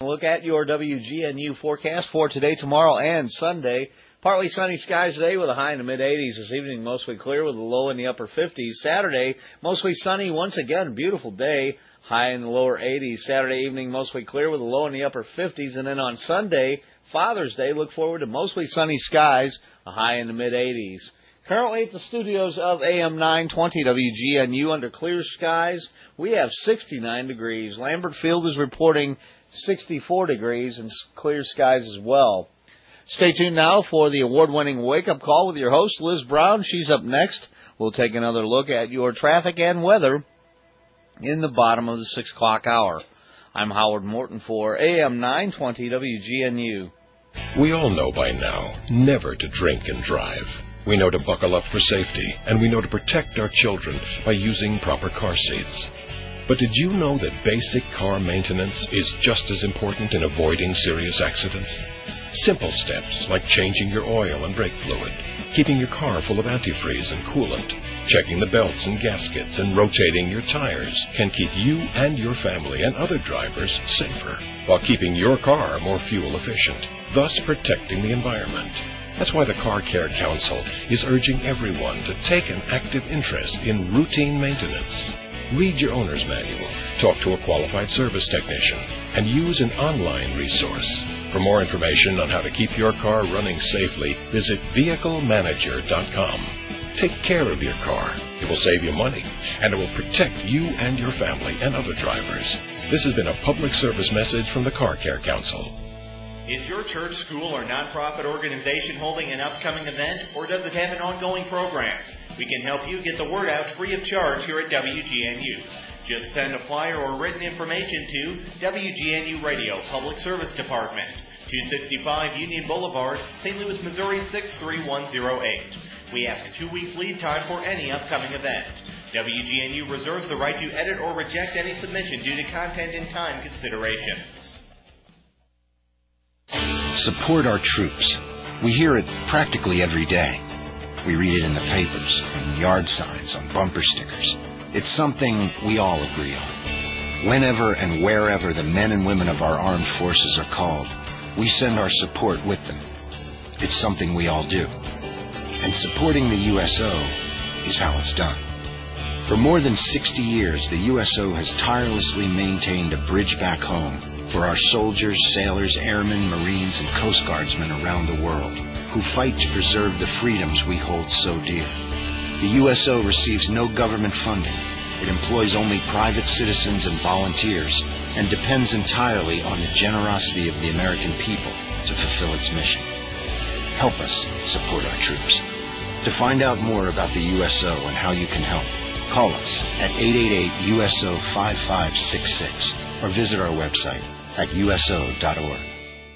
Look at your WGNU forecast for today, tomorrow, and Sunday. Partly sunny skies today with a high in the mid-80s. This evening, mostly clear with a low in the upper 50s. Saturday, mostly sunny. Once again, beautiful day, high in the lower 80s. Saturday evening, mostly clear with a low in the upper 50s. And then on Sunday, Father's Day, look forward to mostly sunny skies, a high in the mid-80s. Currently at the studios of AM 920 WGNU under clear skies, we have 69 degrees. Lambert Field is reporting 64 degrees and clear skies as well. Stay tuned now for the award-winning wake-up call with your host, Liz Brown. She's up next. We'll take another look at your traffic and weather in the bottom of the 6 o'clock hour. I'm Howard Morton for AM 920 WGNU. We all know by now never to drink and drive. We know to buckle up for safety, and we know to protect our children by using proper car seats. But did you know that basic car maintenance is just as important in avoiding serious accidents? Simple steps like changing your oil and brake fluid, keeping your car full of antifreeze and coolant, checking the belts and gaskets, and rotating your tires can keep you and your family and other drivers safer while keeping your car more fuel efficient, thus protecting the environment. That's why the Car Care Council is urging everyone to take an active interest in routine maintenance. Read your owner's manual, talk to a qualified service technician, and use an online resource. For more information on how to keep your car running safely, visit vehiclemanager.com. Take care of your car. It will save you money, and it will protect you and your family and other drivers. This has been a public service message from the Car Care Council. Is your church, school, or nonprofit organization holding an upcoming event, or does it have an ongoing program? We can help you get the word out free of charge here at WGNU. Just send a flyer or written information to WGNU Radio Public Service Department, 265 Union Boulevard, St. Louis, Missouri 63108. We ask 2 weeks lead time for any upcoming event. WGNU reserves the right to edit or reject any submission due to content and time considerations. Support our troops. We hear it practically every day. We read it in the papers, on yard signs, on bumper stickers. It's something we all agree on. Whenever and wherever the men and women of our armed forces are called, we send our support with them. It's something we all do. And supporting the USO is how it's done. For more than 60 years, the USO has tirelessly maintained a bridge back home for our soldiers, sailors, airmen, Marines, and Coast Guardsmen around the world who fight to preserve the freedoms we hold so dear. The USO receives no government funding. It employs only private citizens and volunteers and depends entirely on the generosity of the American people to fulfill its mission. Help us support our troops. To find out more about the USO and how you can help, call us at 888-USO-5566 or visit our website at uso.org.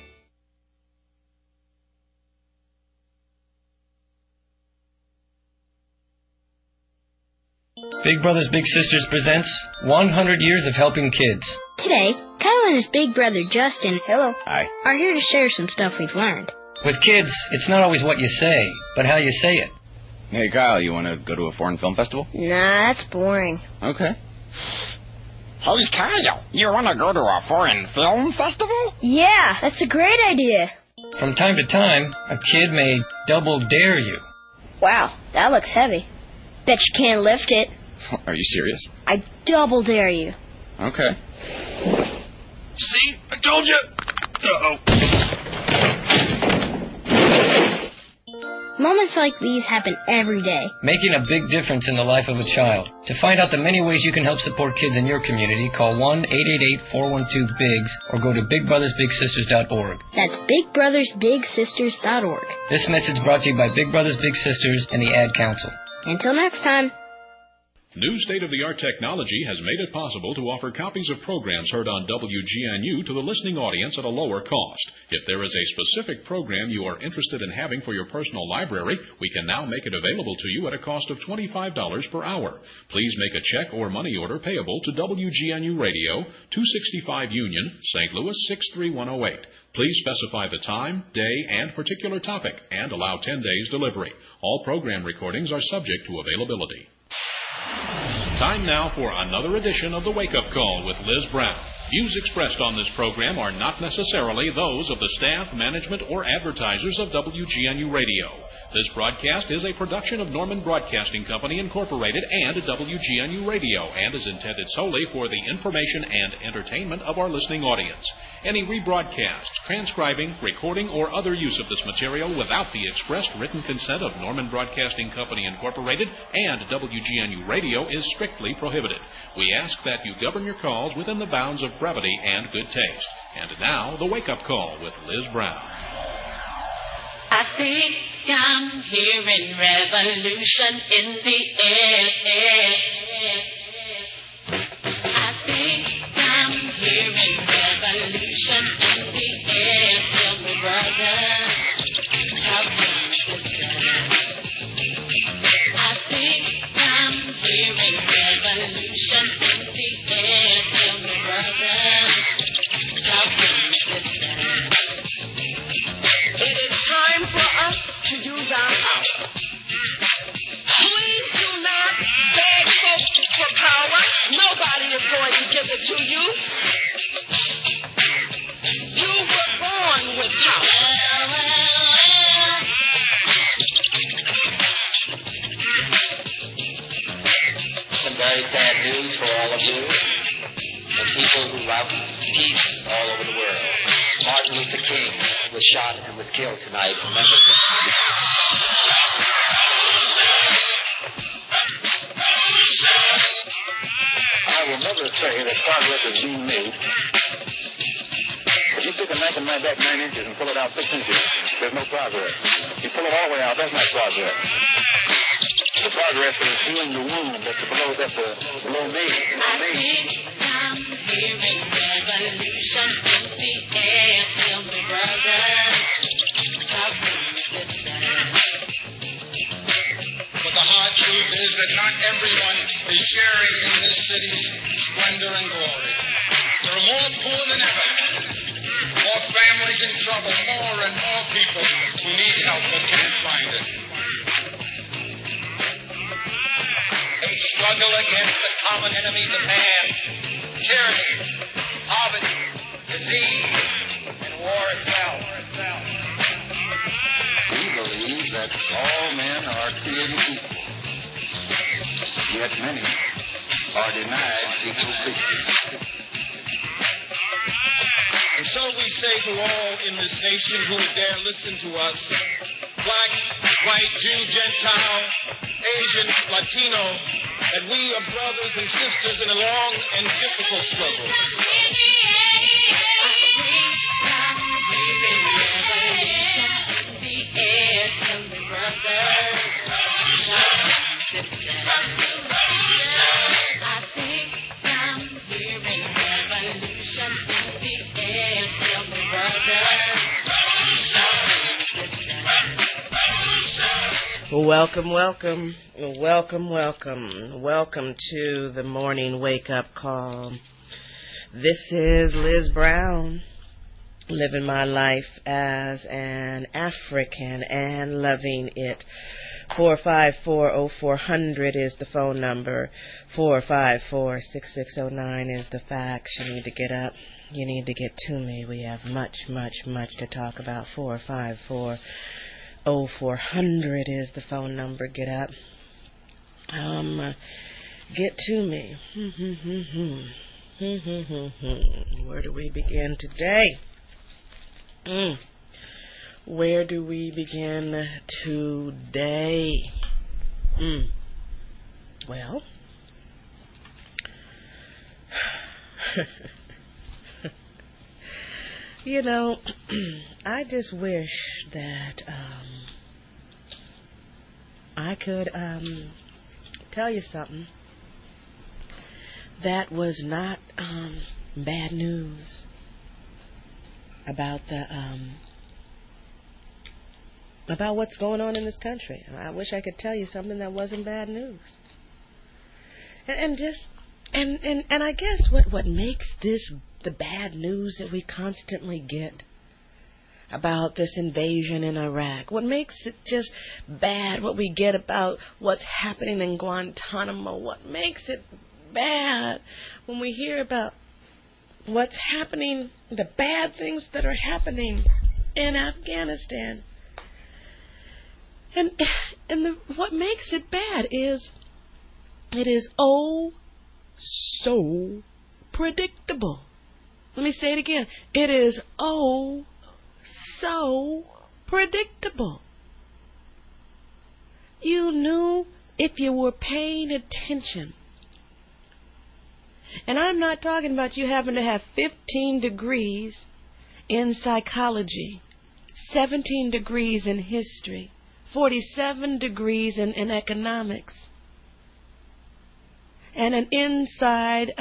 Big Brothers Big Sisters presents 100 Years of Helping Kids. Today, Kyle and his big brother Justin, hello, Hi. are here to share some stuff we've learned. With kids, it's not always what you say, but how you say it. Hey, Kyle, you want to go to a foreign film festival? Nah, that's boring. Okay. Hey, Kyle, you want to go to a foreign film festival? Yeah, that's a great idea. From time to time, a kid may double dare you. Wow, that looks heavy. Bet you can't lift it. Are you serious? I double dare you. Okay. See? I told you. Uh-oh. Moments like these happen every day. Making a big difference in the life of a child. To find out the many ways you can help support kids in your community, call 1-888-412-BIGS or go to bigbrothersbigsisters.org. That's bigbrothersbigsisters.org. This message brought to you by Big Brothers Big Sisters and the Ad Council. Until next time. New state-of-the-art technology has made it possible to offer copies of programs heard on WGNU to the listening audience at a lower cost. If there is a specific program you are interested in having for your personal library, we can now make it available to you at a cost of $25 per hour. Please make a check or money order payable to WGNU Radio, 265 Union, St. Louis 63108. Please specify the time, day, and particular topic, and allow 10 days delivery. All program recordings are subject to availability. Time now for another edition of the Wake Up Call with Liz Brown. Views expressed on this program are not necessarily those of the staff, management, or advertisers of WGNU Radio. This broadcast is a production of Norman Broadcasting Company, Incorporated, and WGNU Radio, and is intended solely for the information and entertainment of our listening audience. Any rebroadcast, transcribing, recording, or other use of this material without the expressed written consent of Norman Broadcasting Company, Incorporated, and WGNU Radio is strictly prohibited. We ask that you govern your calls within the bounds of brevity and good taste. And now, the wake-up call with Liz Brown. I think I'm hearing revolution in the air. I think I'm hearing revolution in the air. Tell me, brother, how come this I think I'm hearing revolution in the air. Tell me, brother, how come this It is time for us to use our power. Please do not beg folks for power. Nobody is going to give it to you. You were born with power. Some very sad news for all of you. The people who love peace all over the world. Martin Luther King was shot and was killed tonight in Memphis. I will never say that progress is being made. If you pick a knife and knife back 9 inches and pull it out 6 inches, there's no progress. You pull it all the way out, that's not progress. The progress is healing the wound that's below me. I think I'm hearing revolution in the air. Tell me, brother, how come this But the hard truth is that not everyone is sharing in this city's splendor and glory. There are more poor than ever, more families in trouble, more and more people who need help but can't find it. We struggle against the common enemies of man, tyranny, poverty, disease, and war itself. We believe that all men are created equal, yet many are denied equal treatment. And so we say to all in this nation who dare listen to us, black, white, Jew, Gentile, Asian, Latino, that we are brothers and sisters in a long and difficult struggle. Welcome, welcome, welcome, welcome. Welcome to the morning wake-up call. This is Liz Brown, living my life as an African and loving it. 454-0400 is the phone number. 454-6609 is the fax. You need to get up. You need to get to me. We have much, much, much to talk about. 454-0400 is the phone number. Get up. Get to me. Where do we begin today? Where do we begin today? Well, you know, I just wish that I could tell you something that was not bad news about about what's going on in this country. I wish I could tell you something that wasn't bad news. And I guess what makes this the bad news that we constantly get about this invasion in Iraq, what makes it just bad, what we get about what's happening in Guantanamo, what makes it bad when we hear about what's happening, the bad things that are happening in Afghanistan. And what makes it bad is it is oh so predictable. Let me say it again. It is oh so predictable. You knew if you were paying attention. And I'm not talking about you having to have 15 degrees in psychology, 17 degrees in history, 47 degrees in economics, and an inside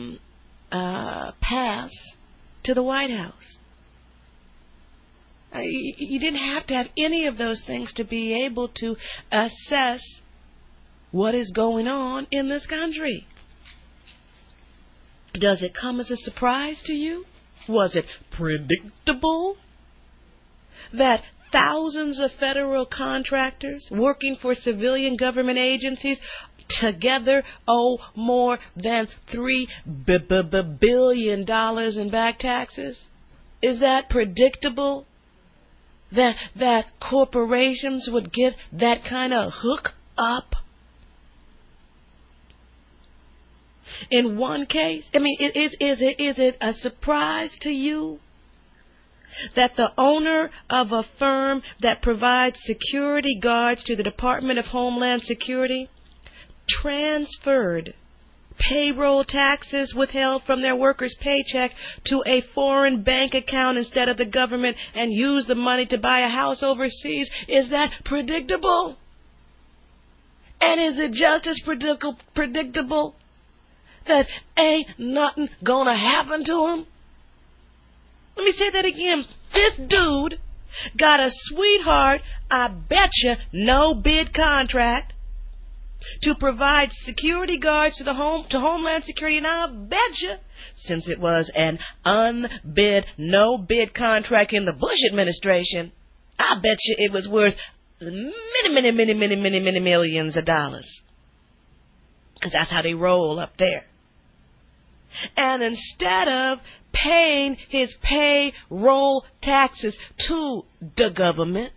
pass to the White House. You didn't have to have any of those things to be able to assess what is going on in this country. Does it come as a surprise to you? Was it predictable that thousands of federal contractors working for civilian government agencies together owe more than $3 billion in back taxes? Is that predictable? That corporations would get that kind of hook up? In one case, I mean, is it a surprise to you that the owner of a firm that provides security guards to the Department of Homeland Security transferred payroll taxes withheld from their workers' paycheck to a foreign bank account instead of the government and used the money to buy a house overseas? Is that predictable? And is it just as predictable that ain't nothing gonna happen to him? Let me say that again. This dude got a sweetheart, I betcha, no-bid contract to provide security guards to Homeland Security, and I betcha, since it was an unbid, no-bid contract in the Bush administration, I betcha it was worth many millions of dollars. Because that's how they roll up there. And instead of paying his payroll taxes to the government,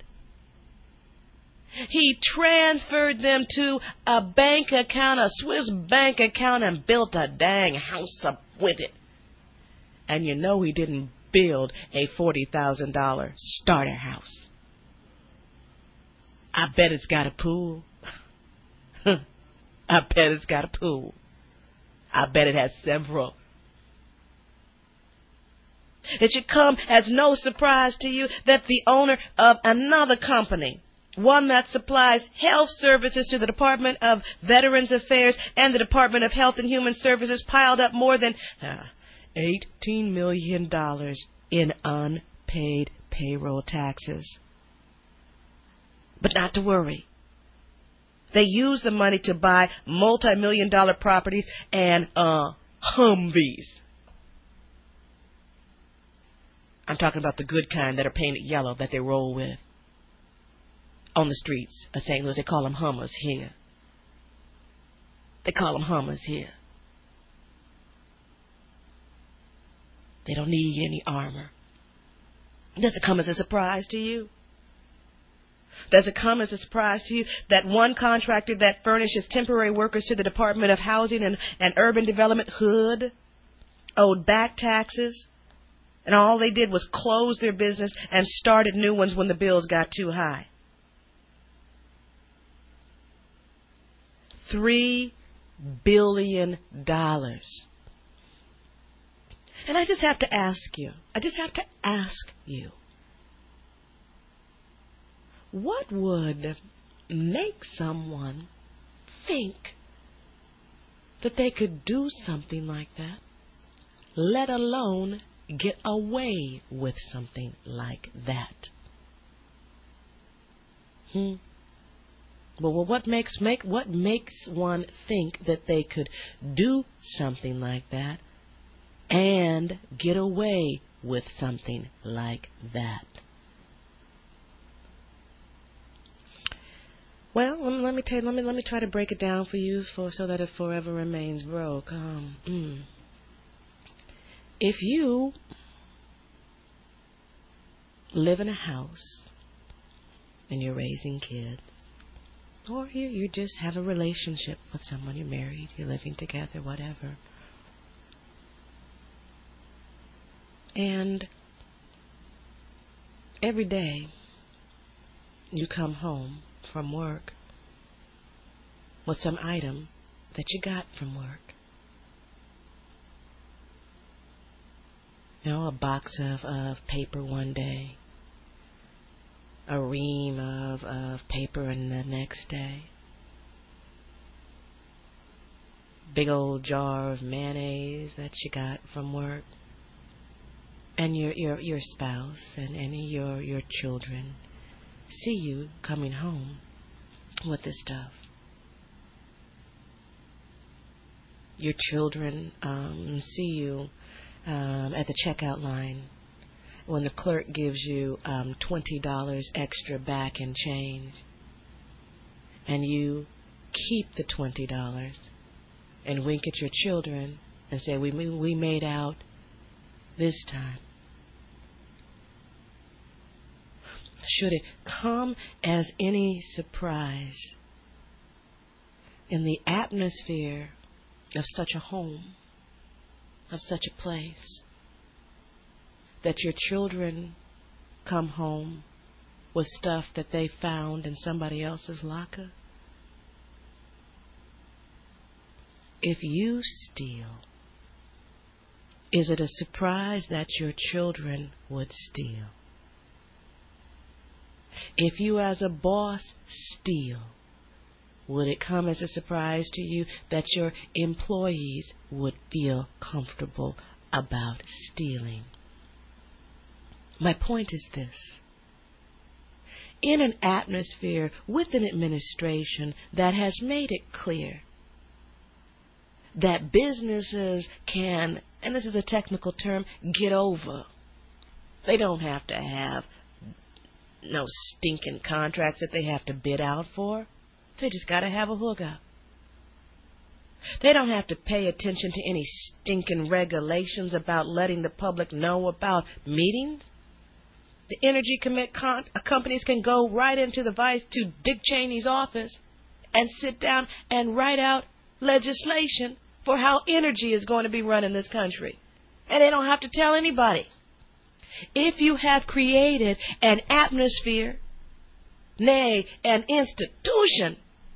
he transferred them to a bank account, a Swiss bank account, and built a dang house up with it. And you know he didn't build a $40,000 starter house. I bet it's got a pool. I bet it's got a pool. I bet it has several. It should come as no surprise to you that the owner of another company, one that supplies health services to the Department of Veterans Affairs and the Department of Health and Human Services, piled up more than $18 million in unpaid payroll taxes. But not to worry. They use the money to buy multi-million-dollar properties and Humvees. I'm talking about the good kind that are painted yellow that they roll with on the streets of St. Louis. They call them Hummers here. They call them Hummers here. They don't need any armor. Does it come as a surprise to you? Does it come as a surprise to you that one contractor that furnishes temporary workers to the Department of Housing and Urban Development, HUD, owed back taxes, and all they did was close their business and started new ones when the bills got too high? $3 billion. And I just have to ask you, what would make someone think that they could do something like that, let alone get away with something like that? Well, what makes one think that they could do something like that and get away with something like that? Well, let me try to break it down for you so that it forever remains broke. if you live in a house and you're raising kids, or you just have a relationship with someone, you're married, you're living together, whatever, and every day you come home from work with some item that you got from work. You know, a box of paper one day, a ream of paper in the next day, big old jar of mayonnaise that you got from work, and your spouse and your children see you coming home with this stuff. Your children see you at the checkout line when the clerk gives you $20 extra back in change, and you keep the $20 and wink at your children and say, we made out this time. Should it come as any surprise in the atmosphere of such a home, of such a place, that your children come home with stuff that they found in somebody else's locker? If you steal, is it a surprise that your children would steal? If you as a boss steal, would it come as a surprise to you that your employees would feel comfortable about stealing? My point is this. In an atmosphere with an administration that has made it clear that businesses can, and this is a technical term, get over. They don't have to have no stinking contracts that they have to bid out for. They just got to have a hookup. They don't have to pay attention to any stinking regulations about letting the public know about meetings. The energy companies can go right into to Dick Cheney's office and sit down and write out legislation for how energy is going to be run in this country. And they don't have to tell anybody. If you have created an atmosphere, nay, an institution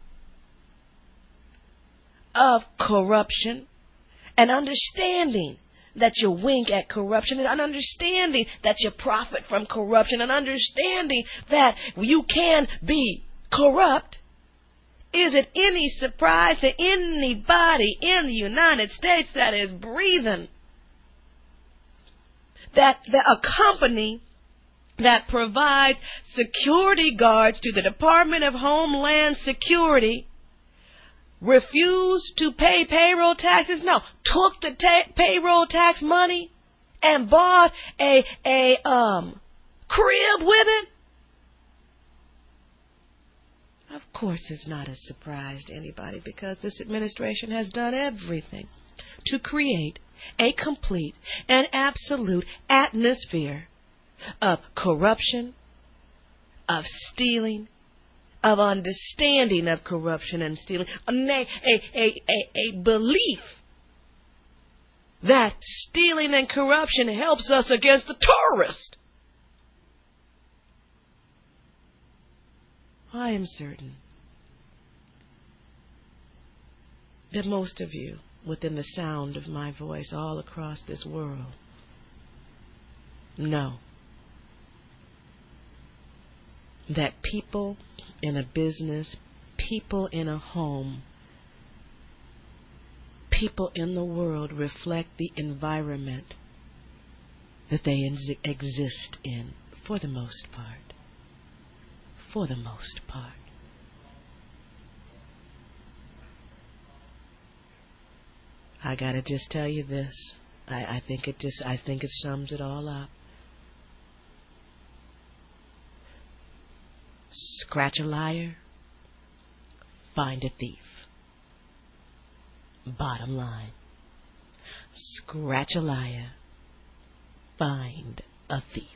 of corruption, an understanding that you wink at corruption, an understanding that you profit from corruption, an understanding that you can be corrupt, is it any surprise to anybody in the United States that is breathing that a company that provides security guards to the Department of Homeland Security refused to pay payroll taxes? No, took the payroll tax money and bought a crib with it? Of course it's not a surprise to anybody, because this administration has done everything to create a complete and absolute atmosphere of corruption, of stealing, of understanding of corruption and stealing, a belief that stealing and corruption helps us against the terrorist. I am certain that most of you, within the sound of my voice all across this world, know that people in a business, people in a home, people in the world reflect the environment that they exist in, for the most part. For the most part. I gotta just tell you this. I think it sums it all up. Scratch a liar, find a thief. Bottom line. Scratch a liar, find a thief.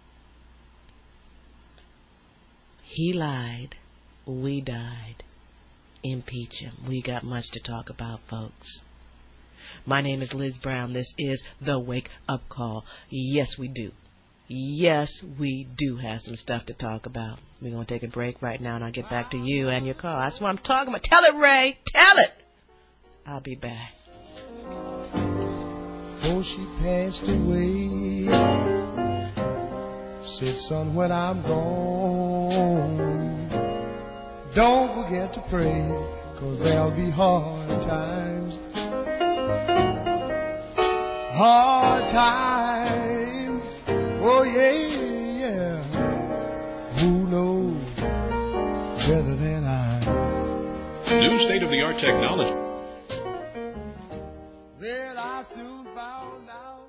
He lied. We died. Impeach him. We got much to talk about, folks. My name is Liz Brown. This is The Wake Up Call. Yes, we do. Yes, we do have some stuff to talk about. We're going to take a break right now, and I'll get back to you and your call. That's what I'm talking about. Tell it, Ray. Tell it. I'll be back. Before she passed away, said, son, when I'm gone, don't forget to pray, 'cause there'll be hard times. Hard times. Oh, yeah. Who knows better than I? New state-of-the-art technology. Then I soon found out.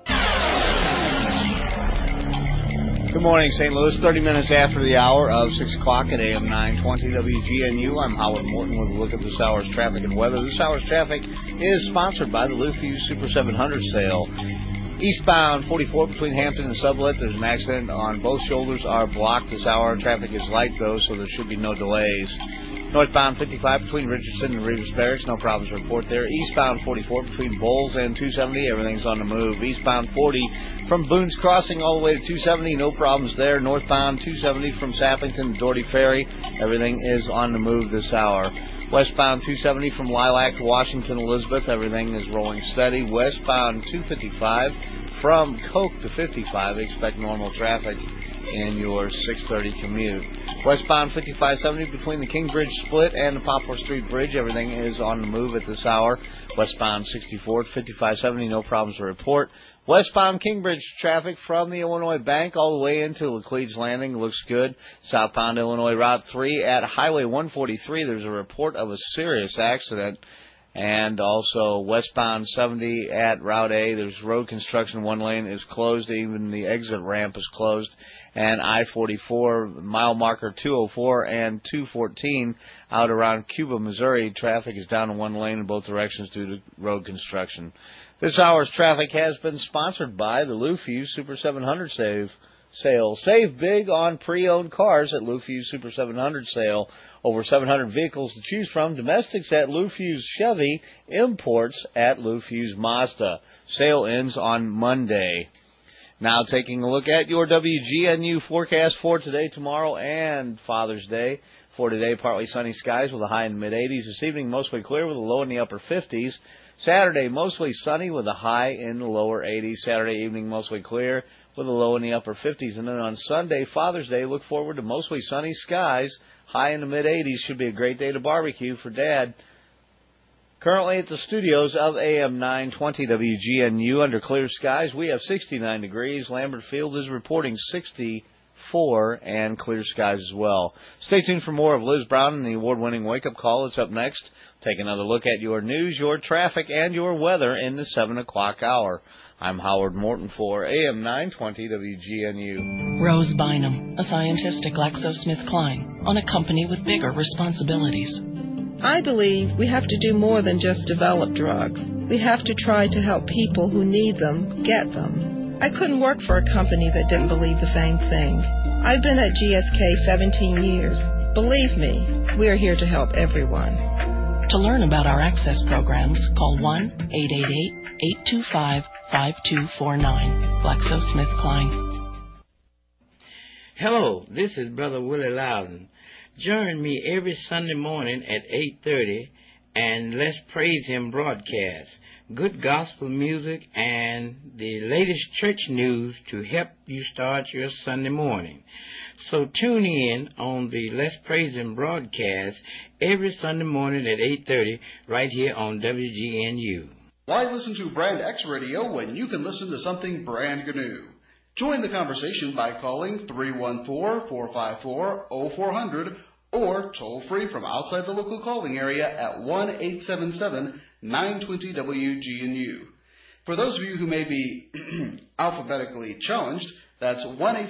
Good morning, St. Louis. 30 minutes after the hour of 6 o'clock at AM 920 WGNU. I'm Howard Morton with a look at this hour's traffic and weather. This hour's traffic is sponsored by the Lufuse Super 700 sale. Eastbound 44 between Hampton and Sublet, there's an accident on both shoulders are blocked this hour. Traffic is light, though, so there should be no delays. Northbound 55 between Richardson and Reeves Barracks, no problems to report there. Eastbound 44 between Bowles and 270, everything's on the move. Eastbound 40 from Boone's Crossing all the way to 270, no problems there. Northbound 270 from Sappington to Doherty Ferry, everything is on the move this hour. Westbound 270 from Lilac to Washington Elizabeth, everything is rolling steady. Westbound 255 from Coke to 55, expect normal traffic in your 6:30 commute. Westbound 5570 between the King Bridge Split and the Poplar Street Bridge, everything is on the move at this hour. Westbound 64 to 5570, no problems to report. Westbound Kingbridge traffic from the Illinois Bank all the way into Laclede's Landing looks good. Southbound Illinois Route 3 at Highway 143, there's a report of a serious accident. And also westbound 70 at Route A, there's road construction. One lane is closed. Even the exit ramp is closed. And I-44, mile marker 204 and 214 out around Cuba, Missouri. Traffic is down in one lane in both directions due to road construction. This hour's traffic has been sponsored by the Lufuse Super 700 sale. Save big on pre-owned cars at Lufuse Super 700 sale. Over 700 vehicles to choose from. Domestics at Lufuse Chevy. Imports at Lufuse Mazda. Sale ends on Monday. Now taking a look at your WGNU forecast for today, tomorrow, and Father's Day. For today, partly sunny skies with a high in the mid-80s. This evening, mostly clear with a low in the upper 50s. Saturday, mostly sunny with a high in the lower 80s. Saturday evening, mostly clear with a low in the upper 50s. And then on Sunday, Father's Day, look forward to mostly sunny skies, high in the mid-80s. Should be a great day to barbecue for Dad. Currently at the studios of AM 920 WGNU under clear skies, we have 69 degrees. Lambert Field is reporting 64 and clear skies as well. Stay tuned for more of Liz Brown and the award-winning Wake Up Call. It's up next. Take another look at your news, your traffic, and your weather in the 7 o'clock hour. I'm Howard Morton for AM 920 WGNU. Rose Bynum, a scientist at GlaxoSmithKline, on a company with bigger responsibilities. I believe we have to do more than just develop drugs. We have to try to help people who need them get them. I couldn't work for a company that didn't believe the same thing. I've been at GSK 17 years. Believe me, we're here to help everyone. To learn about our access programs, call 1-888-825-5249. GlaxoSmithKline. Hello, this is Brother Willie Loudon. Join me every Sunday morning at 8:30 and Let's Praise Him broadcast. Good gospel music and the latest church news to help you start your Sunday morning. So tune in on the Let's Praise Him broadcast every Sunday morning at 8:30 right here on WGNU. Why listen to Brand X Radio when you can listen to something brand new? Join the conversation by calling 314-454-0400 or toll-free from outside the local calling area at 1-877-920-WGNU. For those of you who may be alphabetically challenged, that's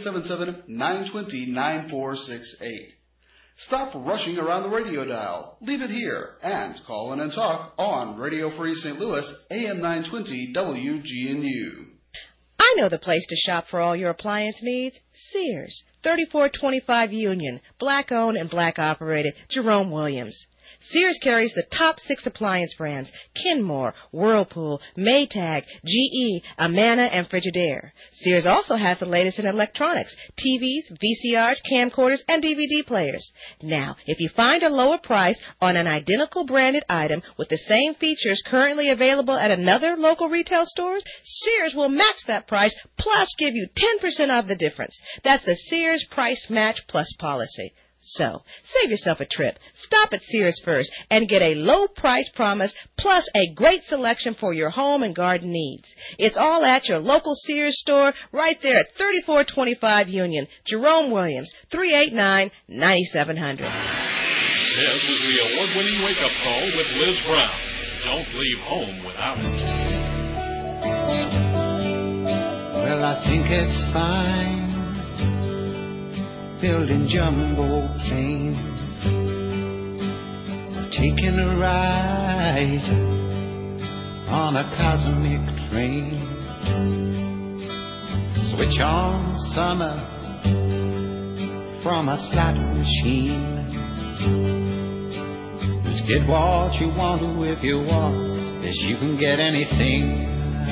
1-877-920-9468. Stop rushing around the radio dial. Leave it here and call in and talk on Radio Free St. Louis, AM 920 WGNU. I know the place to shop for all your appliance needs. Sears, 3425 Union, black-owned and black-operated, Jerome Williams. Sears carries the top 6 appliance brands: Kenmore, Whirlpool, Maytag, GE, Amana, and Frigidaire. Sears also has the latest in electronics: TVs, VCRs, camcorders, and DVD players. Now, if you find a lower price on an identical branded item with the same features currently available at another local retail store, Sears will match that price plus give you 10% off the difference. That's the Sears Price Match Plus policy. So, save yourself a trip. Stop at Sears first and get a low price promise plus a great selection for your home and garden needs. It's all at your local Sears store right there at 3425 Union. Jerome Williams, 389-9700. This is the award-winning wake-up call with Liz Brown. Don't leave home without it. Well, I think it's fine building jumbo planes, taking a ride on a cosmic train. Switch on summer from a slot machine. Just get what you want to if you want, as you can get anything.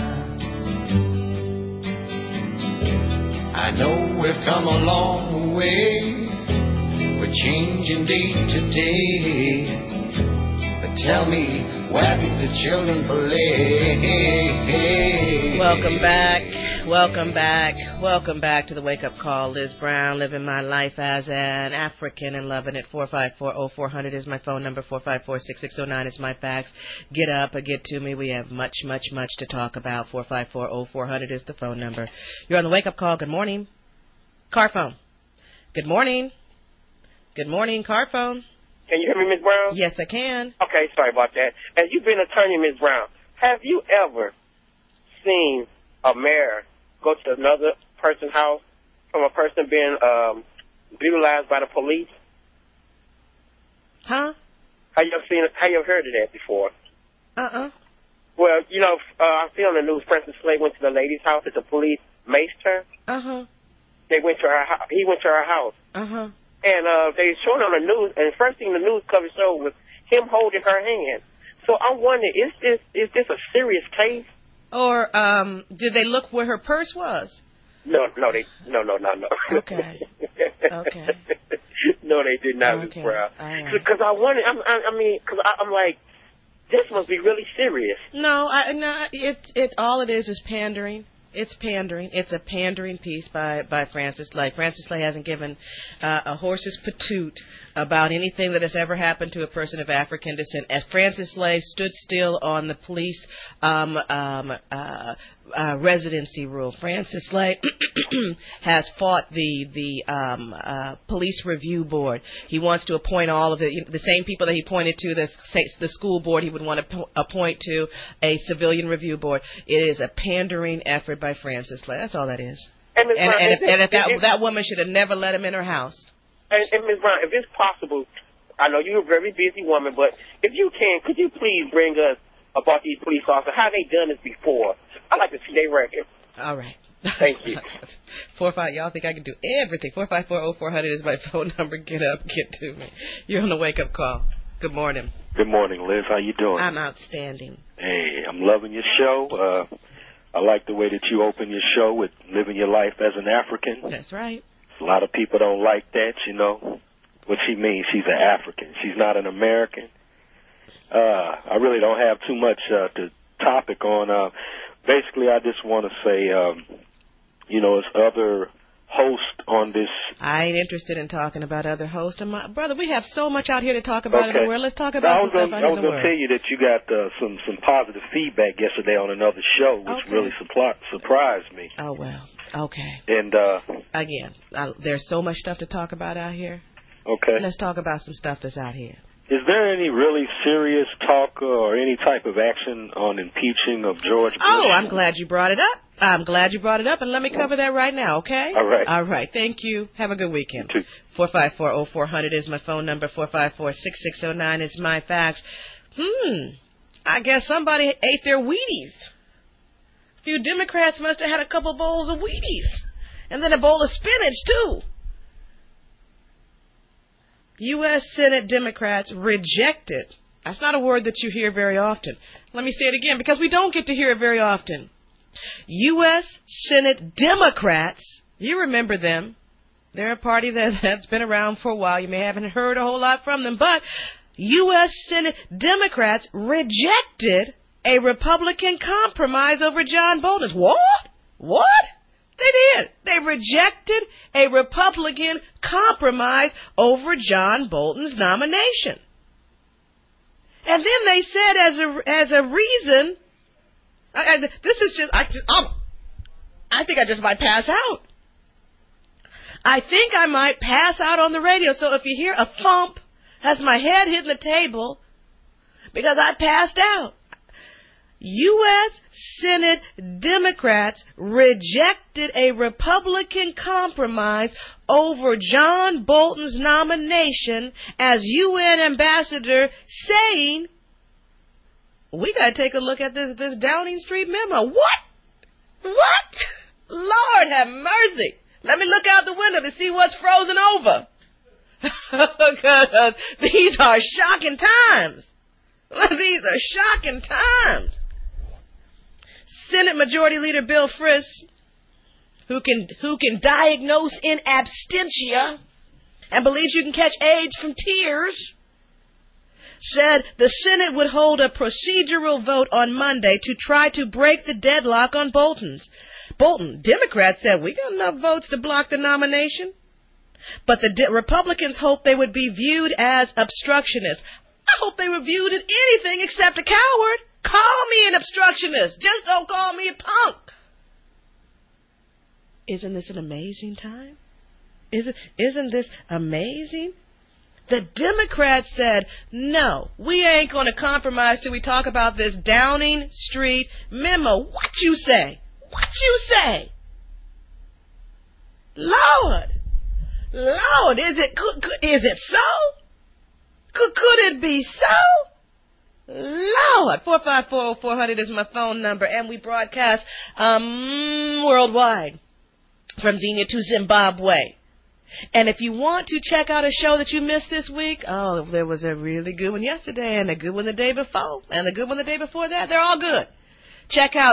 I know we've come a long way, we're changing day to day, but tell me, where do the children play? Welcome back to the Wake Up Call. Liz Brown, living my life as an African and loving it. 454-0400 is my phone number. 454-6609 is my fax. Get up or get to me. We have much to talk about. 454-0400 is the phone number. You're on the Wake Up Call. Good morning. Car phone. Good morning. Good morning, car phone. Can you hear me, Ms. Brown? Yes, I can. Okay, sorry about that. As you've been an attorney, Ms. Brown, have you ever seen a mayor go to another person's house from a person being brutalized by the police? Huh? Have you ever heard of that before? Well, you know, I see on the news, Francis Slade went to the lady's house that the police maced her. He went to her house. And they showed on the news, and the first thing the news coverage showed was him holding her hand. So I'm wondering, is this a serious case? Or did they look where her purse was? No. Okay. No, they did not, Ms. Brown. Because I wonder, because I'm like, this must be really serious. No, all it is pandering. It's pandering. It's a pandering piece by Francis Slay. Francis Slay hasn't given a horse's patoot about anything that has ever happened to a person of African descent. As Francis Slay stood still on the police residency rule, Francis Slay has fought the police review board. He wants to appoint all of the same people that he pointed to the school board. He would want to appoint to a civilian review board. It is a pandering effort by Francis Slay. That's all that is. And that woman should have never let him in her house. And Ms. Brown, if it's possible, I know you're a very busy woman, but if you can, could you please bring us about these police officers, how they done this before? I'd like to see their record. All right. Thank you. 45, y'all think I can do everything. 454-0400 is my phone number. Get up, get to me. You're on the Wake Up Call. Good morning. Good morning, Liz. How you doing? I'm outstanding. Hey, I'm loving your show. I like the way that you open your show with living your life as an African. That's right. A lot of people don't like that, you know. What she means, she's an African. She's not an American. I really don't have too much to topic on. Basically, I just want to say, it's other hosts on this. I ain't interested in talking about other hosts. Brother, we have so much out here to talk about in the world. Let's talk about some stuff out in the world. I was going to tell you that you got some positive feedback yesterday on another show, which really surprised me. Oh, well. Okay. And again, there's so much stuff to talk about out here. Okay. Let's talk about some stuff that's out here. Is there any really serious talk or any type of action on impeaching of George Bush? Oh, I'm glad you brought it up. And let me cover that right now, okay? All right. All right. Thank you. Have a good weekend. 454-0400 is my phone number. 454-6609 is my fax. I guess somebody ate their Wheaties. A few Democrats must have had a couple bowls of Wheaties. And then a bowl of spinach, too. U.S. Senate Democrats rejected. That's not a word that you hear very often. Let me say it again, because we don't get to hear it very often. U.S. Senate Democrats, you remember them. They're a party that's been around for a while. You may haven't heard a whole lot from them, but U.S. Senate Democrats rejected a Republican compromise over John Bolton's. What? They did. They rejected a Republican compromise over John Bolton's nomination. And then they said as a reason, this is just, I think I just might pass out. I think I might pass out on the radio. So if you hear a thump, that's my head hitting the table because I passed out. U.S. Senate Democrats rejected a Republican compromise over John Bolton's nomination as UN ambassador, saying, we got to take a look at this Downing Street memo. What? Lord have mercy. Let me look out the window to see what's frozen over. Because these are shocking times. These are shocking times. Senate Majority Leader Bill Frist, who can diagnose in absentia and believes you can catch AIDS from tears, said the Senate would hold a procedural vote on Monday to try to break the deadlock on Bolton. Democrats said, we got enough votes to block the nomination. But the Republicans hoped they would be viewed as obstructionists. I hope they were viewed as anything except a coward. Call me an obstructionist. Just don't call me a punk. Isn't this an amazing time? Isn't this amazing? The Democrats said, no, we ain't going to compromise till we talk about this Downing Street memo. What you say? What you say? Lord, is it so? Could it be so? Lord, 454-0400 is my phone number, and we broadcast worldwide from Xenia to Zimbabwe. And if you want to check out a show that you missed this week, there was a really good one yesterday, and a good one the day before, and a good one the day before that. They're all good. Check out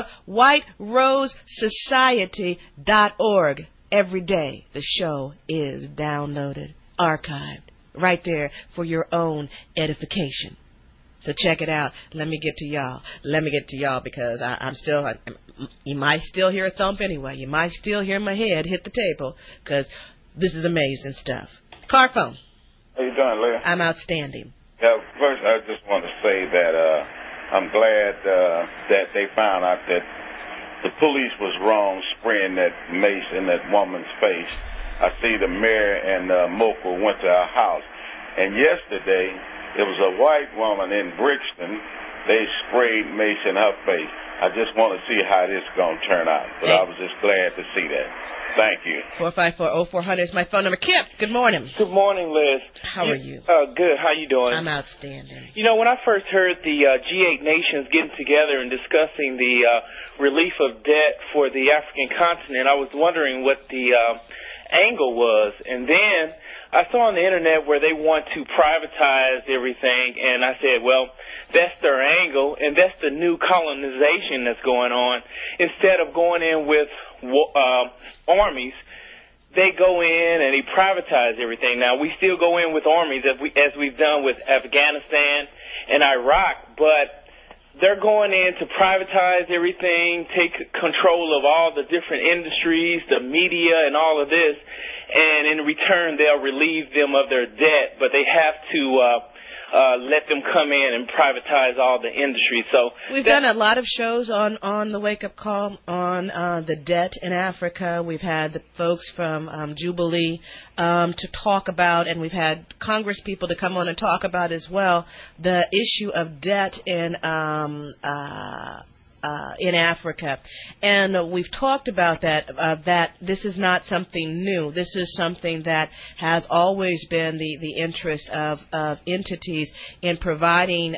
whiterosesociety.org. Every day the show is downloaded, archived, right there for your own edification. So check it out. Let me get to y'all because you might still hear a thump anyway. You might still hear my head hit the table because this is amazing stuff. Car phone. How you doing, Leah? I'm outstanding. Yeah, first I just want to say that I'm glad that they found out that the police was wrong spraying that mace in that woman's face. I see the mayor and Mocha went to her house. And yesterday, it was a white woman in Brixton. They sprayed mace in her face. I just want to see how this is going to turn out. But I was just glad to see that. Thank you. 454-0400 is my phone number. Kip, good morning. Good morning, Liz. How are you? Good. How you doing? I'm outstanding. You know, when I first heard the G8 nations getting together and discussing the relief of debt for the African continent, I was wondering what the angle was. And then I saw on the internet where they want to privatize everything, and I said, well, that's their angle, and that's the new colonization that's going on. Instead of going in with armies, they go in and they privatize everything. Now, we still go in with armies as we've done with Afghanistan and Iraq, but they're going in to privatize everything, take control of all the different industries, the media, and all of this. And in return, they'll relieve them of their debt, but they have to let them come in and privatize all the industry. So we've done a lot of shows on the Wake Up Call on the debt in Africa. We've had the folks from Jubilee to talk about, and we've had Congress people to come on and talk about as well the issue of debt in in Africa. And we've talked about that this is not something new. This is something that has always been the interest of entities in providing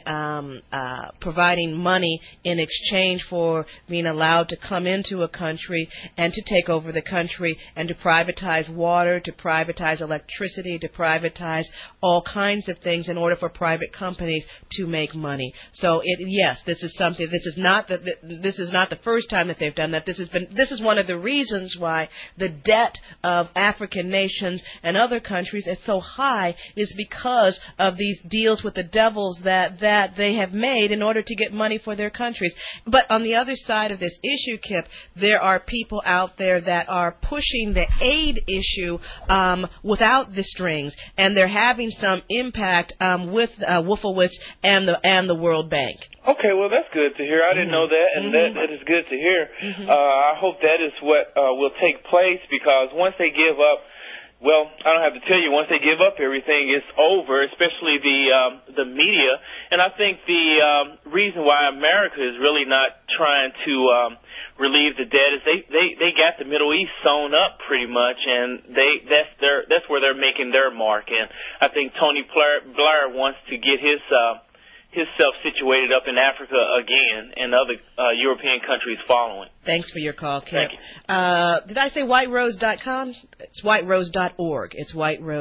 money in exchange for being allowed to come into a country and to take over the country and to privatize water, to privatize electricity, to privatize all kinds of things in order for private companies to make money. So yes, this is something. This is not the first time that they've done that. This is one of the reasons why the debt of African nations and other countries is so high, is because of these deals with the devils that they have made in order to get money for their countries. But on the other side of this issue, Kip, there are people out there that are pushing the aid issue without the strings, and they're having some impact with Wolfowitz and the World Bank. Okay, well, that's good to hear. I didn't know that, and that is good to hear. I hope that is what will take place, because once they give up, well, I don't have to tell you, once they give up everything, it's over, especially the media. And I think the reason why America is really not trying to relieve the debt is they got the Middle East sewn up pretty much, and that's where they're making their mark. And I think Tony Blair wants to get himself situated up in Africa again, and other European countries following. Thanks for your call, Kip. Thank you. Did I say whiterose.com? It's whiterose.org. It's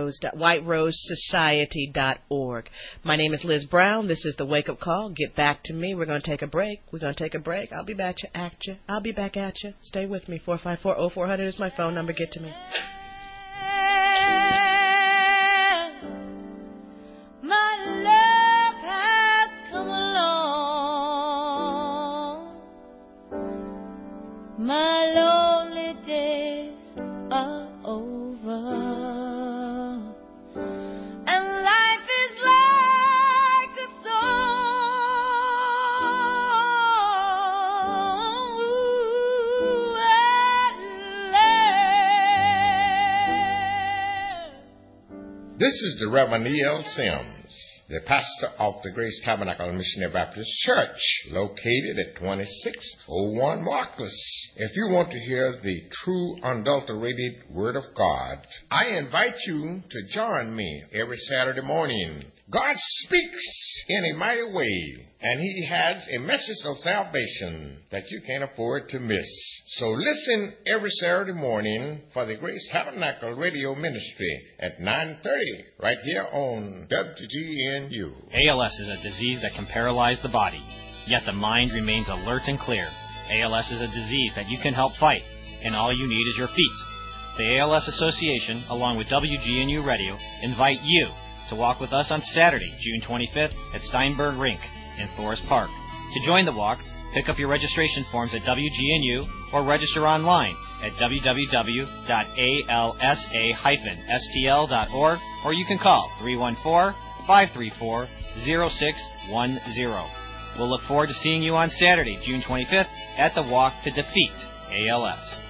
whiterosesociety.org. My name is Liz Brown. This is the Wake Up Call. Get back to me. We're going to take a break. I'll be back at you. Stay with me. 454-0400 is my phone number. Get to me. My lonely days are over, and life is like a song. Ooh, this is the Reverend E.L. Sims, the pastor of the Grace Tabernacle Missionary Baptist Church, located at 2601 Marcus. If you want to hear the true, unadulterated Word of God, I invite you to join me every Saturday morning. God speaks in a mighty way, and He has a message of salvation that you can't afford to miss. So listen every Saturday morning for the Grace Tabernacle Radio Ministry at 9:30, right here on WGNU. ALS is a disease that can paralyze the body, yet the mind remains alert and clear. ALS is a disease that you can help fight, and all you need is your feet. The ALS Association, along with WGNU Radio, invite you to walk with us on Saturday, June 25th at Steinberg Rink in Forest Park. To join the walk, pick up your registration forms at WGNU or register online at www.alsa-stl.org, or you can call 314-534-0610. We'll look forward to seeing you on Saturday, June 25th at the Walk to Defeat ALS.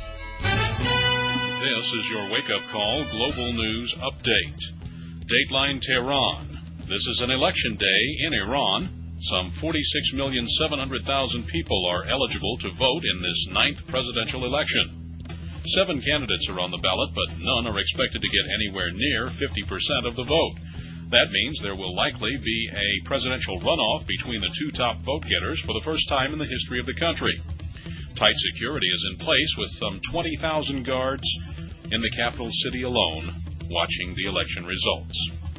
This is your wake-up call global news update. Dateline Tehran. This is an election day in Iran. Some 46,700,000 people are eligible to vote in this 9th presidential election. 7 candidates are on the ballot, but none are expected to get anywhere near 50% of the vote. That means there will likely be a presidential runoff between the two top vote-getters for the first time in the history of the country. Tight security is in place with some 20,000 guards in the capital city alone watching the election results.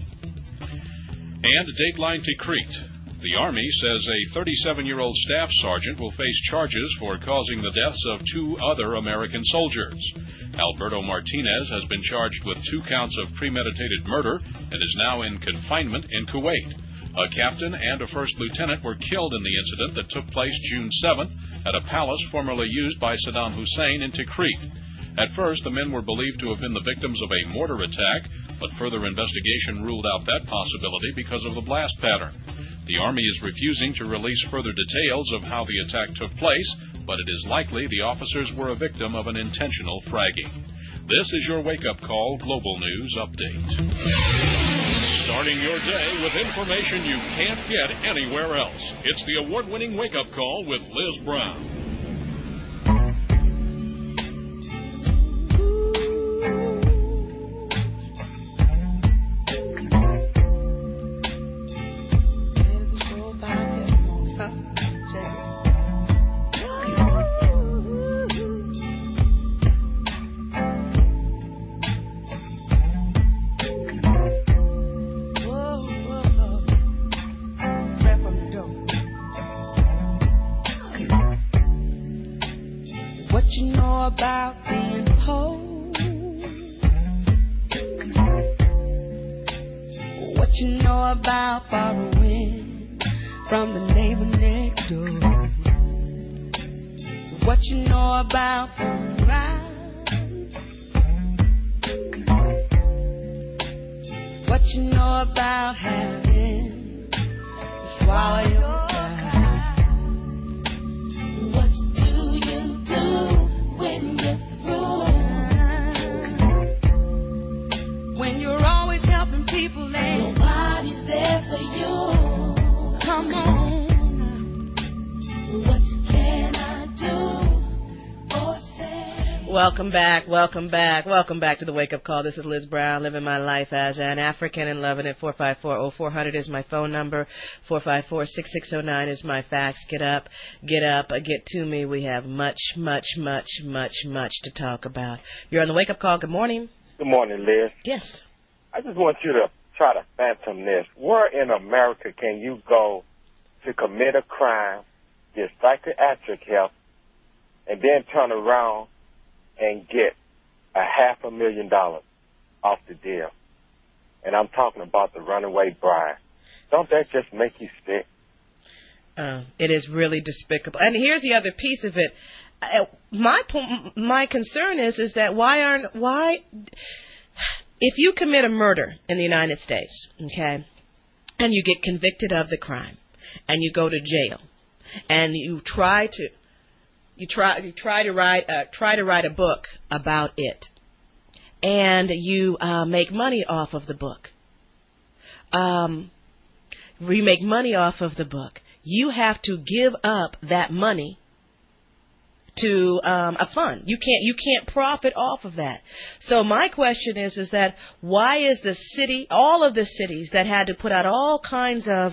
And Dateline Tikrit. The Army says a 37-year-old staff sergeant will face charges for causing the deaths of 2 other American soldiers. Alberto Martinez has been charged with 2 counts of premeditated murder and is now in confinement in Kuwait. A captain and a first lieutenant were killed in the incident that took place June 7th at a palace formerly used by Saddam Hussein in Tikrit. At first, the men were believed to have been the victims of a mortar attack, but further investigation ruled out that possibility because of the blast pattern. The Army is refusing to release further details of how the attack took place, but it is likely the officers were a victim of an intentional fragging. This is your wake-up call Global News Update. Starting your day with information you can't get anywhere else. It's the award-winning wake-up call with Liz Brown. Welcome back to the Wake Up Call. This is Liz Brown, living my life as an African and loving it. 454-0400 is my phone number. 454-6609 is my fax. Get up, get to me. We have much to talk about. You're on the Wake Up Call. Good morning. Good morning, Liz. Yes. I just want you to try to phantom this. Where in America can you go to commit a crime, get psychiatric help, and then turn around and get $500,000 off the deal? And I'm talking about the runaway bride. Don't that just make you sick? It is really despicable. And here's the other piece of it. My concern is that why if you commit a murder in the United States, okay, and you get convicted of the crime, and you go to jail, and you try to write a book about it, and you make money off of the book. You have to give up that money to a fund. You can't profit off of that. So my question is that why is the city, all of the cities that had to put out all kinds of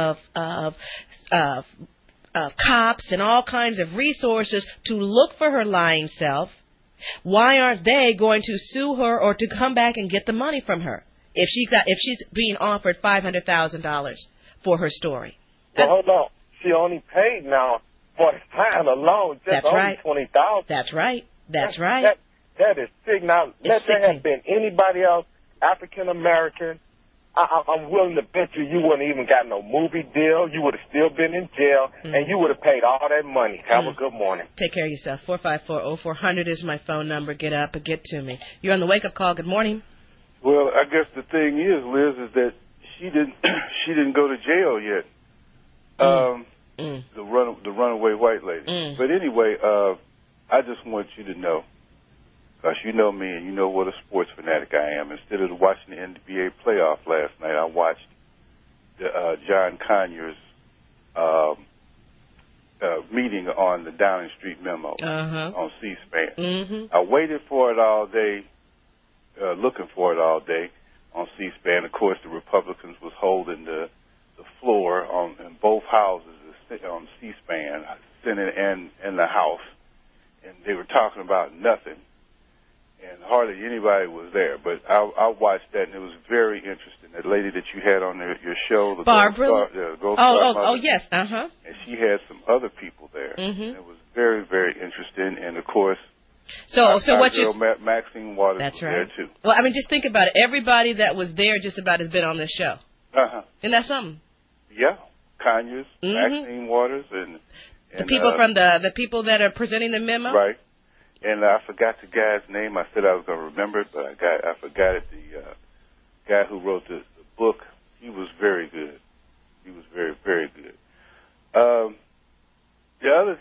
cops and all kinds of resources to look for her lying self, why aren't they going to sue her or to come back and get the money from her if she's being offered $500,000 for her story? Well, hold on. She only paid now for the time alone, just only $20,000. That's right. That is sick. Now, let there have been anybody else, African American, I'm willing to bet you wouldn't even got no movie deal. You would have still been in jail, and you would have paid all that money. Have a good morning. Take care of yourself. 454-0400 is my phone number. Get up and get to me. You're on the Wake Up Call. Good morning. Well, I guess the thing is, Liz, is that she didn't go to jail yet. The runaway white lady. But anyway, I just want you to know, because you know me and you know what a sports fanatic I am. Instead of watching the NBA playoff last night, I watched the John Conyers meeting on the Downing Street Memo on C-SPAN. I waited for it all day, looking for it all day on C-SPAN. Of course, the Republicans was holding the floor in both houses on C-SPAN, Senate and the House, and they were talking about nothing. And hardly anybody was there. But I watched that, and it was very interesting. That lady that you had on your show, the Barbara. Oh, yes, And she had some other people there. Mm-hmm. It was very, very interesting. And of course, so what you Maxine Waters was there too. Well, I mean, just think about it. Everybody that was there just about has been on this show. Isn't that something? Yeah, Conyers, Maxine Waters, and the people from the people that are presenting the memo. Right. And I forgot the guy's name. I said I was going to remember it, but I forgot it. The guy who wrote the book, he was very good. He was very, very good. The other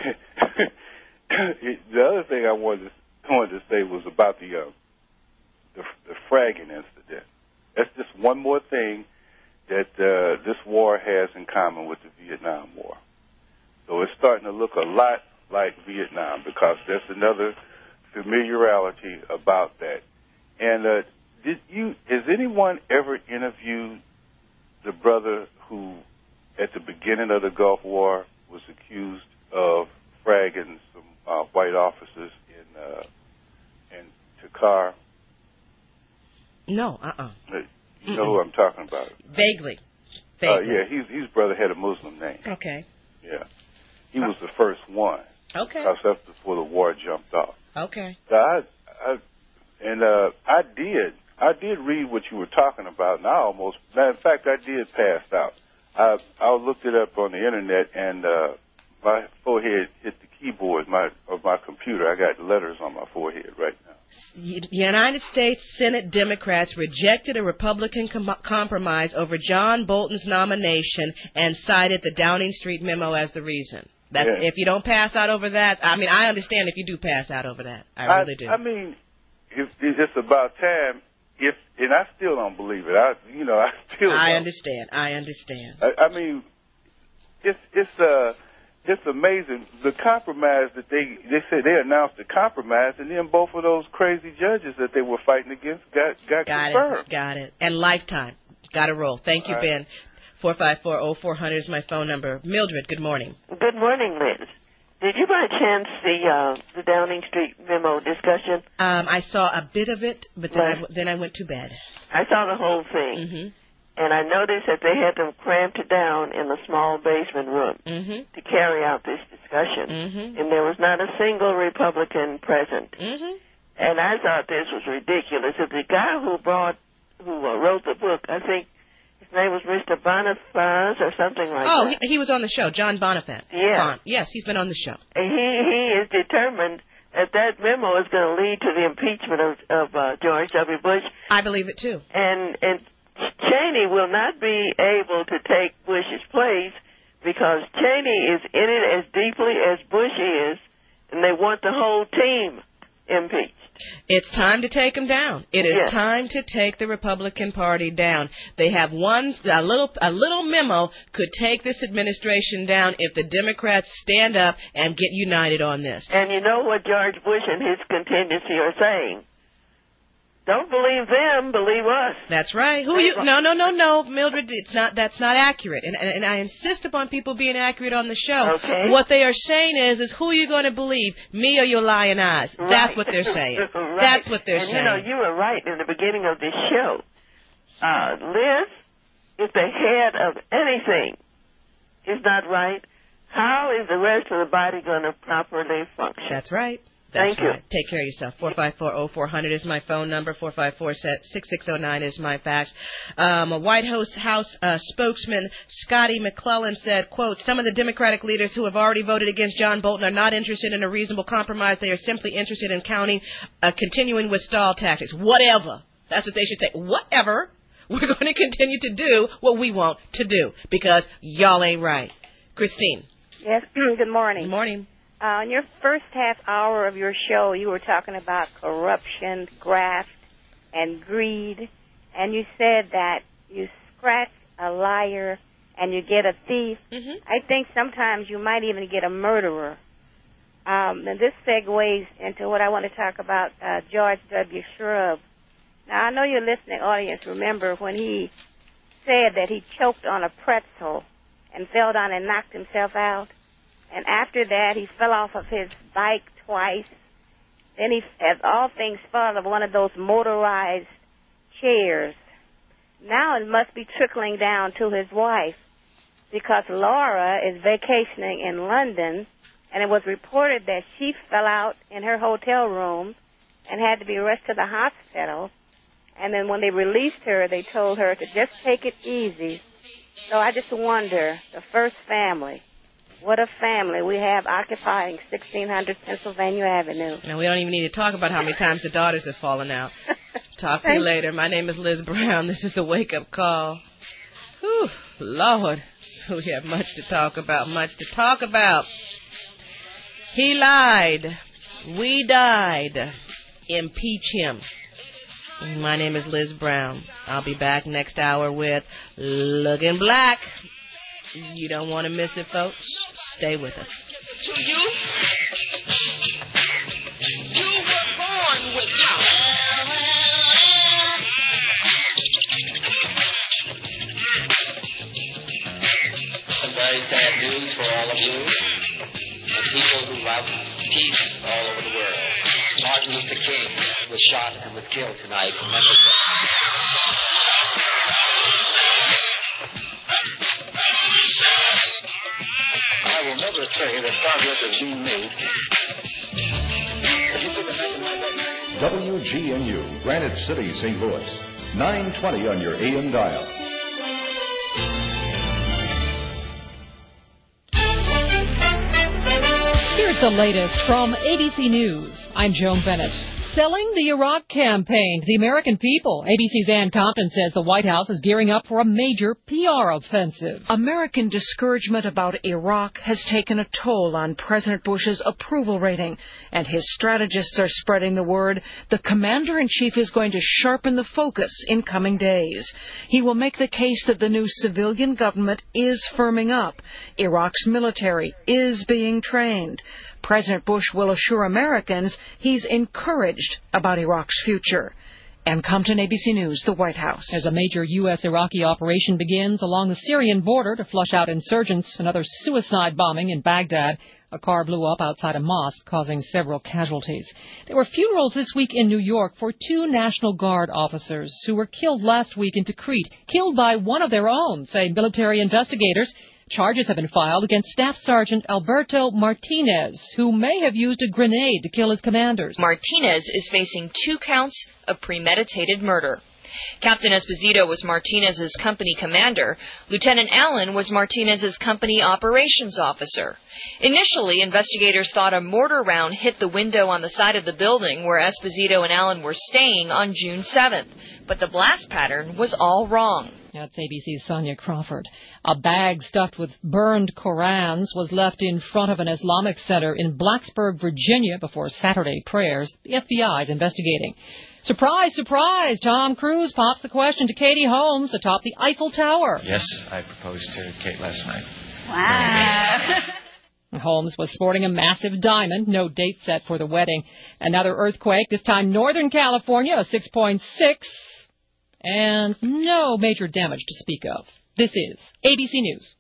thing I wanted to say was about the fragging incident. That's just one more thing that this war has in common with the Vietnam War. So it's starting to look a lot like Vietnam because there's another familiarity about that. And has anyone ever interviewed the brother who, at the beginning of the Gulf War, was accused of fragging some white officers in Takar? No, You know who I'm talking about? Vaguely. Yeah, his brother had a Muslim name. Okay. Yeah. He was the first one. Okay. Because that's before the war jumped off. Okay. So I did read what you were talking about, and matter of fact, I did pass out. I looked it up on the internet, and my forehead hit the keyboard of my computer. I got letters on my forehead right now. United States Senate Democrats rejected a Republican compromise over John Bolton's nomination and cited the Downing Street memo as the reason. If you don't pass out over that, I mean, I understand if you do pass out over that. I really do. I mean, it's about time. And I still don't believe it. I understand. I mean, it's amazing the compromise that they said they announced the compromise, and then both of those crazy judges that they were fighting against got confirmed. Got it. And lifetime. Got to roll. Thank you, Ben. 454-0400 is my phone number. Mildred, good morning. Good morning, Liz. Did you by chance see the Downing Street memo discussion? I saw a bit of it, but then I went to bed. I saw the whole thing. Mm-hmm. And I noticed that they had them cramped down in the small basement room to carry out this discussion. And there was not a single Republican present. And I thought this was ridiculous. If the guy who wrote the book, I think his name was Mr. Bonifaz or something like that. Oh, he was on the show, John Bonifant. Yeah. Yes, he's been on the show. He is determined that memo is going to lead to the impeachment of George W. Bush. I believe it, too. And Cheney will not be able to take Bush's place because Cheney is in it as deeply as Bush is, and they want the whole team impeached. It's time to take them down. It is time to take the Republican Party down. They have a little memo could take this administration down if the Democrats stand up and get united on this. And you know what George Bush and his contingency are saying? Don't believe them, believe us. That's right. No, Mildred, that's not accurate. And I insist upon people being accurate on the show. Okay. What they are saying is who are you going to believe, me or your lying eyes? Right. That's what they're saying. Right. That's what they're saying. You know, you were right in the beginning of this show. Liz, if the head of anything is not right, how is the rest of the body going to properly function? That's right. Thank you. Right. Take care of yourself. 454-0400 is my phone number. 454-6609 is my fax. A White House spokesman, Scotty McClellan, said, quote, some of the Democratic leaders who have already voted against John Bolton are not interested in a reasonable compromise. They are simply interested in continuing with stall tactics. Whatever. That's what they should say. Whatever. We're going to continue to do what we want to do because y'all ain't right. Christine. Yes. Good morning. Good morning. In your first half hour of your show, you were talking about corruption, graft, and greed, and you said that you scratch a liar and you get a thief. I think sometimes you might even get a murderer. And this segues into what I want to talk about, George W. Shrub. Now, I know your listening audience remember when he said that he choked on a pretzel and fell down and knocked himself out. And after that, he fell off of his bike twice. Then he, as all things fall, of one of those motorized chairs. Now it must be trickling down to his wife because Laura is vacationing in London, and it was reported that she fell out in her hotel room and had to be rushed to the hospital. And then when they released her, they told her to just take it easy. So I just wonder, the first family, what a family we have occupying 1600 Pennsylvania Avenue. And we don't even need to talk about how many times the daughters have fallen out. Talk to you later. My name is Liz Brown. This is the Wake Up Call. Whew, Lord, we have much to talk about, He lied. We died. Impeach him. My name is Liz Brown. I'll be back next hour with Looking Black. You don't want to miss it, folks. Stay with us. To you, you were born with power. Some very sad news for all of you, the people who love peace all over the world. Martin Luther King was shot and was killed tonight in Memphis. I will never say that progress is being made. WGNU, Granite City, St. Louis. 920 on your AM dial. Here's the latest from ABC News. I'm Joan Bennett. Selling the Iraq campaign to the American people. ABC's Ann Compton says the White House is gearing up for a major PR offensive. American discouragement about Iraq has taken a toll on President Bush's approval rating, and his strategists are spreading the word the commander-in-chief is going to sharpen the focus in coming days. He will make the case that the new civilian government is firming up. Iraq's military is being trained. President Bush will assure Americans he's encouraged about Iraq's future. Ann Compton, ABC News, the White House. As a major U.S.-Iraqi operation begins along the Syrian border to flush out insurgents, another suicide bombing in Baghdad. A car blew up outside a mosque, causing several casualties. There were funerals this week in New York for 2 National Guard officers who were killed last week in Tikrit, killed by one of their own, say military investigators. Charges have been filed against Staff Sergeant Alberto Martinez, who may have used a grenade to kill his commanders. Martinez is facing 2 counts of premeditated murder. Captain Esposito was Martinez's company commander. Lieutenant Allen was Martinez's company operations officer. Initially, investigators thought a mortar round hit the window on the side of the building where Esposito and Allen were staying on June 7th. But the blast pattern was all wrong. That's ABC's Sonia Crawford. A bag stuffed with burned Korans was left in front of an Islamic center in Blacksburg, Virginia before Saturday prayers. The FBI is investigating. Surprise, surprise! Tom Cruise pops the question to Katie Holmes atop the Eiffel Tower. Yes, I proposed to Kate last night. Wow. Holmes was sporting a massive diamond. No date set for the wedding. Another earthquake, this time Northern California, a 6.6. And no major damage to speak of. This is ABC News.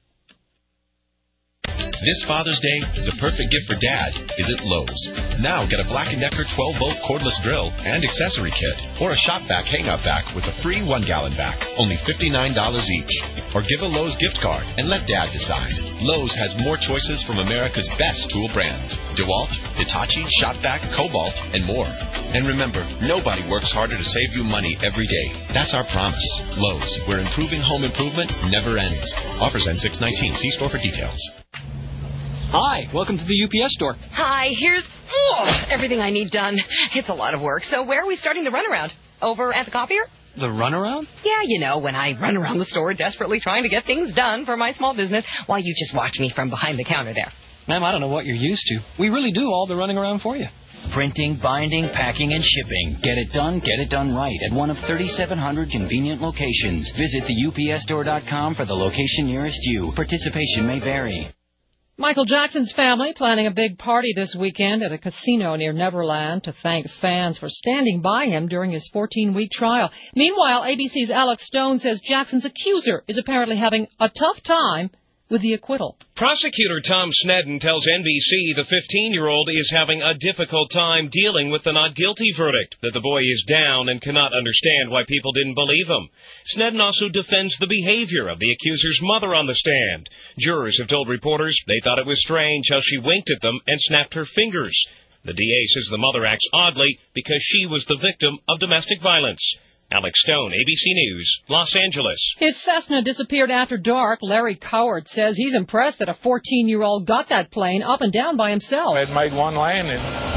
This Father's Day, the perfect gift for Dad is at Lowe's. Now get a Black & Decker 12-volt cordless drill and accessory kit, or a shop vac hang-up vac with a free 1-gallon vac, only $59 each. Or give a Lowe's gift card and let Dad decide. Lowe's has more choices from America's best tool brands: DeWalt, Hitachi, Shop Vac, Cobalt, and more. And remember, nobody works harder to save you money every day. That's our promise. Lowe's, where improving home improvement never ends. Offers end 6/19. See store for details. Hi, welcome to the UPS store. Hi, here's everything I need done. It's a lot of work. So where are we starting the runaround? Over at the copier? The runaround? Yeah, you know, when I run around the store desperately trying to get things done for my small business while you just watch me from behind the counter there. Ma'am, I don't know what you're used to. We really do all the running around for you. Printing, binding, packing, and shipping. Get it done right at one of 3,700 convenient locations. Visit theupsstore.com for the location nearest you. Participation may vary. Michael Jackson's family planning a big party this weekend at a casino near Neverland to thank fans for standing by him during his 14-week trial. Meanwhile, ABC's Alex Stone says Jackson's accuser is apparently having a tough time with the acquittal. Prosecutor Tom Sneddon tells NBC the 15-year-old is having a difficult time dealing with the not guilty verdict, that the boy is down and cannot understand why people didn't believe him. Sneddon also defends the behavior of the accuser's mother on the stand. Jurors have told reporters they thought it was strange how she winked at them and snapped her fingers. The DA says the mother acts oddly because she was the victim of domestic violence. Alex Stone, ABC News, Los Angeles. His Cessna disappeared after dark. Larry Cowart says he's impressed that a 14-year-old got that plane up and down by himself. It made one landing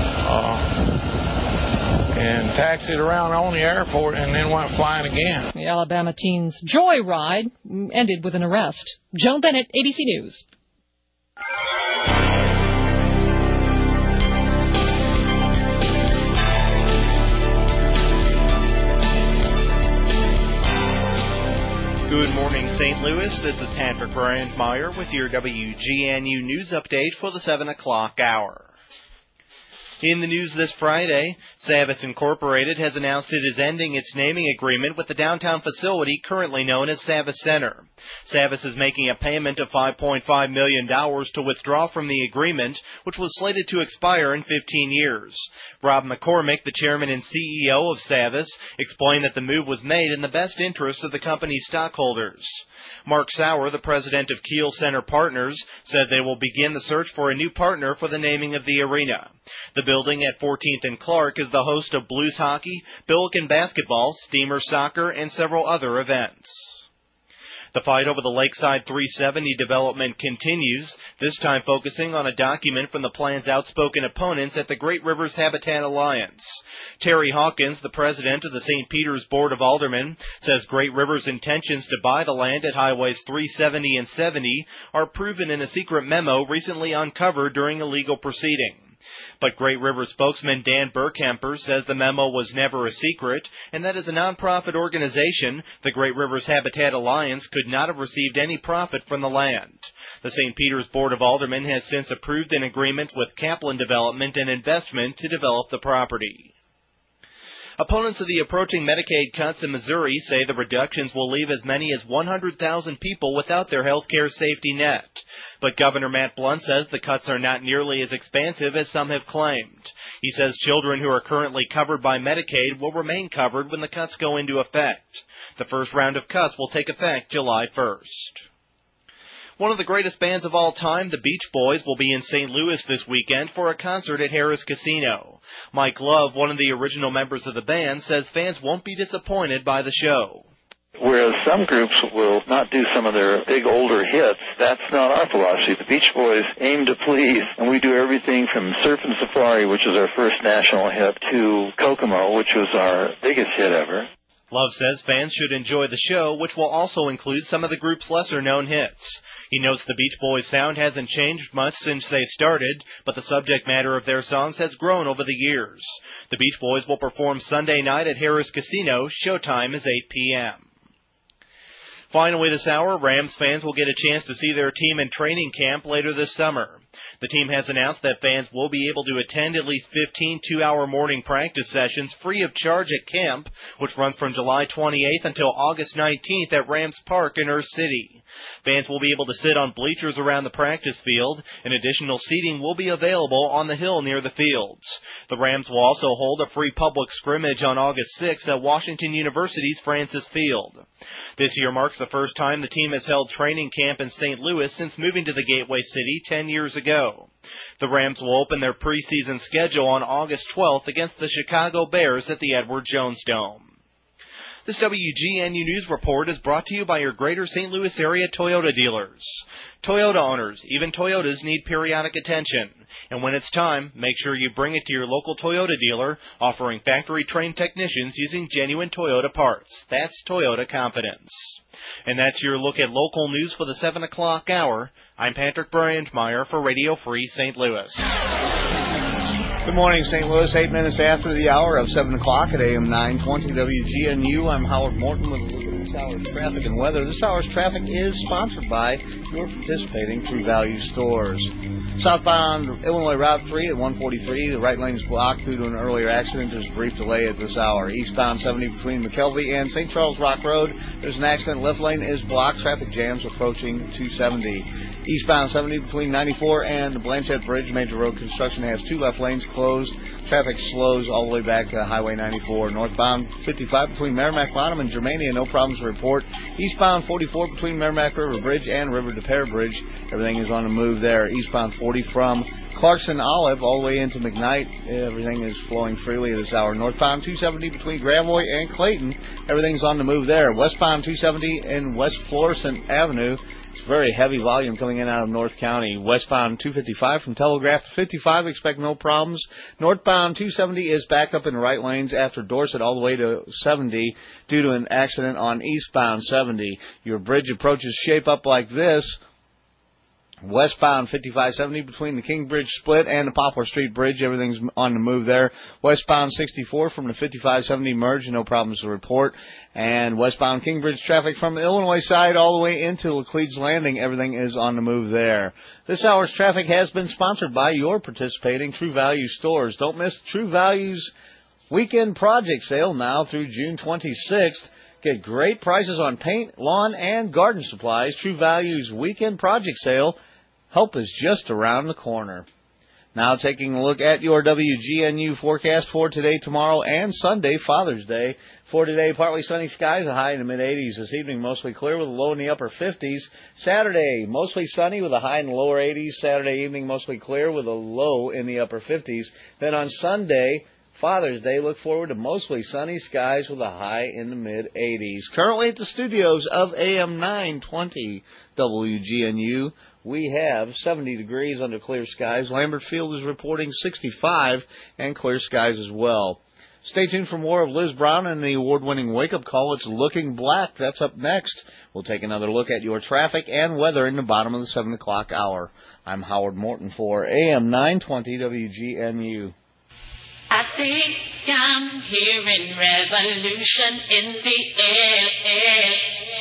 and taxied around on the airport and then went flying again. The Alabama teen's joyride ended with an arrest. Joan Bennett, ABC News. Good morning, St. Louis. This is Patrick Brandmeier with your WGNU News Update for the 7 o'clock hour. In the news this Friday, Savvis Incorporated has announced it is ending its naming agreement with the downtown facility currently known as Savvis Center. Savvis is making a payment of $5.5 million to withdraw from the agreement, which was slated to expire in 15 years. Rob McCormick, the chairman and CEO of Savvis, explained that the move was made in the best interest of the company's stockholders. Mark Sauer, the president of Kiel Center Partners, said they will begin the search for a new partner for the naming of the arena. The building at 14th and Clark is the host of Blues hockey, Billiken basketball, Steamer soccer, and several other events. The fight over the Lakeside 370 development continues, this time focusing on a document from the plan's outspoken opponents at the Great Rivers Habitat Alliance. Terry Hawkins, the president of the St. Peter's Board of Aldermen, says Great Rivers' intentions to buy the land at Highways 370 and 70 are proven in a secret memo recently uncovered during a legal proceeding. But Great River spokesman Dan Burkhamper says the memo was never a secret, and that as a nonprofit organization, the Great Rivers Habitat Alliance could not have received any profit from the land. The St. Peter's Board of Aldermen has since approved an agreement with Kaplan Development and Investment to develop the property. Opponents of the approaching Medicaid cuts in Missouri say the reductions will leave as many as 100,000 people without their health care safety net. But Governor Matt Blunt says the cuts are not nearly as expansive as some have claimed. He says children who are currently covered by Medicaid will remain covered when the cuts go into effect. The first round of cuts will take effect July 1st. One of the greatest bands of all time, the Beach Boys, will be in St. Louis this weekend for a concert at Harrah's Casino. Mike Love, one of the original members of the band, says fans won't be disappointed by the show. Whereas some groups will not do some of their big older hits, that's not our philosophy. The Beach Boys aim to please, and we do everything from Surfin' Safari, which was our first national hit, to Kokomo, which was our biggest hit ever. Love says fans should enjoy the show, which will also include some of the group's lesser-known hits. He notes the Beach Boys' sound hasn't changed much since they started, but the subject matter of their songs has grown over the years. The Beach Boys will perform Sunday night at Harrah's Casino. Showtime is 8 p.m. Finally this hour, Rams fans will get a chance to see their team in training camp later this summer. The team has announced that fans will be able to attend at least 15 two-hour morning practice sessions free of charge at camp, which runs from July 28th until August 19th at Rams Park in Earth City. Fans will be able to sit on bleachers around the practice field, and additional seating will be available on the hill near the fields. The Rams will also hold a free public scrimmage on August 6th at Washington University's Francis Field. This year marks the first time the team has held training camp in St. Louis since moving to the Gateway City 10 years ago. The Rams will open their preseason schedule on August 12th against the Chicago Bears at the Edward Jones Dome. This WGNU News Report is brought to you by your greater St. Louis area Toyota dealers. Toyota owners, even Toyotas, need periodic attention. And when it's time, make sure you bring it to your local Toyota dealer, offering factory-trained technicians using genuine Toyota parts. That's Toyota Confidence. And that's your look at local news for the 7 o'clock hour. I'm Patrick Brandmeier for Radio Free St. Louis. Good morning, St. Louis. 8 minutes after the hour of 7 o'clock at AM 920 WGNU. I'm Howard Morton with a look at this hour's traffic and weather. This hour's traffic is sponsored by your participating True Value stores. Southbound Illinois Route 3 at 143. The right lane is blocked due to an earlier accident. There's a brief delay at this hour. Eastbound 70 between McKelvey and St. Charles Rock Road. There's an accident. Left lane is blocked. Traffic jams approaching 270. Eastbound 70 between 94 and the Blanchette Bridge. Major road construction has two left lanes closed. Traffic slows all the way back to Highway 94. Northbound 55 between Merrimack Bottom and Germania, no problems to report. Eastbound 44 between Merrimack River Bridge and River de Pere Bridge. Everything is on the move there. Eastbound 40 from Clarkson Olive all the way into McKnight. Everything is flowing freely at this hour. Northbound 270 between Gravois and Clayton. Everything's on the move there. Westbound 270 in West Florissant Avenue. Very heavy volume coming in out of North County. Westbound 255 from Telegraph to 55, expect no problems. Northbound 270 is back up in the right lanes after Dorset all the way to 70 due to an accident on eastbound 70. Your bridge approaches shape up like this. Westbound 5570 between the King Bridge split and the Poplar Street Bridge. Everything's on the move there. Westbound 64 from the 5570 merge. No problems to report. And westbound King Bridge traffic from the Illinois side all the way into Laclede's Landing. Everything is on the move there. This hour's traffic has been sponsored by your participating True Value stores. Don't miss True Value's weekend project sale now through June 26th. Get great prices on paint, lawn, and garden supplies. True Value's weekend project sale. Help is just around the corner. Now taking a look at your WGNU forecast for today, tomorrow, and Sunday, Father's Day. For today, partly sunny skies, a high in the mid-80s. This evening, mostly clear with a low in the upper 50s. Saturday, mostly sunny with a high in the lower 80s. Saturday evening, mostly clear with a low in the upper 50s. Then on Sunday, Father's Day, look forward to mostly sunny skies with a high in the mid-80s. Currently at the studios of AM 920 WGNU, we have 70 degrees under clear skies. Lambert Field is reporting 65 and clear skies as well. Stay tuned for more of Liz Brown and the award-winning wake-up call. It's Looking Black. That's up next. We'll take another look at your traffic and weather in the bottom of the 7 o'clock hour. I'm Howard Morton for AM 920 WGNU. I think I'm hearing revolution in the air.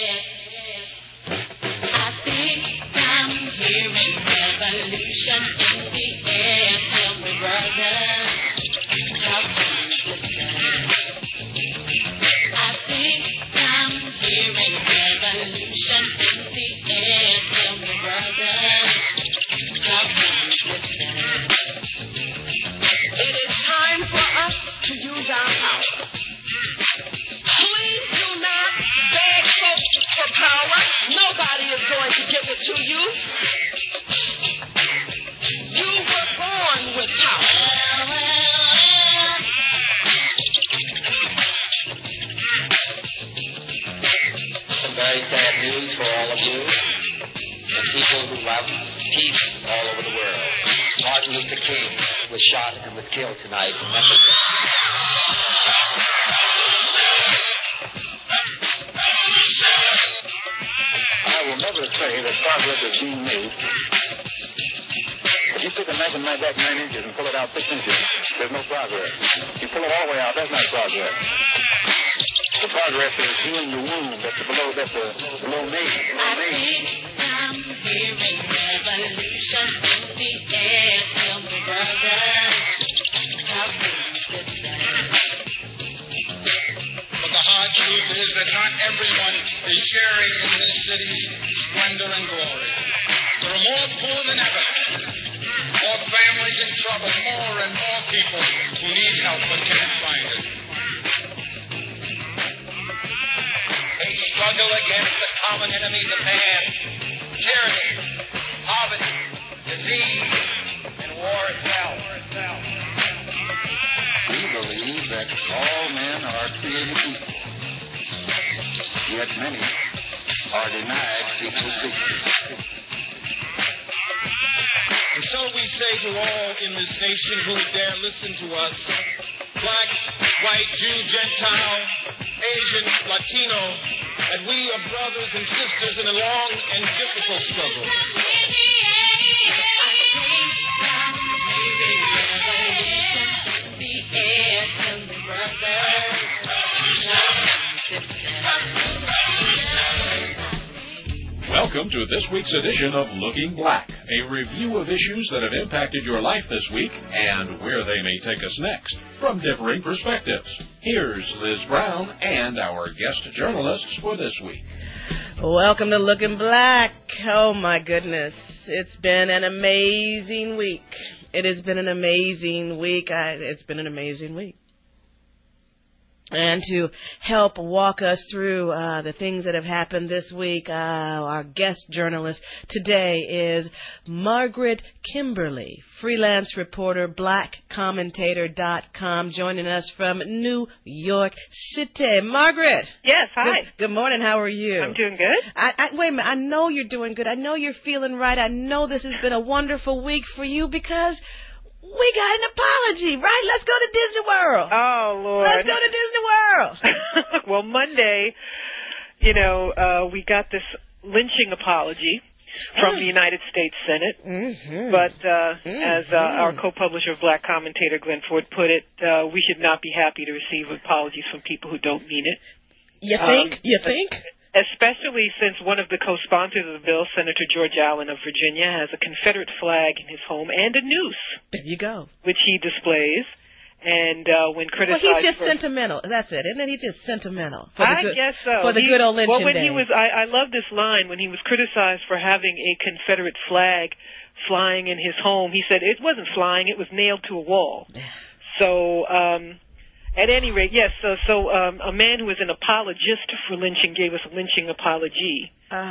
I think I'm hearing revolution in the air. Tell me, brother, how can you listen? I think I'm hearing revolution in the air. Tell me, brother, how can you listen? It is time for us to use our power. Please do not beg for power. Nobody is going to give it to you. You were born with power. Some very sad news for all of you, the people who love peace all over the world. Martin Luther King was shot and was killed tonight in Memphis. I will never say that progress is being made. If you take a knife and knife back 9 inches and pull it out 6 inches, there's no progress. You pull it all the way out, that's not progress. The progress is healing the wound that's below knee. I think I'm hearing revolution in the air. Tell me, brother, how can you listen? But the hard truth is that not everyone is sharing in this city's splendor and glory. There are more poor than ever, more families in trouble, more and more people who need help but can't find it. They struggle against the common enemies of man: tyranny, poverty, disease, and war itself. We believe that all men are created equal, yet many are denied equal treatment. And so we say to all in this nation who dare listen to us, black, white, Jew, Gentile, Asian, Latino, that we are brothers and sisters in a long and difficult struggle. Welcome to this week's edition of Looking Black, a review of issues that have impacted your life this week and where they may take us next from differing perspectives. Here's Liz Brown and our guest journalists for this week. Welcome to Looking Black. Oh, my goodness. It's been an amazing week. It has been an amazing week. It's been an amazing week. And to help walk us through the things that have happened this week, our guest journalist today is Margaret Kimberly, freelance reporter, blackcommentator.com, joining us from New York City. Margaret. Yes, hi. Good morning. How are you? I'm doing good. Wait a minute. I know you're doing good. I know you're feeling right. I know this has been a wonderful week for you because we got an apology, right? Let's go to Disney World. Oh, Lord. Let's go to Disney World. Well, Monday, we got this lynching apology. from the United States Senate. But as our co-publisher of Black Commentator, Glenn Ford, put it, we should not be happy to receive apologies from people who don't mean it. You think? You think? Especially since one of the co-sponsors of the bill, Senator George Allen of Virginia, has a Confederate flag in his home and a noose. There you go. Which he displays. And when criticized, he's just sentimental. That's it, isn't it? He's just sentimental. I guess so. For the good old lynching Well, when days. he was, I love this line when he was criticized for having a Confederate flag flying in his home. He said it wasn't flying; it was nailed to a wall. So, at any rate, yes. So, a man who is an apologist for lynching gave us a lynching apology.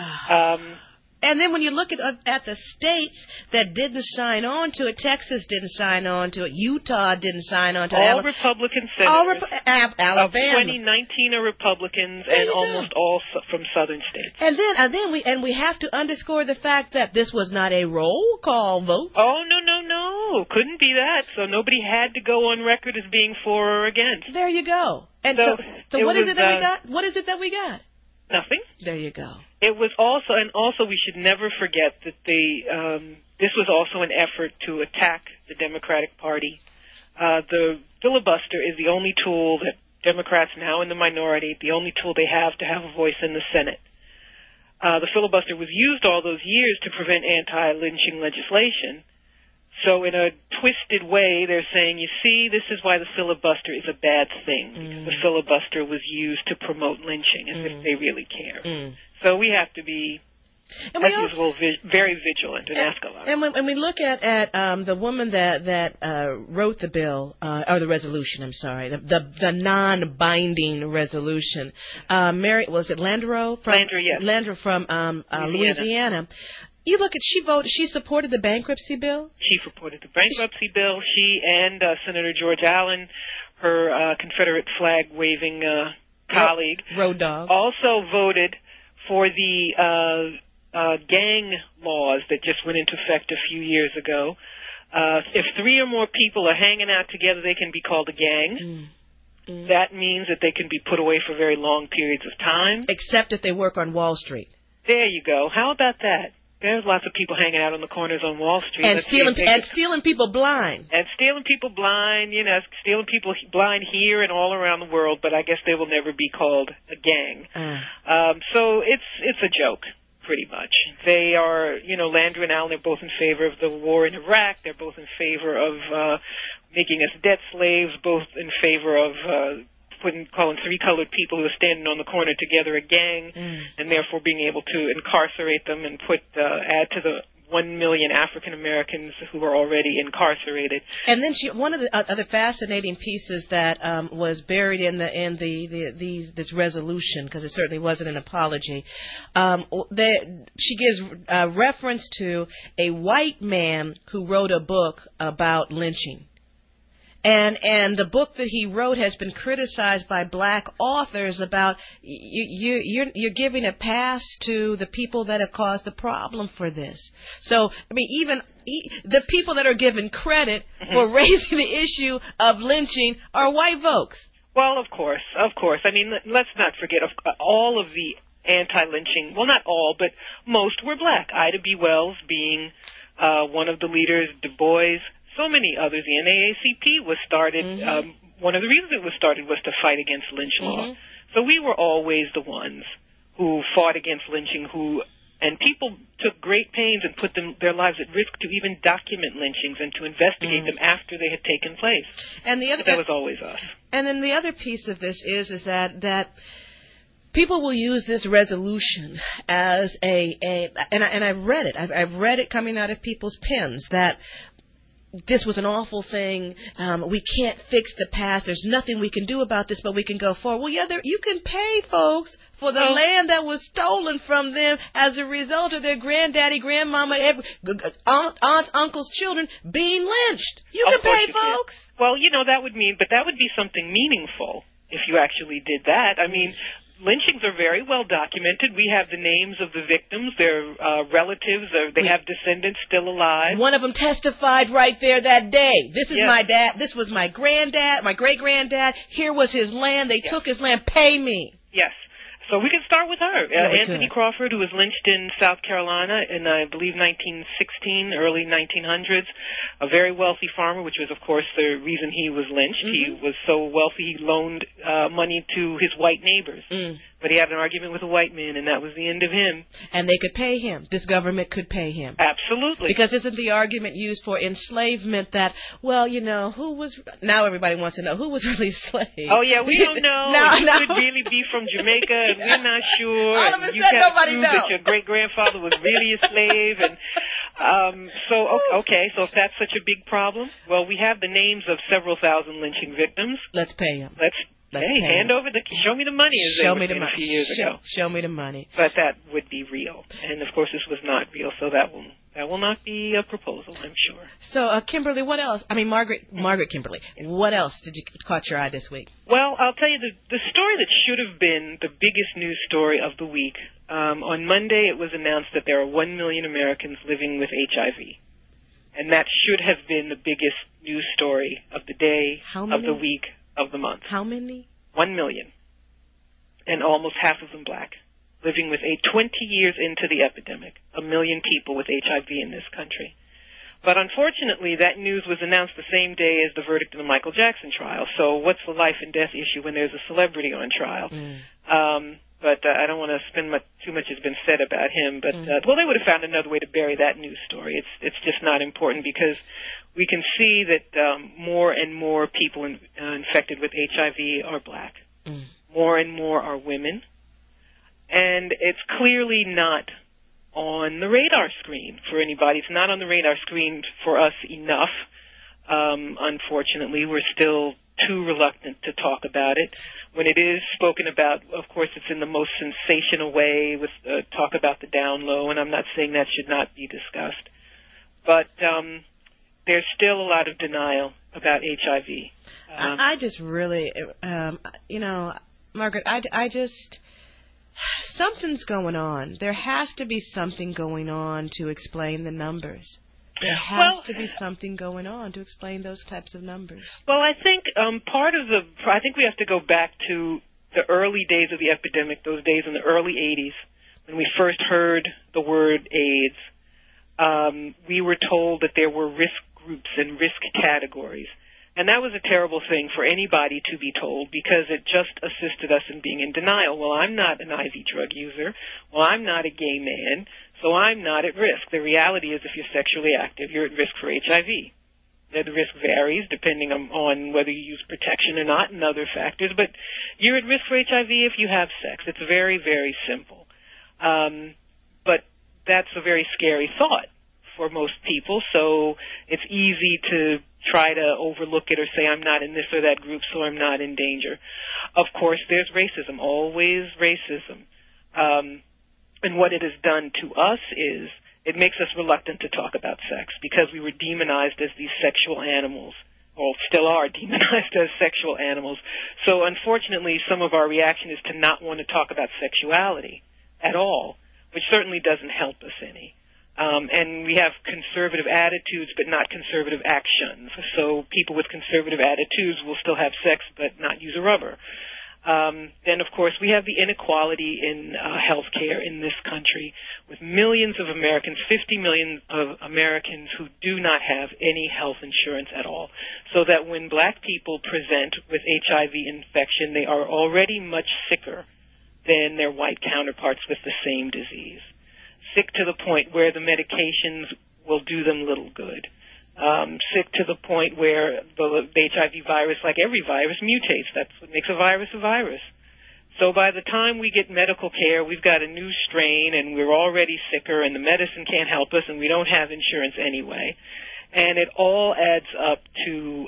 And then when you look at the states that didn't sign on to it, Texas didn't sign on to it, Utah didn't sign on to it. All Republican senators Alabama. of 2019 are Republicans, and almost all from southern states. And then we have to underscore the fact that this was not a roll call vote. Oh, no. Couldn't be that. So nobody had to go on record as being for or against. There you go. And so what is it that we got? What is it that we got? Nothing. There you go. It was also we should never forget that this was also an effort to attack the Democratic Party. The filibuster is the only tool that Democrats, now in the minority, the only tool they have to have a voice in the Senate. The filibuster was used all those years to prevent anti-lynching legislation. So in a twisted way, they're saying, you see, this is why the filibuster is a bad thing, because the filibuster was used to promote lynching, as if they really care. So we have to be, as usual, very vigilant and ask a lot. And when we look at the woman that wrote the bill, or the resolution, I'm sorry, the non-binding resolution, Mary, was it Landreau? Landreau, yes. Landreau from Louisiana. You look at, she supported the bankruptcy bill? She supported the bankruptcy bill. She and Senator George Allen, her Confederate flag-waving colleague, Road Dogg, also voted for the gang laws that just went into effect a few years ago. If 3 or more people are hanging out together, they can be called a gang. That means that they can be put away for very long periods of time. Except if they work on Wall Street. There you go. How about that? There's lots of people hanging out on the corners on Wall Street. And stealing people blind. And stealing people blind, stealing people blind here and all around the world, but I guess they will never be called a gang. So it's a joke, pretty much. They are, Landreau and Allen, they're both in favor of the war in Iraq. They're both in favor of making us debt slaves, both in favor of calling 3 colored people who are standing on the corner together a gang, and therefore being able to incarcerate them and add to the 1 million African Americans who are already incarcerated. And then one of the other fascinating pieces that was buried in this resolution, because it certainly wasn't an apology, she gives reference to a white man who wrote a book about lynching. And the book that he wrote has been criticized by black authors about you're giving a pass to the people that have caused the problem for this. So, I mean, even the people that are given credit for raising the issue of lynching are white folks. Well, of course. I mean, let's not forget, all of the anti-lynching, well, not all, but most were black. Ida B. Wells being one of the leaders, Du Bois, so many others. The NAACP was started, one of the reasons it was started was to fight against lynch law. So we were always the ones who fought against lynching, and people took great pains and put their lives at risk to even document lynchings and to investigate them after they had taken place. And that was always us. And then the other piece of this is that people will use this resolution as and I've read it. I've read it coming out of people's pens that this was an awful thing. We can't fix the past. There's nothing we can do about this, but we can go forward. Well, yeah, you can pay folks for the land that was stolen from them as a result of their granddaddy, grandmama, aunts, uncles, children being lynched. You can pay folks. Well, that would be something meaningful if you actually did that. I mean, lynchings are very well documented. We have the names of the victims, their relatives, they have descendants still alive. One of them testified right there that day. This is my dad. This was my granddad, my great-granddad. Here was his land. They took his land. Pay me. Yes. So we can start with her. Yeah, Anthony Crawford, who was lynched in South Carolina in, I believe, 1916, early 1900s. A very wealthy farmer, which was, of course, the reason he was lynched. He was so wealthy he loaned money to his white neighbors. But he had an argument with a white man, and that was the end of him. And they could pay him. This government could pay him. Absolutely. Because isn't the argument used for enslavement that, well, you know, now everybody wants to know who was really a slave. Oh, yeah, we don't know. You could really be from Jamaica, and we're not sure. All of a and you sudden, can't nobody prove knows. that your great-grandfather was really a slave. And okay, so if that's such a big problem, well, we have the names of several thousand lynching victims. Let's pay them. Hand over show me the money, as they were saying a few years ago. Show me the money. But that would be real, and of course this was not real, so that will not be a proposal, I'm sure. So, Kimberly, what else? I mean, Margaret Kimberly, what else caught your eye this week? Well, I'll tell you the story that should have been the biggest news story of the week. On Monday, it was announced that there are 1 million Americans living with HIV, and that should have been the biggest news story of the day, of the week, of the month. How many? 1 million, and almost half of them black, living with 20 years into the epidemic, 1 million people with HIV in this country. But unfortunately, that news was announced the same day as the verdict in the Michael Jackson trial. So what's the life and death issue when there's a celebrity on trial? But I don't want to spend too much has been said about him. But well, they would have found another way to bury that news story. It's just not important because we can see that more and more people infected with HIV are black. More and more are women. And it's clearly not on the radar screen for anybody. It's not on the radar screen for us enough. Unfortunately, we're still too reluctant to talk about it. When it is spoken about, of course, it's in the most sensational way with talk about the down low, and I'm not saying that should not be discussed. But there's still a lot of denial about HIV. I just really, Margaret, I just, something's going on. There has to be something going on to explain the numbers. There has to be something going on to explain those types of numbers. Well, I think I think we have to go back to the early days of the epidemic, those days in the early 80s when we first heard the word AIDS. We were told that there were risk groups and risk categories. And that was a terrible thing for anybody to be told because it just assisted us in being in denial. Well, I'm not an IV drug user. Well, I'm not a gay man, so I'm not at risk. The reality is if you're sexually active, you're at risk for HIV. The risk varies depending on whether you use protection or not and other factors, but you're at risk for HIV if you have sex. It's very, very simple. But that's a very scary thought for most people, so it's easy to try to overlook it or say I'm not in this or that group, so I'm not in danger. Of course, there's racism, always racism. And what it has done to us is it makes us reluctant to talk about sex because we were demonized as these sexual animals, or still are demonized as sexual animals. So unfortunately, some of our reaction is to not want to talk about sexuality at all, which certainly doesn't help us any. And we have conservative attitudes but not conservative actions. So people with conservative attitudes will still have sex but not use a rubber. Then, of course, we have the inequality in health care in this country with millions of Americans, 50 million of Americans who do not have any health insurance at all. So that when black people present with HIV infection, they are already much sicker than their white counterparts with the same disease. Sick to the point where the medications will do them little good. Sick to the point where the HIV virus, like every virus, mutates. That's what makes a virus a virus. So by the time we get medical care, we've got a new strain and we're already sicker and the medicine can't help us and we don't have insurance anyway. And it all adds up to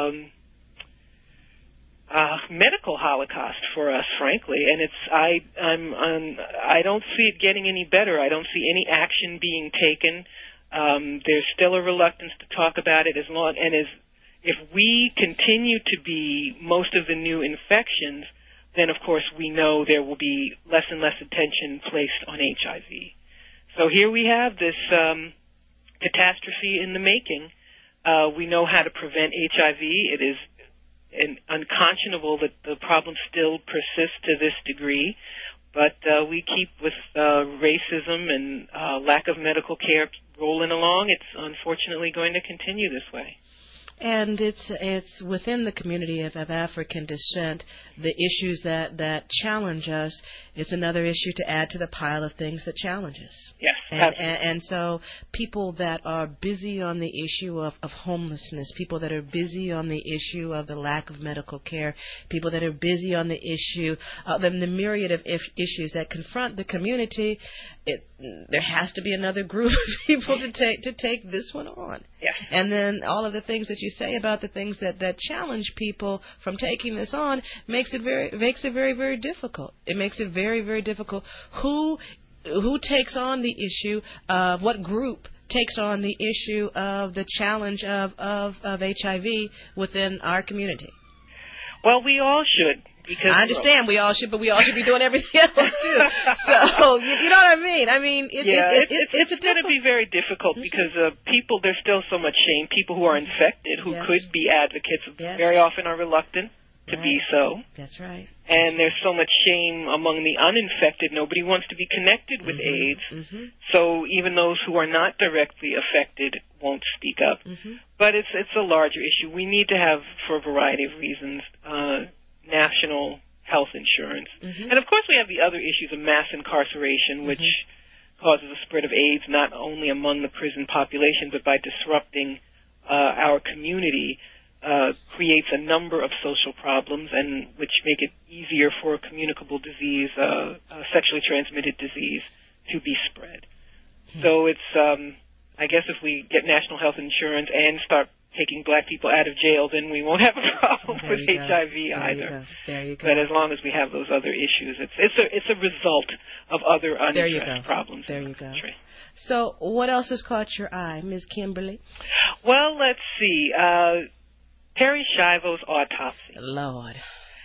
medical holocaust for us, frankly, and I don't see it getting any better. I don't see any action being taken. There's still a reluctance to talk about it if we continue to be most of the new infections, then of course we know there will be less and less attention placed on HIV. So here we have this catastrophe in the making. We know how to prevent HIV. It is unconscionable that the problem still persists to this degree, But we keep with racism and lack of medical care rolling along. It's unfortunately going to continue this way. And it's within the community of African descent, the issues that challenge us. It's another issue to add to the pile of things that challenge us. Yes, and so people that are busy on the issue of homelessness, people that are busy on the issue of the lack of medical care, people that are busy on the issue of the myriad of issues that confront the community, there has to be another group of people to take this one on. Yeah. And then all of the things that you say about the things that challenge people from taking this on makes it very, very difficult. It makes it very, very difficult. Who takes on the issue of what group takes on the issue of the challenge of HIV within our community? Well, we all should. Because I understand we all should, but we all should be doing everything else too. So you know what I mean? I mean, it's going to be very difficult because there's still so much shame. People who are infected, who could be advocates, very often are reluctant to be so. That's right. And there's so much shame among the uninfected. Nobody wants to be connected with AIDS. Mm-hmm. So even those who are not directly affected won't speak up. Mm-hmm. But it's a larger issue. We need to have, for a variety of reasons, national health insurance. Mm-hmm. And of course we have the other issues of mass incarceration, which causes a spread of AIDS not only among the prison population, but by disrupting our community, creates a number of social problems, and which make it easier for a communicable disease, sexually transmitted disease, to be spread. So it's, I guess if we get national health insurance and start taking black people out of jail, then we won't have a problem with HIV either. There you go. But as long as we have those other issues, it's a result of other unaddressed problems in the country. So what else has caught your eye, Ms. Kimberly? Well, let's see. Terry Schiavo's autopsy. Lord.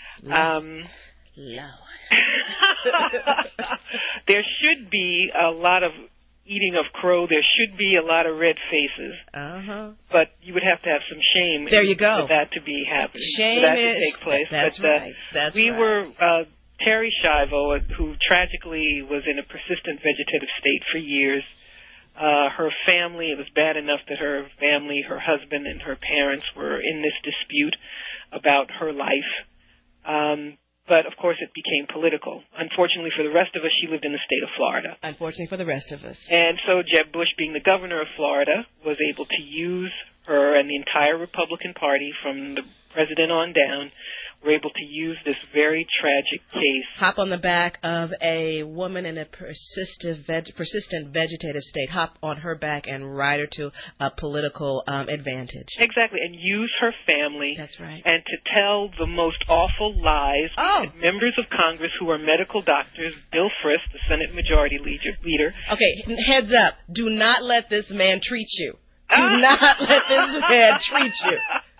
There should be a lot of eating of crow. There should be a lot of red faces. But you would have to have some shame for that to be happening. Shame for that to take place. That's right. That's we were Terry Schiavo, who tragically was in a persistent vegetative state for years. Her family, it was bad enough that her family, her husband, and her parents were in this dispute about her life. But, of course, it became political. Unfortunately for the rest of us, she lived in the state of Florida. Unfortunately for the rest of us. And so Jeb Bush, being the governor of Florida, was able to use her and the entire Republican Party from the president on down, were able to use this very tragic case. Hop on the back of a woman in a persistent vegetative state. Hop on her back and ride her to a political advantage. Exactly, and use her family. That's right. And to tell the most awful lies. Members of Congress who are medical doctors, Bill Frist, the Senate Majority Leader. Okay, heads up. Do not let this man treat you. Do not let this man treat you.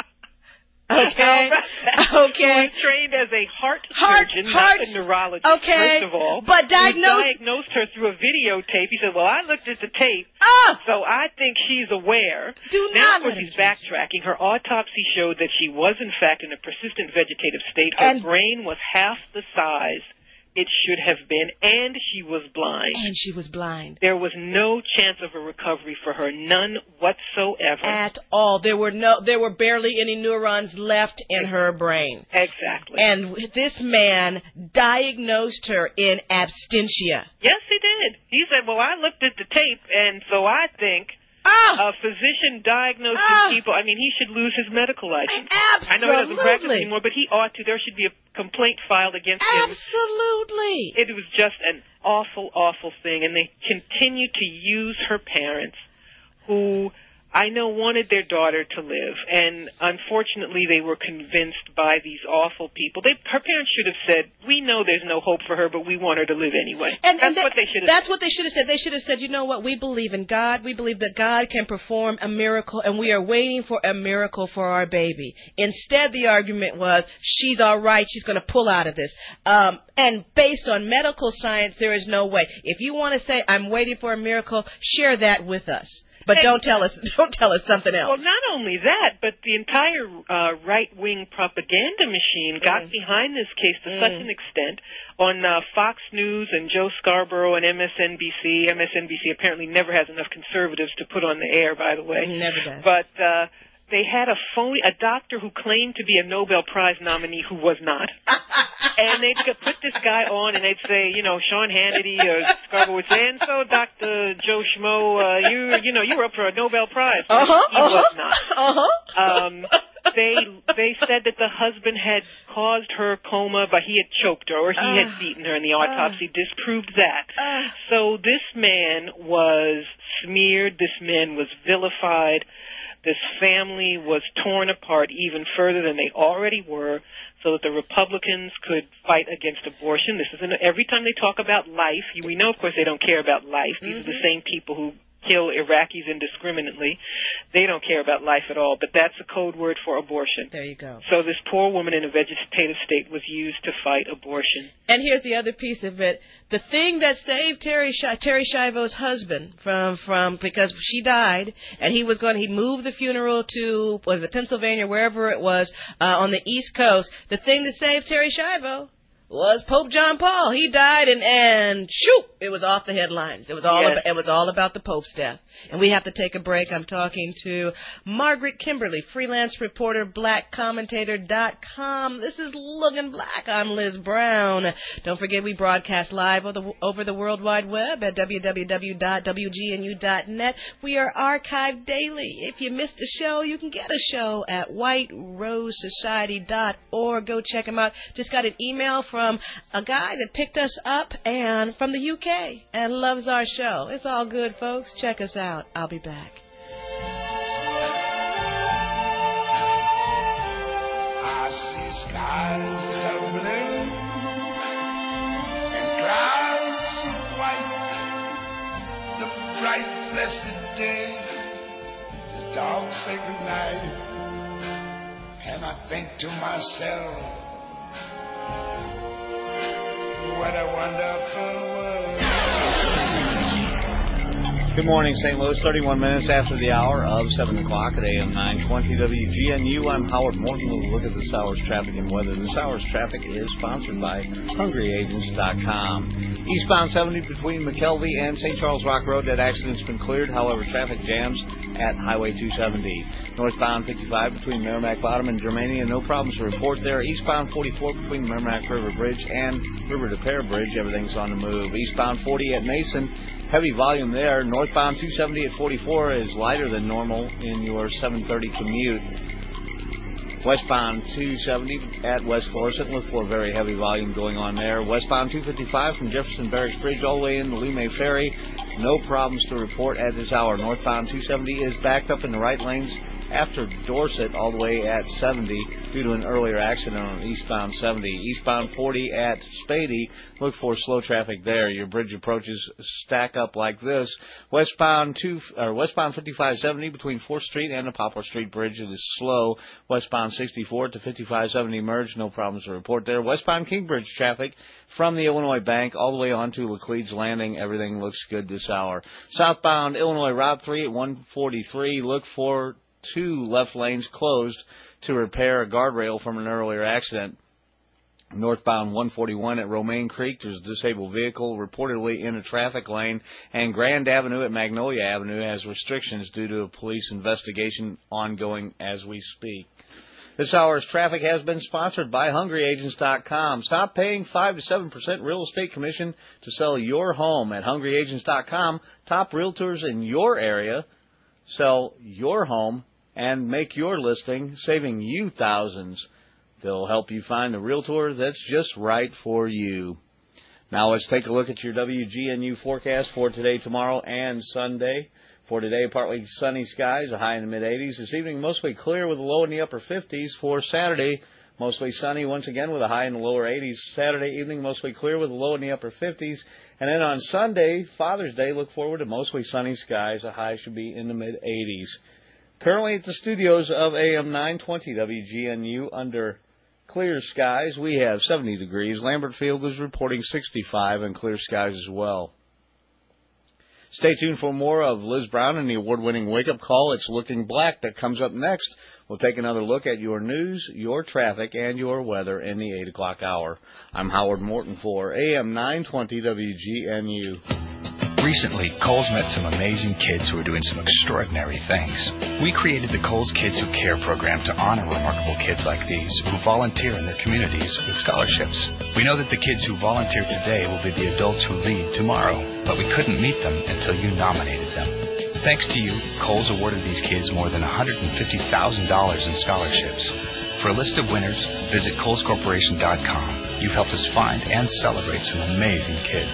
Okay. Who was trained as a heart surgeon, not a neurologist, first of all. But diagnosed her through a videotape. He said, well, I looked at the tape, so I think she's aware. Now, of course, he's backtracking. Her autopsy showed that she was, in fact, in a persistent vegetative state. Her brain was half the size it should have been, and she was blind. There was no chance of a recovery for her, none whatsoever. At all. There were barely any neurons left in her brain. Exactly. And this man diagnosed her in absentia. Yes, he did. He said, well, I looked at the tape, and so I think a physician diagnosing people, I mean, he should lose his medical license. Absolutely. I know he doesn't practice anymore, but he ought to. There should be a complaint filed against him. Absolutely. It was just an awful, awful thing. And they continue to use her parents, who I know wanted their daughter to live. And unfortunately, they were convinced by these awful people. Her parents should have said, we know there's no hope for her, but we want her to live anyway. That's what they should have said. That's what they should have said. They should have said, you know what, we believe in God. We believe that God can perform a miracle, and we are waiting for a miracle for our baby. Instead, the argument was, she's all right, she's going to pull out of this. And based on medical science, there is no way. If you want to say, I'm waiting for a miracle, share that with us. But don't tell us something else. Well, not only that, but the entire right-wing propaganda machine got behind this case to such an extent on Fox News and Joe Scarborough and MSNBC. MSNBC apparently never has enough conservatives to put on the air, by the way. Never does. But they had a doctor who claimed to be a Nobel Prize nominee who was not. And they'd put this guy on, and they'd say, Sean Hannity or Scarborough would say, and so Dr. Joe Schmo, you were up for a Nobel Prize. He was not. They said that the husband had caused her coma, but he had choked her, or he had beaten her, and the autopsy disproved that. So this man was smeared. This man was vilified. This family was torn apart even further than they already were, so that the Republicans could fight against abortion. This is every time they talk about life, we know, of course, they don't care about life. These are the same people who kill Iraqis indiscriminately. They don't care about life at all, but that's a code word for abortion. There you go. So this poor woman in a vegetative state was used to fight abortion. And here's the other piece of it. The thing that saved Terry Schiavo's husband from because she died, and he moved the funeral to, was it Pennsylvania, wherever it was, on the East Coast. The thing that saved Terry Schiavo was Pope John Paul. He died, and shoot, it was off the headlines. It was all about the Pope's death. And we have to take a break. I'm talking to Margaret Kimberly, freelance reporter, blackcommentator.com. This is Looking Black. I'm Liz Brown. Don't forget we broadcast live over the World Wide Web at www.wgnu.net. We are archived daily. If you missed a show, you can get a show at whiterosesociety.org. Go check them out. Just got an email from a guy that picked us up and from the UK and loves our show. It's all good, folks. Check us out. I'll be back. I see skies so blue and clouds so white, the bright blessed day, the dogs say goodnight, and I think to myself, what a wonderful world. Good morning, St. Louis. 31 minutes after the hour of 7 o'clock at AM 920 WGNU. I'm Howard Morton. We'll look at this hour's traffic and weather. This hour's traffic is sponsored by HungryAgents.com. Eastbound 70 between McKelvey and St. Charles Rock Road. That accident's been cleared. However, traffic jams at Highway 270. Northbound 55 between Merrimack Bottom and Germania. No problems to report there. Eastbound 44 between Merrimack River Bridge and River to Pear Bridge. Everything's on the move. Eastbound 40 at Mason. Heavy volume there. Northbound 270 at 44 is lighter than normal in your 7:30 commute. Westbound 270 at West Florissant. Look for very heavy volume going on there. Westbound 255 from Jefferson Barracks Bridge all the way in the Lee May Ferry. No problems to report at this hour. Northbound 270 is backed up in the right lanes after Dorset all the way at 70 due to an earlier accident on eastbound 70. Eastbound 40 at Spady, look for slow traffic there. Your bridge approaches stack up like this. Westbound 5570 between 4th Street and the Poplar Street Bridge, it is slow. Westbound 64 to 5570 merge, no problems to report there. Westbound Kingbridge traffic from the Illinois Bank all the way on to Laclede's Landing, everything looks good this hour. Southbound Illinois Route 3 at 143, look for 2 left lanes closed to repair a guardrail from an earlier accident. Northbound 141 at Romaine Creek, there's a disabled vehicle reportedly in a traffic lane, and Grand Avenue at Magnolia Avenue has restrictions due to a police investigation ongoing as we speak. This hour's traffic has been sponsored by HungryAgents.com. Stop paying 5 to 7% real estate commission to sell your home at HungryAgents.com. Top realtors in your area sell your home and make your listing, saving you thousands. They'll help you find a realtor that's just right for you. Now let's take a look at your WGNU forecast for today, tomorrow, and Sunday. For today, partly sunny skies, a high in the mid-80s. This evening, mostly clear with a low in the upper 50s. For Saturday, mostly sunny once again with a high in the lower 80s. Saturday evening, mostly clear with a low in the upper 50s. And then on Sunday, Father's Day, look forward to mostly sunny skies. A high should be in the mid-80s. Currently at the studios of AM 920 WGNU under clear skies, we have 70 degrees. Lambertfield is reporting 65 and clear skies as well. Stay tuned for more of Liz Brown and the award-winning wake-up call. It's Looking Black that comes up next. We'll take another look at your news, your traffic, and your weather in the 8 o'clock hour. I'm Howard Morton for AM 920 WGNU. Recently, Kohl's met some amazing kids who are doing some extraordinary things. We created the Kohl's Kids Who Care program to honor remarkable kids like these who volunteer in their communities with scholarships. We know that the kids who volunteer today will be the adults who lead tomorrow, but we couldn't meet them until you nominated them. Thanks to you, Kohl's awarded these kids more than $150,000 in scholarships. For a list of winners, visit KohlsCorporation.com. You've helped us find and celebrate some amazing kids.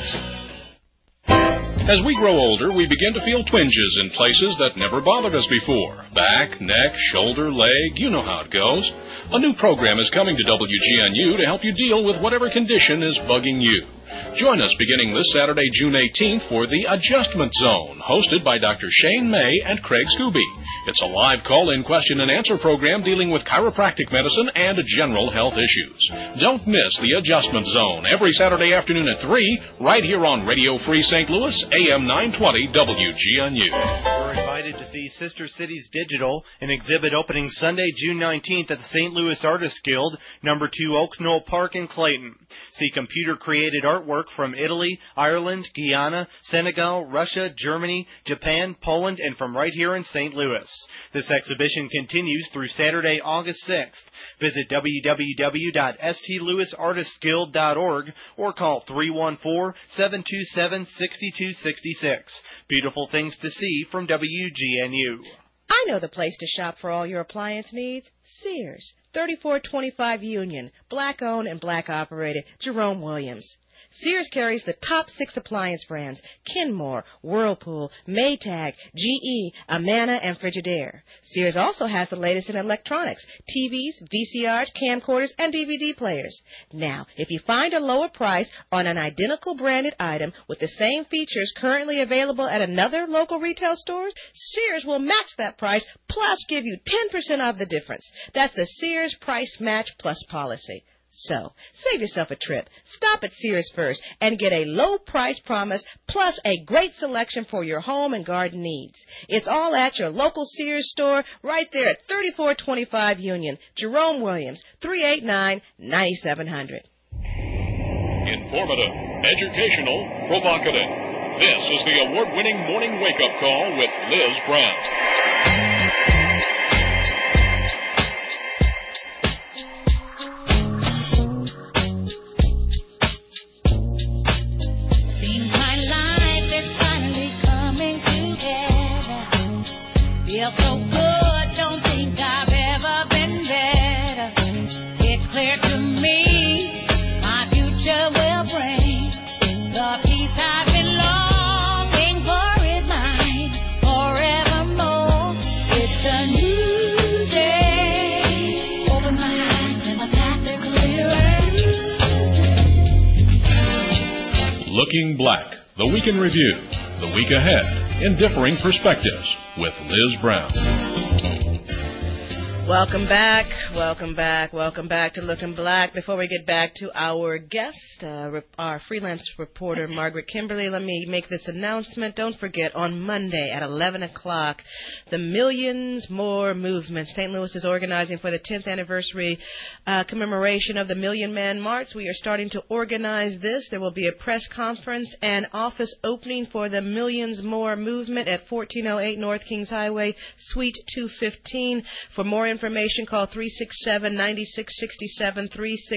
As we grow older, we begin to feel twinges in places that never bothered us before. Back, neck, shoulder, leg, you know how it goes. A new program is coming to WGNU to help you deal with whatever condition is bugging you. Join us beginning this Saturday, June 18th for The Adjustment Zone, hosted by Dr. Shane May and Craig Scooby. It's a live call-in question-and-answer program dealing with chiropractic medicine and general health issues. Don't miss The Adjustment Zone every Saturday afternoon at 3, right here on Radio Free St. Louis, AM 920 WGNU. We're invited to see Sister Cities Digital, an exhibit opening Sunday, June 19th at the St. Louis Artists Guild, number 2 Oak Knoll Park in Clayton. See computer-created artwork from Italy, Ireland, Guyana, Senegal, Russia, Germany, Japan, Poland, and from right here in St. Louis. This exhibition continues through Saturday, August 6th. Visit www.stlouisartistsguild.org or call 314-727-6266. Beautiful things to see from WGNU. I know the place to shop for all your appliance needs. Sears, 3425 Union, black-owned and black-operated, Jerome Williams. Sears carries the top 6 appliance brands: Kenmore, Whirlpool, Maytag, GE, Amana, and Frigidaire. Sears also has the latest in electronics: TVs, VCRs, camcorders, and DVD players. Now, if you find a lower price on an identical branded item with the same features currently available at another local retail store, Sears will match that price plus give you 10% off the difference. That's the Sears Price Match Plus policy. So, save yourself a trip. Stop at Sears first and get a low price promise plus a great selection for your home and garden needs. It's all at your local Sears store right there at 3425 Union. Jerome Williams, 389-9700. Informative, educational, provocative. This is the award-winning morning wake-up call with Liz Brown. Feel so good, don't think I've ever been better. It's clear to me, my future will bring the peace I've been longing for is mine forevermore. It's a new day. Open my eyes and my path is clearer. Looking Black, the week in review, the week ahead, in differing perspectives with Liz Brown. Welcome back to Looking Black. Before we get back to our guest, our freelance reporter, Margaret Kimberly, let me make this announcement. Don't forget, on Monday at 11 o'clock, the Millions More Movement. St. Louis is organizing for the 10th anniversary commemoration of the Million Man March. We are starting to organize this. There will be a press conference and office opening for the Millions More Movement at 1408 North Kings Highway, Suite 215. For more information, call 367-9667,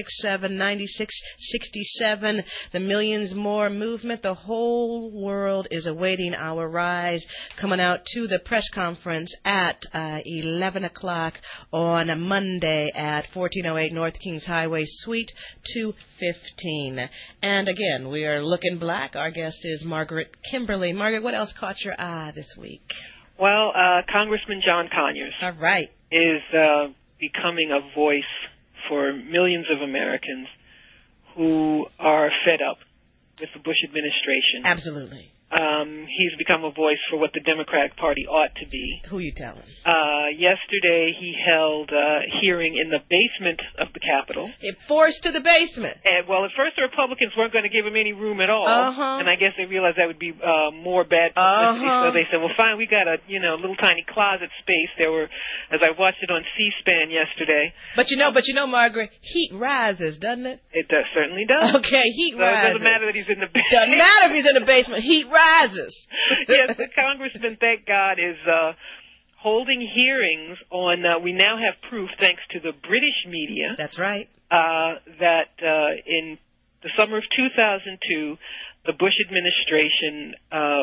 367-9667. The Millions More Movement. The whole world is awaiting our rise. Coming out to the press conference at 11 o'clock on Monday at 1408 North Kings Highway, Suite 215. And again, we are Looking Black. Our guest is Margaret Kimberly. Margaret, what else caught your eye this week? Well, Congressman John Conyers. All right. Is becoming a voice for millions of Americans who are fed up with the Bush administration. Absolutely. He's become a voice for what the Democratic Party ought to be. Who you telling? Yesterday he held a hearing in the basement of the Capitol. It forced to the basement. And, well, at first the Republicans weren't going to give him any room at all. Uh-huh. And I guess they realized that would be more bad publicity. Uh-huh. So they said, well, fine, we got a little tiny closet space. There were, as I watched it on C-SPAN yesterday. But you know, Margaret, heat rises, doesn't it? It certainly does. Okay, heat so rises. It doesn't matter that he's in the basement. Doesn't matter if he's in the basement. Heat rises. Yes, the congressman, thank God, is holding hearings on, we now have proof, thanks to the British media. That's right. That in the summer of 2002, the Bush administration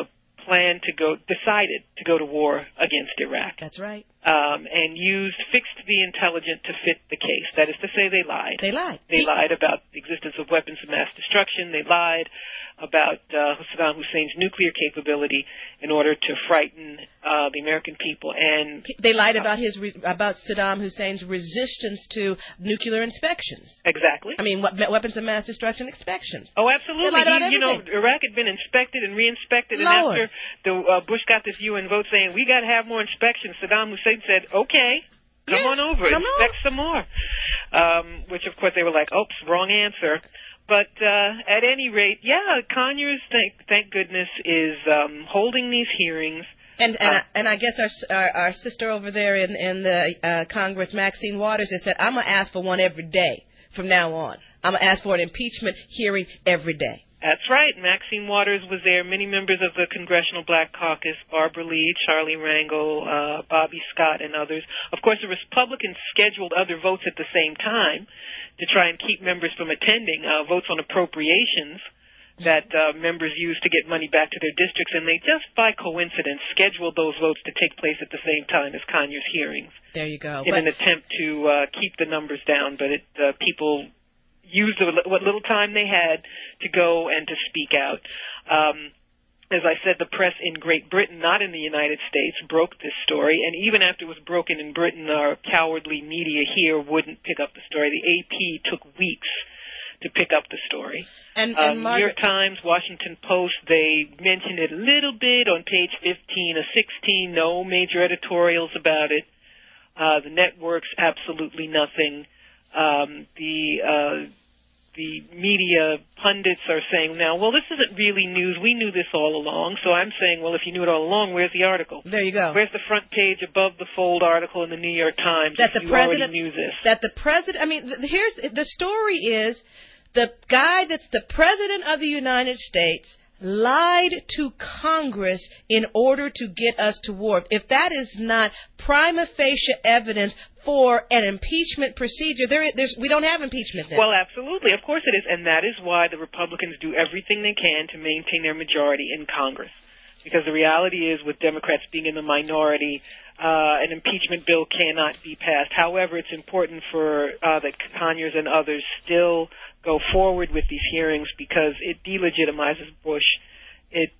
decided to go to war against Iraq. That's right. And fixed the intelligence to fit the case. That is to say, they lied. They lied. They lied about the existence of weapons of mass destruction. They lied about Saddam Hussein's nuclear capability in order to frighten the American people. And they lied about about Saddam Hussein's resistance to nuclear inspections. Exactly. I mean, weapons of mass destruction inspections. Oh, absolutely. They lied about everything. Iraq had been inspected and re-inspected, and Lord. after Bush got this UN vote saying we got to have more inspections, Saddam Hussein said, "Okay, come on over, inspect some more." Which, of course, they were like, "Oops, wrong answer." But at any rate, Conyers, thank goodness, is holding these hearings. And I guess our sister over there in the Congress, Maxine Waters, has said, I'm going to ask for one every day from now on. I'm going to ask for an impeachment hearing every day. That's right. Maxine Waters was there. Many members of the Congressional Black Caucus, Barbara Lee, Charlie Rangel, Bobby Scott, and others. Of course, the Republicans scheduled other votes at the same time to try and keep members from attending, votes on appropriations that members use to get money back to their districts, and they just by coincidence scheduled those votes to take place at the same time as Conyers' hearings. There you go. In an attempt to keep the numbers down, but people used what little time they had to go and to speak out. As I said, the press in Great Britain, not in the United States, broke this story. And even after it was broken in Britain, our cowardly media here wouldn't pick up the story. The AP took weeks to pick up the story. And New York Times, Washington Post, they mentioned it a little bit on page 15 or 16, no major editorials about it. The networks, absolutely nothing. The media pundits are saying now, well, this isn't really news. We knew this all along. So I'm saying, well, if you knew it all along, where's the article? There you go. Where's the front page above the fold article in the New York Times that if the you president already knew this? That the president, I mean, here's the story is the guy that's the president of the United States lied to Congress in order to get us to war. If that is not prima facie evidence for an impeachment procedure, we don't have impeachment then. Well, absolutely. Of course it is. And that is why the Republicans do everything they can to maintain their majority in Congress. Because the reality is, with Democrats being in the minority, an impeachment bill cannot be passed. However, it's important for that Conyers and others still go forward with these hearings because it delegitimizes Bush. It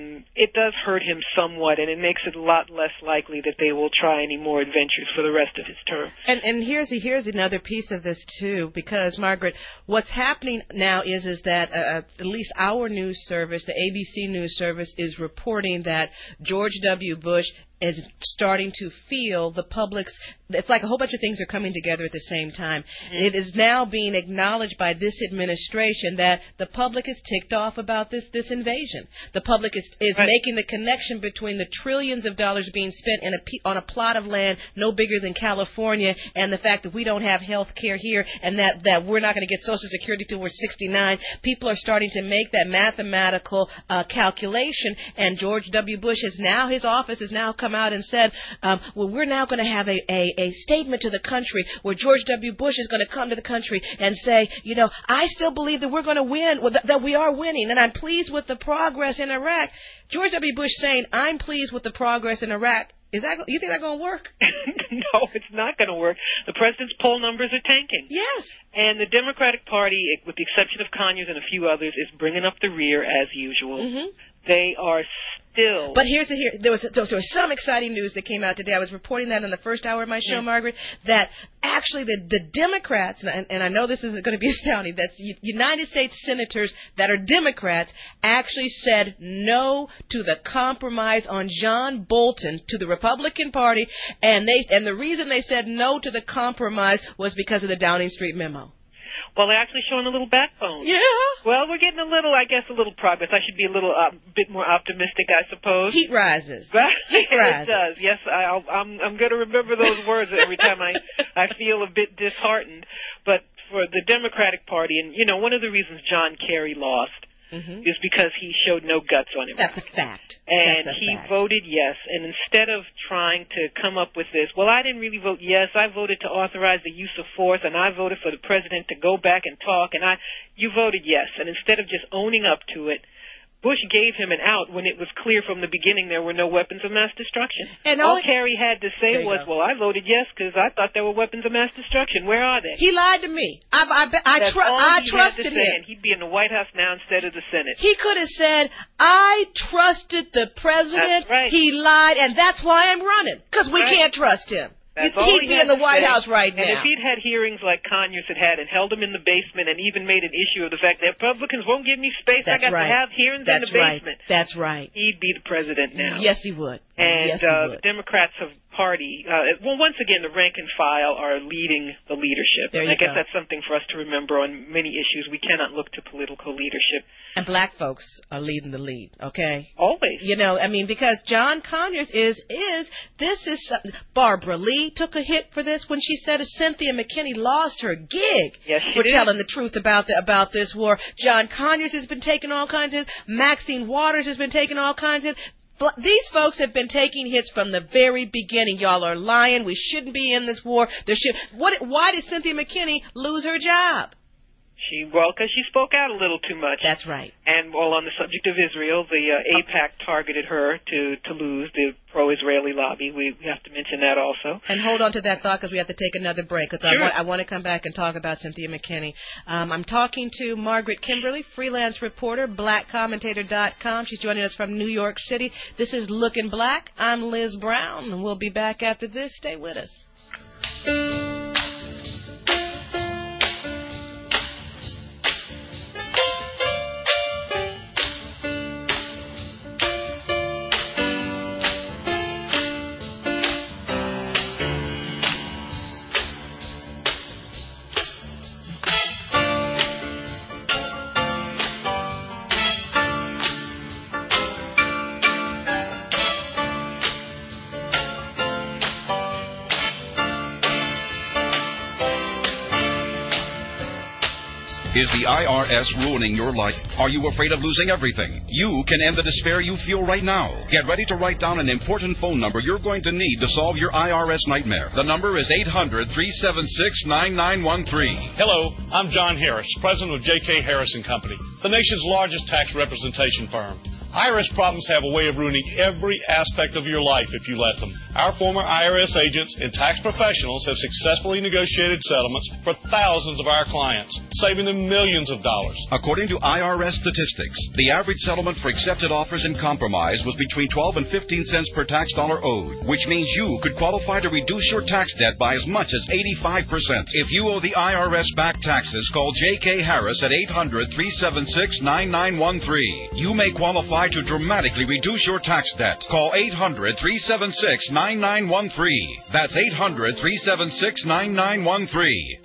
does hurt him somewhat, and it makes it a lot less likely that they will try any more adventures for the rest of his term. And here's another piece of this too, because Margaret, what's happening now is that at least our news service, the ABC News Service, is reporting that George W. Bush is starting to feel the public's, it's like a whole bunch of things are coming together at the same time. Mm-hmm. It is now being acknowledged by this administration that the public is ticked off about this invasion. The public is making the connection between the trillions of dollars being spent on a plot of land no bigger than California and the fact that we don't have health care here and that we're not going to get Social Security till we're 69. People are starting to make that mathematical calculation, and George W. Bush his office has now come out and said, well, we're now going to have a statement to the country where George W. Bush is going to come to the country and say, I still believe that we're going to win, that we are winning, and I'm pleased with the progress in Iraq. George W. Bush saying, I'm pleased with the progress in Iraq. You think that's going to work? No, it's not going to work. The president's poll numbers are tanking. Yes. And the Democratic Party, with the exception of Conyers and a few others, is bringing up the rear as usual. Mm-hmm. They are still. But there was some exciting news that came out today. I was reporting that in the first hour of my show, Margaret, that actually the Democrats, and I know this isn't going to be astounding, that United States senators that are Democrats actually said no to the compromise on John Bolton to the Republican Party, and the reason they said no to the compromise was because of the Downing Street memo. Well, they're actually showing a little backbone. Yeah. Well, we're getting a little progress. I should be a little bit more optimistic, I suppose. Heat rises. Heat rises. It does. Yes, I'm going to remember those words every time I feel a bit disheartened. But for the Democratic Party, and one of the reasons John Kerry lost is because he showed no guts on him. That's a fact. And he voted yes. And instead of trying to come up with this, well, I didn't really vote yes. I voted to authorize the use of force, and I voted for the president to go back and talk, and you voted yes. And instead of just owning up to it, Bush gave him an out when it was clear from the beginning there were no weapons of mass destruction. And all Kerry had to say was, well, I voted yes because I thought there were weapons of mass destruction. Where are they? He lied to me. I trusted him. And he'd be in the White House now instead of the Senate. He could have said, I trusted the president. That's right. He lied, and that's why I'm running, because we can't trust him. He'd be in the White House right now. And if he'd had hearings like Conyers had and held him in the basement and even made an issue of the fact that Republicans won't give me space, I got to have hearings in the basement. That's right. He'd be the president now. Yes, he would. And the Democrats have party, once again, the rank and file are leading the leadership. I guess that's something for us to remember on many issues. We cannot look to political leadership. And black folks are leading the lead, okay? Always. Because John Conyers is Barbara Lee took a hit for this when she said Cynthia McKinney lost her gig for telling the truth about this war. John Conyers has been taking all kinds of hits. Maxine Waters has been taking all kinds of hits. These folks have been taking hits from the very beginning. Y'all are lying. We shouldn't be in this war. Why did Cynthia McKinney lose her job? Because she spoke out a little too much. That's right. And on the subject of Israel, the AIPAC targeted her to lose the pro-Israeli lobby. We have to mention that also. And hold on to that thought because we have to take another break. Because I want to come back and talk about Cynthia McKinney. I'm talking to Margaret Kimberly, freelance reporter, blackcommentator.com. She's joining us from New York City. This is Looking Black. I'm Liz Brown, and we'll be back after this. Stay with us. Is the IRS ruining your life? Are you afraid of losing everything? You can end the despair you feel right now. Get ready to write down an important phone number you're going to need to solve your IRS nightmare. The number is 800-376-9913. Hello, I'm John Harris, president of J.K. Harris & Company, the nation's largest tax representation firm. IRS problems have a way of ruining every aspect of your life if you let them. Our former IRS agents and tax professionals have successfully negotiated settlements for thousands of our clients, saving them millions of dollars. According to IRS statistics, the average settlement for accepted offers in compromise was between 12 and 15 cents per tax dollar owed, which means you could qualify to reduce your tax debt by as much as 85%. If you owe the IRS back taxes, call J.K. Harris at 800-376-9913. You may qualify to dramatically reduce your tax debt. Call 800-376-9913. That's 800-376-9913.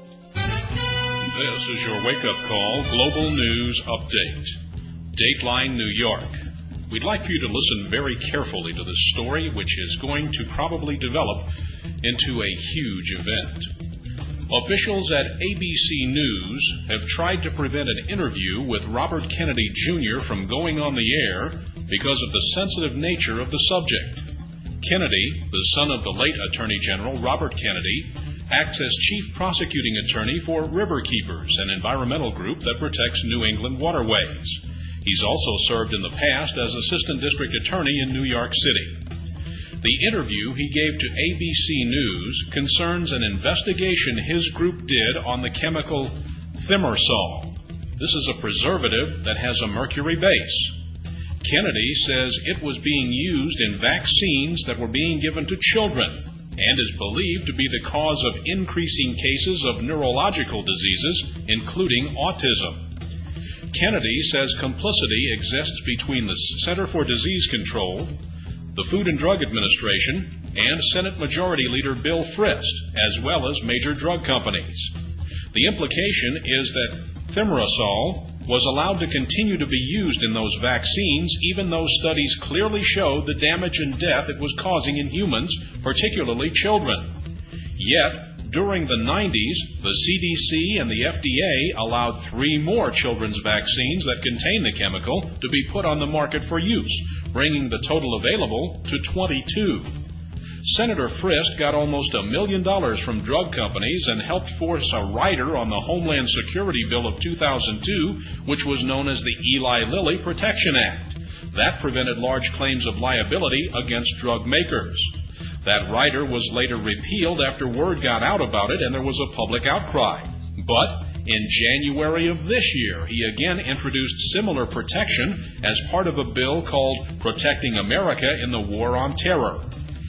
This is your wake-up call, Global News Update. Dateline New York. We'd like for you to listen very carefully to this story, which is going to probably develop into a huge event. Officials at ABC News have tried to prevent an interview with Robert Kennedy Jr. from going on the air because of the sensitive nature of the subject. Kennedy, the son of the late Attorney General Robert Kennedy, acts as chief prosecuting attorney for Riverkeepers, an environmental group that protects New England waterways. He's also served in the past as assistant district attorney in New York City. The interview he gave to ABC News concerns an investigation his group did on the chemical thimerosal. This is a preservative that has a mercury base. Kennedy says it was being used in vaccines that were being given to children and is believed to be the cause of increasing cases of neurological diseases, including autism. Kennedy says complicity exists between the Center for Disease Control, the Food and Drug Administration, and Senate Majority Leader Bill Frist, as well as major drug companies. The implication is that thimerosal was allowed to continue to be used in those vaccines, even though studies clearly showed the damage and death it was causing in humans, particularly children. Yet, during the 90s, the CDC and the FDA allowed 3 more children's vaccines that contain the chemical to be put on the market for use, bringing the total available to 22. Senator Frist got almost $1 million from drug companies and helped force a rider on the Homeland Security Bill of 2002, which was known as the Eli Lilly Protection Act. That prevented large claims of liability against drug makers. That rider was later repealed after word got out about it and there was a public outcry. But in January of this year, he again introduced similar protection as part of a bill called Protecting America in the War on Terror.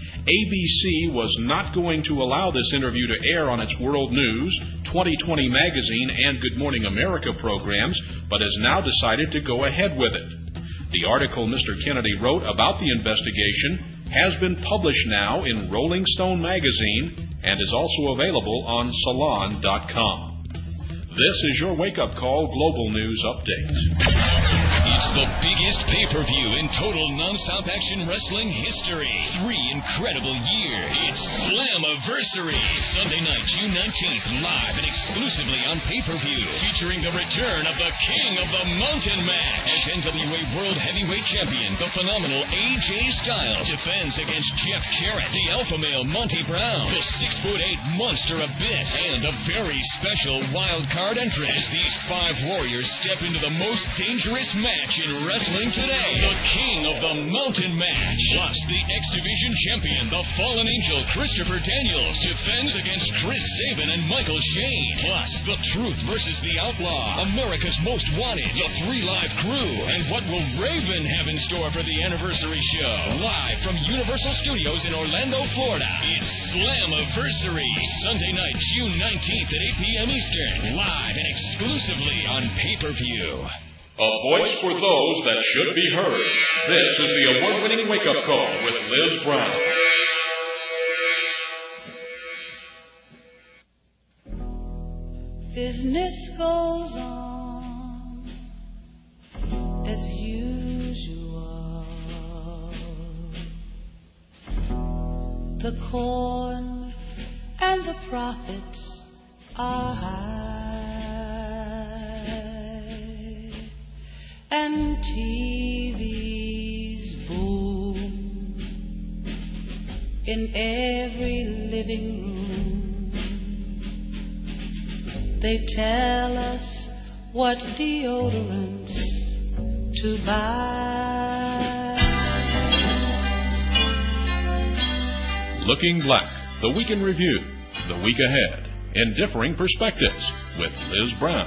ABC was not going to allow this interview to air on its World News, 2020 Magazine, and Good Morning America programs, but has now decided to go ahead with it. The article Mr. Kennedy wrote about the investigation has been published now in Rolling Stone magazine and is also available on Salon.com. This is your wake-up call global news update. It's the biggest pay-per-view in total non-stop action wrestling history. 3 incredible years. It's Slammiversary. Sunday night, June 19th, live and exclusively on pay-per-view. Featuring the return of the King of the Mountain match. As NWA World Heavyweight Champion, the phenomenal AJ Styles defends against Jeff Jarrett, the alpha male Monty Brown, the 6'8" monster Abyss, and a very special wild card entrant. As these 5 warriors step into the most dangerous match in wrestling today, the King of the Mountain match. Plus, the X Division champion, the Fallen Angel Christopher Daniels, defends against Chris Sabin and Michael Shane. Plus, the Truth versus the Outlaw, America's Most Wanted, the 3 Live Crew, and what will Raven have in store for the anniversary show? Live from Universal Studios in Orlando, Florida, it's Slammiversary. Sunday night, June 19th at 8 p.m. Eastern. Live and exclusively on pay-per-view. A voice for those that should be heard. This is the award-winning wake-up call with Liz Brown. Business goes on as usual. The corn and the profits are high. And TVs boom in every living room. They tell us what deodorants to buy. Looking Black, the week in review, the week ahead, in differing perspectives with Liz Brown.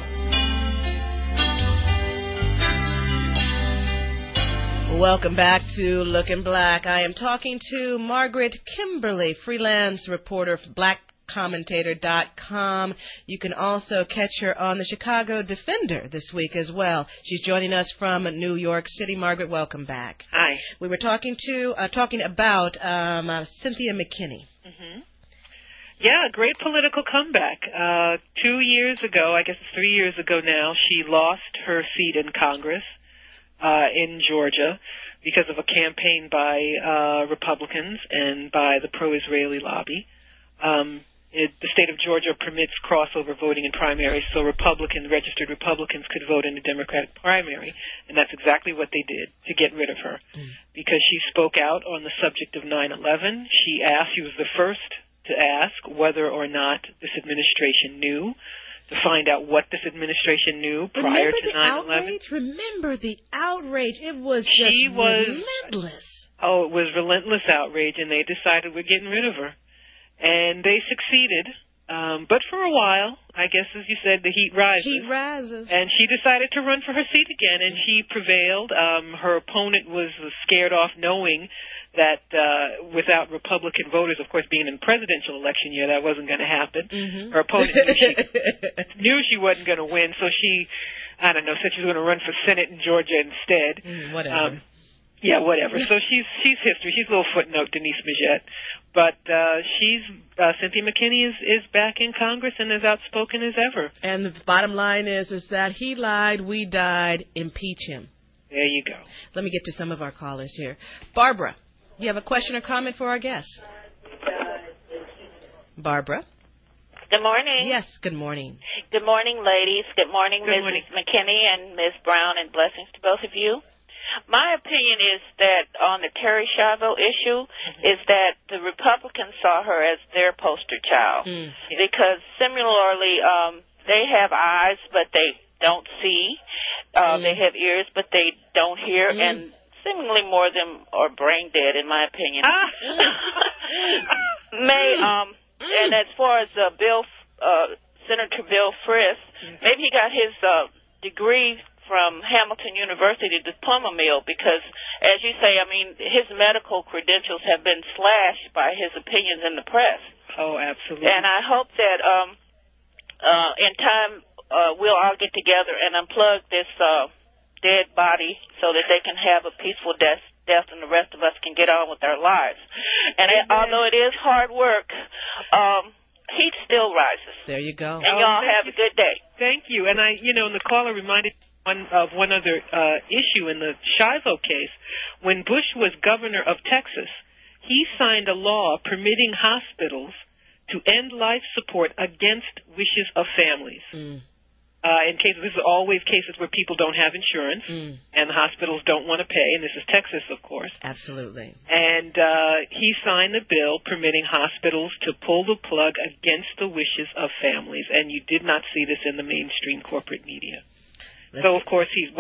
Welcome back to Looking Black. I am talking to Margaret Kimberly, freelance reporter for BlackCommentator.com. You can also catch her on the Chicago Defender this week as well. She's joining us from New York City. Margaret, welcome back. Hi. We were talking about Cynthia McKinney. Mm-hmm. Yeah, great political comeback. 2 years ago, I guess it's 3 years ago now, she lost her seat in Congress. In Georgia because of a campaign by Republicans and by the pro-Israeli lobby. The state of Georgia permits crossover voting in primaries, so registered Republicans could vote in a Democratic primary, and that's exactly what they did to get rid of her. Because she spoke out on the subject of 9/11. She was the first to ask whether or not this administration knew, to find out what this administration knew prior to 9/11. Remember the outrage. It was just relentless. Oh, it was relentless outrage, and they decided we're getting rid of her. And they succeeded. But for a while, I guess, as you said, the heat rises. Heat rises. And she decided to run for her seat again, and she prevailed. Her opponent was scared off knowing that without Republican voters, of course, being in the presidential election year, that wasn't going to happen. Mm-hmm. Her opponent knew she wasn't going to win, so she, I don't know, said she was going to run for Senate in Georgia instead. Whatever. Yeah, whatever. So she's history. She's a little footnote, Denise Majette. But Cynthia McKinney is back in Congress and as outspoken as ever. And the bottom line is that he lied, we died, impeach him. There you go. Let me get to some of our callers here. Barbara, you have a question or comment for our guest? Barbara? Good morning. Yes, good morning. Good morning, ladies. Good morning, Mrs. McKinney and Ms. Brown, and blessings to both of you. My opinion is that on the Terry Schiavo issue is that the Republicans saw her as their poster child because similarly they have eyes but they don't see, they have ears but they don't hear, and seemingly more of them are brain dead in my opinion. And as far as Senator Bill Frist, maybe he got his degree from Hamilton University diploma mill because, as you say, I mean, his medical credentials have been slashed by his opinions in the press. Oh, absolutely. And I hope that in time we'll all get together and unplug this dead body so that they can have a peaceful death and the rest of us can get on with our lives. And although it is hard work, heat still rises. There you go. And y'all have a good day. Thank you. And the caller reminded one other issue in the Schiavo case. When Bush was governor of Texas, he signed a law permitting hospitals to end life support against wishes of families. In cases, this is always cases where people don't have insurance and the hospitals don't want to pay, and this is Texas, of course. Absolutely. And he signed a bill permitting hospitals to pull the plug against the wishes of families, and you did not see this in the mainstream corporate media. So, of course, he's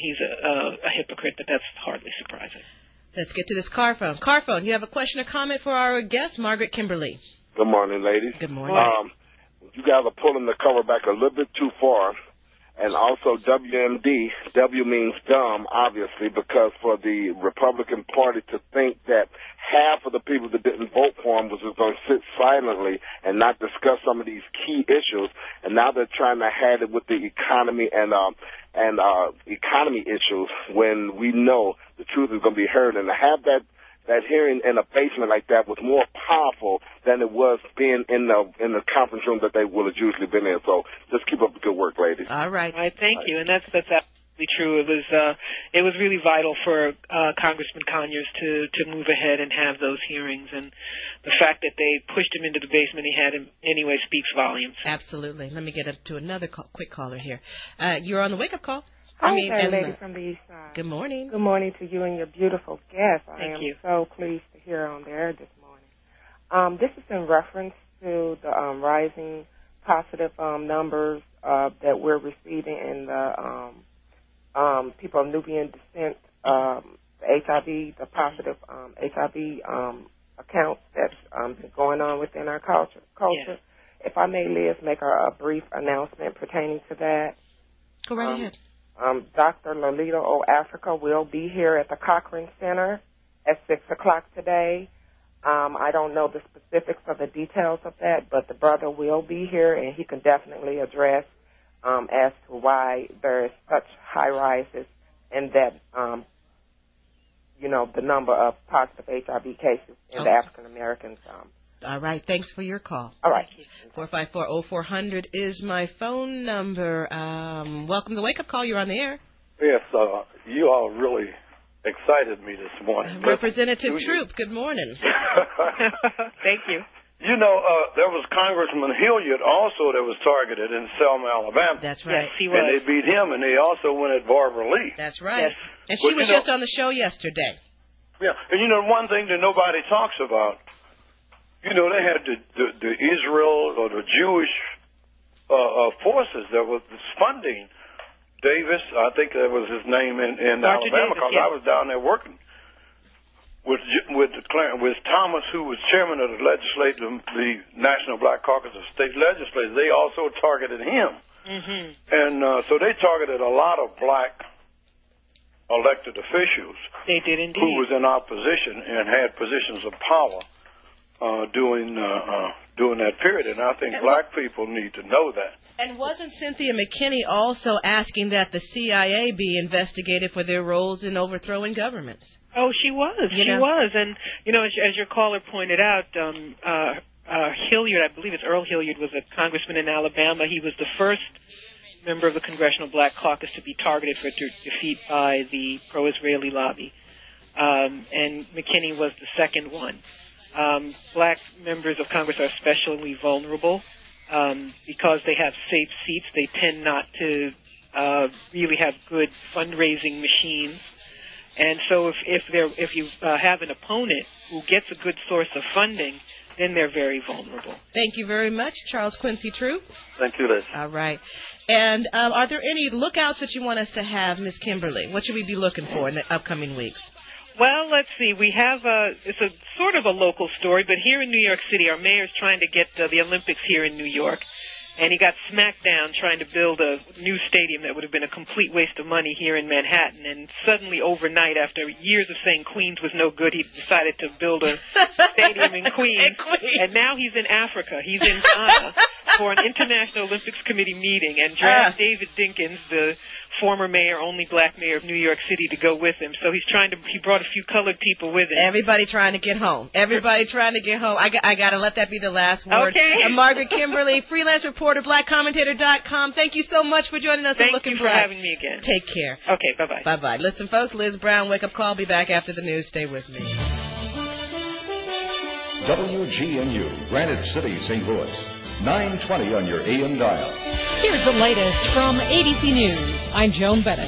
a hypocrite, but that's hardly surprising. Let's get to this car phone. Car phone, you have a question or comment for our guest, Margaret Kimberly. Good morning, ladies. Good morning. You guys are pulling the cover back a little bit too far. And also WMD, W means dumb, obviously, because for the Republican Party to think that half of the people that didn't vote for him was just going to sit silently and not discuss some of these key issues, and now they're trying to have it with the economy and economy issues when we know the truth is going to be heard, and to have that hearing in a basement like that was more powerful than it was being in the conference room that they would have usually been in. So just keep up the good work, ladies. All right. Thank you. And that's absolutely true. It was really vital for Congressman Conyers to move ahead and have those hearings, and the fact that they pushed him into the basement he had him anyway speaks volumes. Absolutely. Let me get to another quick caller here. You're on the wake-up call. Hi, lady from the East Side. Good morning. Good morning to you and your beautiful guest. Thank you. So pleased to hear on the air this morning. This is in reference to the rising positive numbers that we're receiving in the people of Nubian descent, HIV, the positive HIV accounts that's been going on within our culture. Yes. If I may, Liz, make a brief announcement pertaining to that. Go right ahead. Dr. Lolita O. Africa will be here at the Cochrane Center at 6 o'clock today. I don't know the specifics of the details of that, but the brother will be here, and he can definitely address as to why there is such high rises in that, the number of positive HIV cases in the African Americans. All right. Thanks for your call. All right. 454-0400 is my phone number. Welcome to Wake Up Call. You're on the air. Yes, you all really excited me this morning. Representative Troop, good morning. Thank you. You know, there was Congressman Hilliard also that was targeted in Selma, Alabama. That's right. Yes, he was. And they beat him, and they also went at Barbara Lee. That's right. Yes. And she was just on the show yesterday. Yeah, and one thing that nobody talks about, they had the Israel or the Jewish forces that was funding Davis. I think that was his name in Alabama, because I was down there working. with Thomas, who was chairman of the National Black Caucus of State Legislators. They also targeted him. Mm-hmm. And so they targeted a lot of black elected officials. They did indeed. Who was in opposition and had positions of power during that period. And I think black people need to know that. And wasn't Cynthia McKinney also asking that the CIA be investigated for their roles in overthrowing governments? Oh, she was. Was. And, as your caller pointed out, Hilliard, I believe it's Earl Hilliard, was a congressman in Alabama. He was the first member of the Congressional Black Caucus to be targeted for defeat by the pro-Israeli lobby. And McKinney was the second one. Black members of Congress are especially vulnerable. Because they have safe seats, they tend not to really have good fundraising machines. And so if you have an opponent who gets a good source of funding, then they're very vulnerable. Thank you very much, Charles Quincy True. Thank you, Liz. All right. And are there any lookouts that you want us to have, Ms. Kimberly? What should we be looking for in the upcoming weeks? Well, let's see. We have it's a sort of a local story, but here in New York City, our mayor's trying to get the Olympics here in New York, and he got smacked down trying to build a new stadium that would have been a complete waste of money here in Manhattan. And suddenly, overnight, after years of saying Queens was no good, he decided to build a stadium in Queens. And now he's in Africa. He's in Ghana for an International Olympics Committee meeting, and dragged David Dinkins, the former mayor, only black mayor of New York City, to go with him. So he brought a few colored people with him. Everybody trying to get home. Everybody trying to get home. I got to let that be the last word. Okay. Margaret Kimberly, freelance reporter, blackcommentator.com. Thank you so much for joining us. Thank you for having me again. Take care. Okay, bye-bye. Bye-bye. Listen, folks, Liz Brown, Wake Up Call. Be back after the news. Stay with me. WGNU, Granite City, St. Louis. 920 on your AM dial. Here's the latest from ABC News. I'm Joan Bennett.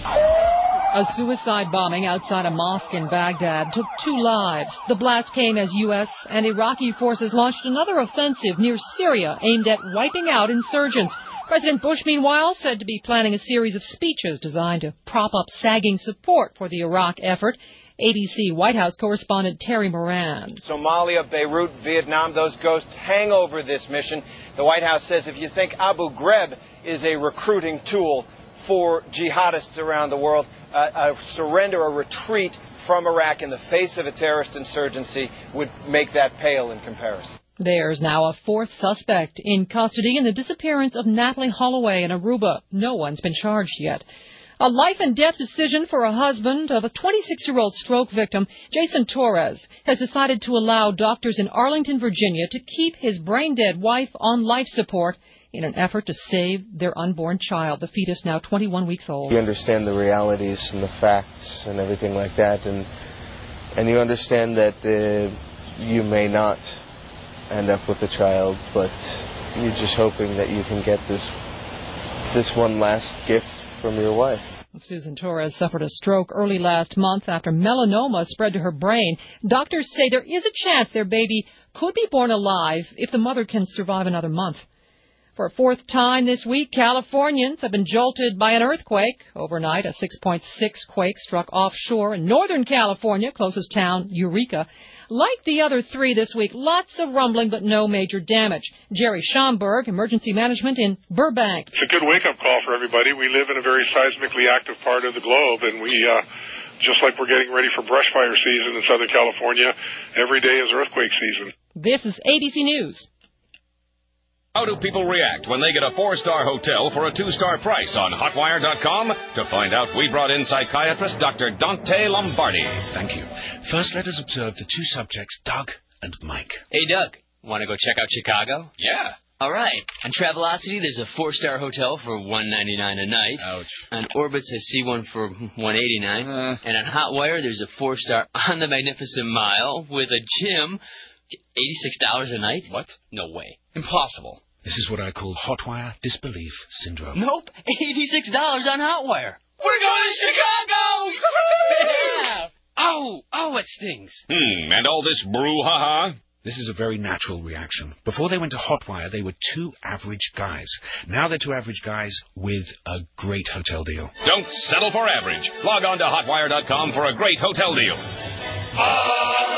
A suicide bombing outside a mosque in Baghdad took 2 lives. The blast came as U.S. and Iraqi forces launched another offensive near Syria aimed at wiping out insurgents. President Bush, meanwhile, said to be planning a series of speeches designed to prop up sagging support for the Iraq effort. ABC White House correspondent Terry Moran. Somalia, Beirut, Vietnam, those ghosts hang over this mission. The White House says if you think Abu Ghraib is a recruiting tool for jihadists around the world, a surrender, a retreat from Iraq in the face of a terrorist insurgency would make that pale in comparison. There's now a 4th suspect in custody in the disappearance of Natalie Holloway in Aruba. No one's been charged yet. A life-and-death decision for a husband of a 26-year-old stroke victim, Jason Torres, has decided to allow doctors in Arlington, Virginia, to keep his brain-dead wife on life support in an effort to save their unborn child, the fetus now 21 weeks old. You understand the realities and the facts and everything like that, and you understand that you may not end up with a child, but you're just hoping that you can get this one last gift from your wife. Susan Torres suffered a stroke early last month after melanoma spread to her brain. Doctors say there is a chance their baby could be born alive if the mother can survive another month. For a 4th time this week, Californians have been jolted by an earthquake. Overnight, a 6.6 quake struck offshore in Northern California, closest town, Eureka. Like the other 3 this week, lots of rumbling but no major damage. Jerry Schomburg, Emergency Management in Burbank. It's a good wake-up call for everybody. We live in a very seismically active part of the globe, and we, just like we're getting ready for brush fire season in Southern California, every day is earthquake season. This is ABC News. How do people react when they get a 4-star hotel for a 2-star price on Hotwire.com? To find out, we brought in psychiatrist Dr. Dante Lombardi. Thank you. First, let us observe the 2 subjects, Doug and Mike. Hey, Doug, want to go check out Chicago? Yeah. All right. On Travelocity, there's a 4-star hotel for $199 a night. Ouch. On Orbitz, I see one for $189. And on Hotwire, there's a 4-star on the Magnificent Mile with a gym. $86 a night? What? No way. Impossible. This is what I call Hotwire disbelief syndrome. Nope. $86 on Hotwire. We're going to Chicago! Yeah. Oh, it stings. And all this brouhaha? This is a very natural reaction. Before they went to Hotwire, they were 2 average guys. Now they're 2 average guys with a great hotel deal. Don't settle for average. Log on to Hotwire.com for a great hotel deal.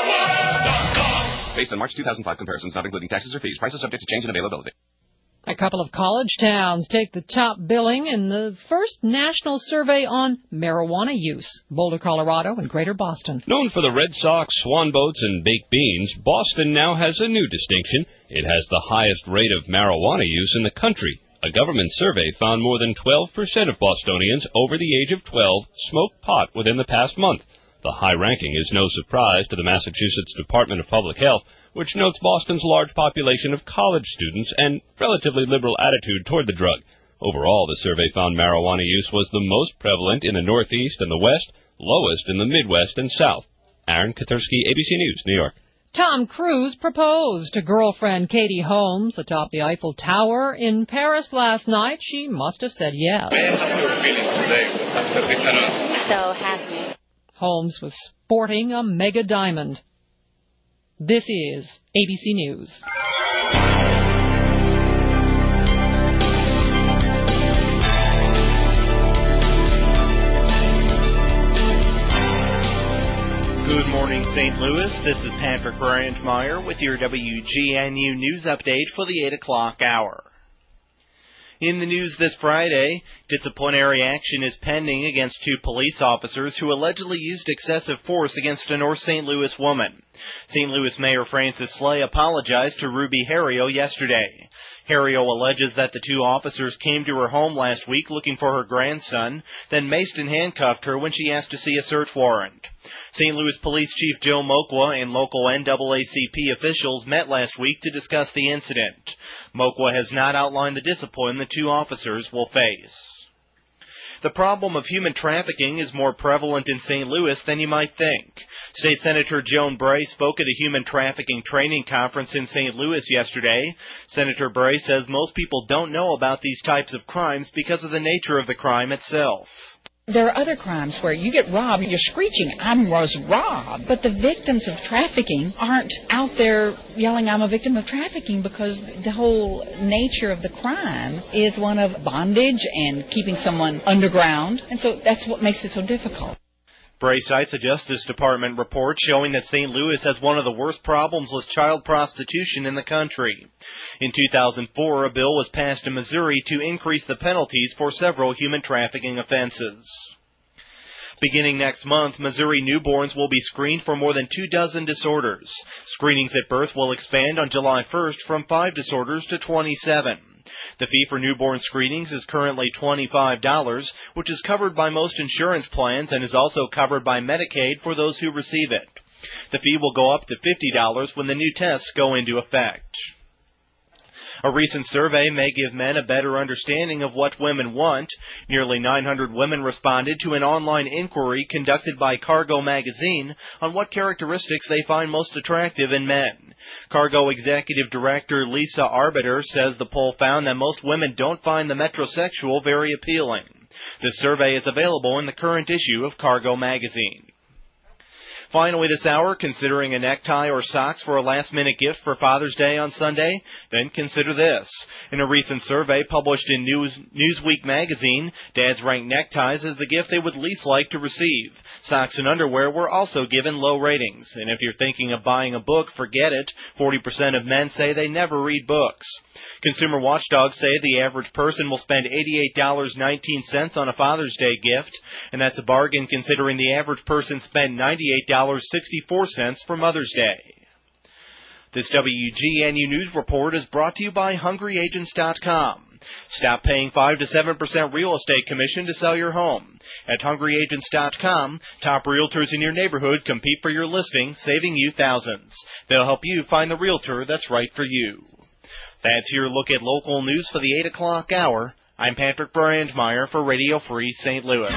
Based on March 2005 comparisons, not including taxes or fees. Prices subject to change in availability. A couple of college towns take the top billing in the first national survey on marijuana use. Boulder, Colorado, and Greater Boston. Known for the Red Sox, swan boats, and baked beans, Boston now has a new distinction. It has the highest rate of marijuana use in the country. A government survey found more than 12% of Bostonians over the age of 12 smoked pot within the past month. The high ranking is no surprise to the Massachusetts Department of Public Health, which notes Boston's large population of college students and relatively liberal attitude toward the drug. Overall, the survey found marijuana use was the most prevalent in the Northeast and the West, lowest in the Midwest and South. Aaron Katursky, ABC News, New York. Tom Cruise proposed to girlfriend Katie Holmes atop the Eiffel Tower in Paris last night. She must have said yes. So happy. Holmes was sporting a mega diamond. This is ABC News. Good morning, St. Louis. This is Patrick Brandmeier with your WGNU News Update for the 8 o'clock hour. In the news this Friday, disciplinary action is pending against two police officers who allegedly used excessive force against a North St. Louis woman. St. Louis Mayor Francis Slay apologized to Ruby Herrio yesterday. Herrio alleges that the two officers came to her home last week looking for her grandson, then maced and handcuffed her when she asked to see a search warrant. St. Louis Police Chief Joe Moqua and local NAACP officials met last week to discuss the incident. Moqua has not outlined the discipline the two officers will face. The problem of human trafficking is more prevalent in St. Louis than you might think. State Senator Joan Bray spoke at a human trafficking training conference in St. Louis yesterday. Senator Bray says most people don't know about these types of crimes because of the nature of the crime itself. There are other crimes where you get robbed, you're screeching, I was robbed. But the victims of trafficking aren't out there yelling, I'm a victim of trafficking, because the whole nature of the crime is one of bondage and keeping someone underground. And so that's what makes it so difficult. Bray cites a Justice Department report showing that St. Louis has one of the worst problems with child prostitution in the country. In 2004, a bill was passed in Missouri to increase the penalties for several human trafficking offenses. Beginning next month, Missouri newborns will be screened for more than 24 disorders. Screenings at birth will expand on July 1st from 5 disorders to 27. The fee for newborn screenings is currently $25, which is covered by most insurance plans and is also covered by Medicaid for those who receive it. The fee will go up to $50 when the new tests go into effect. A recent survey may give men a better understanding of what women want. Nearly 900 women responded to an online inquiry conducted by Cargo magazine on what characteristics they find most attractive in men. Cargo Executive Director Lisa Arbiter says the poll found that most women don't find the metrosexual very appealing. This survey is available in the current issue of Cargo magazine. Finally this hour, considering a necktie or socks for a last-minute gift for Father's Day on Sunday? Then consider this. In a recent survey published in Newsweek magazine, dads ranked neckties as the gift they would least like to receive. Socks and underwear were also given low ratings. And if you're thinking of buying a book, forget it. 40% of men say they never read books. Consumer watchdogs say the average person will spend $88.19 on a Father's Day gift, and that's a bargain considering the average person spent $98.64 for Mother's Day. This WGNU News Report is brought to you by HungryAgents.com. Stop paying 5 to 7% real estate commission to sell your home. At HungryAgents.com, top realtors in your neighborhood compete for your listing, saving you thousands. They'll help you find the realtor that's right for you. That's your look at local news for the 8 o'clock hour. I'm Patrick Brandmeier for Radio Free St. Louis.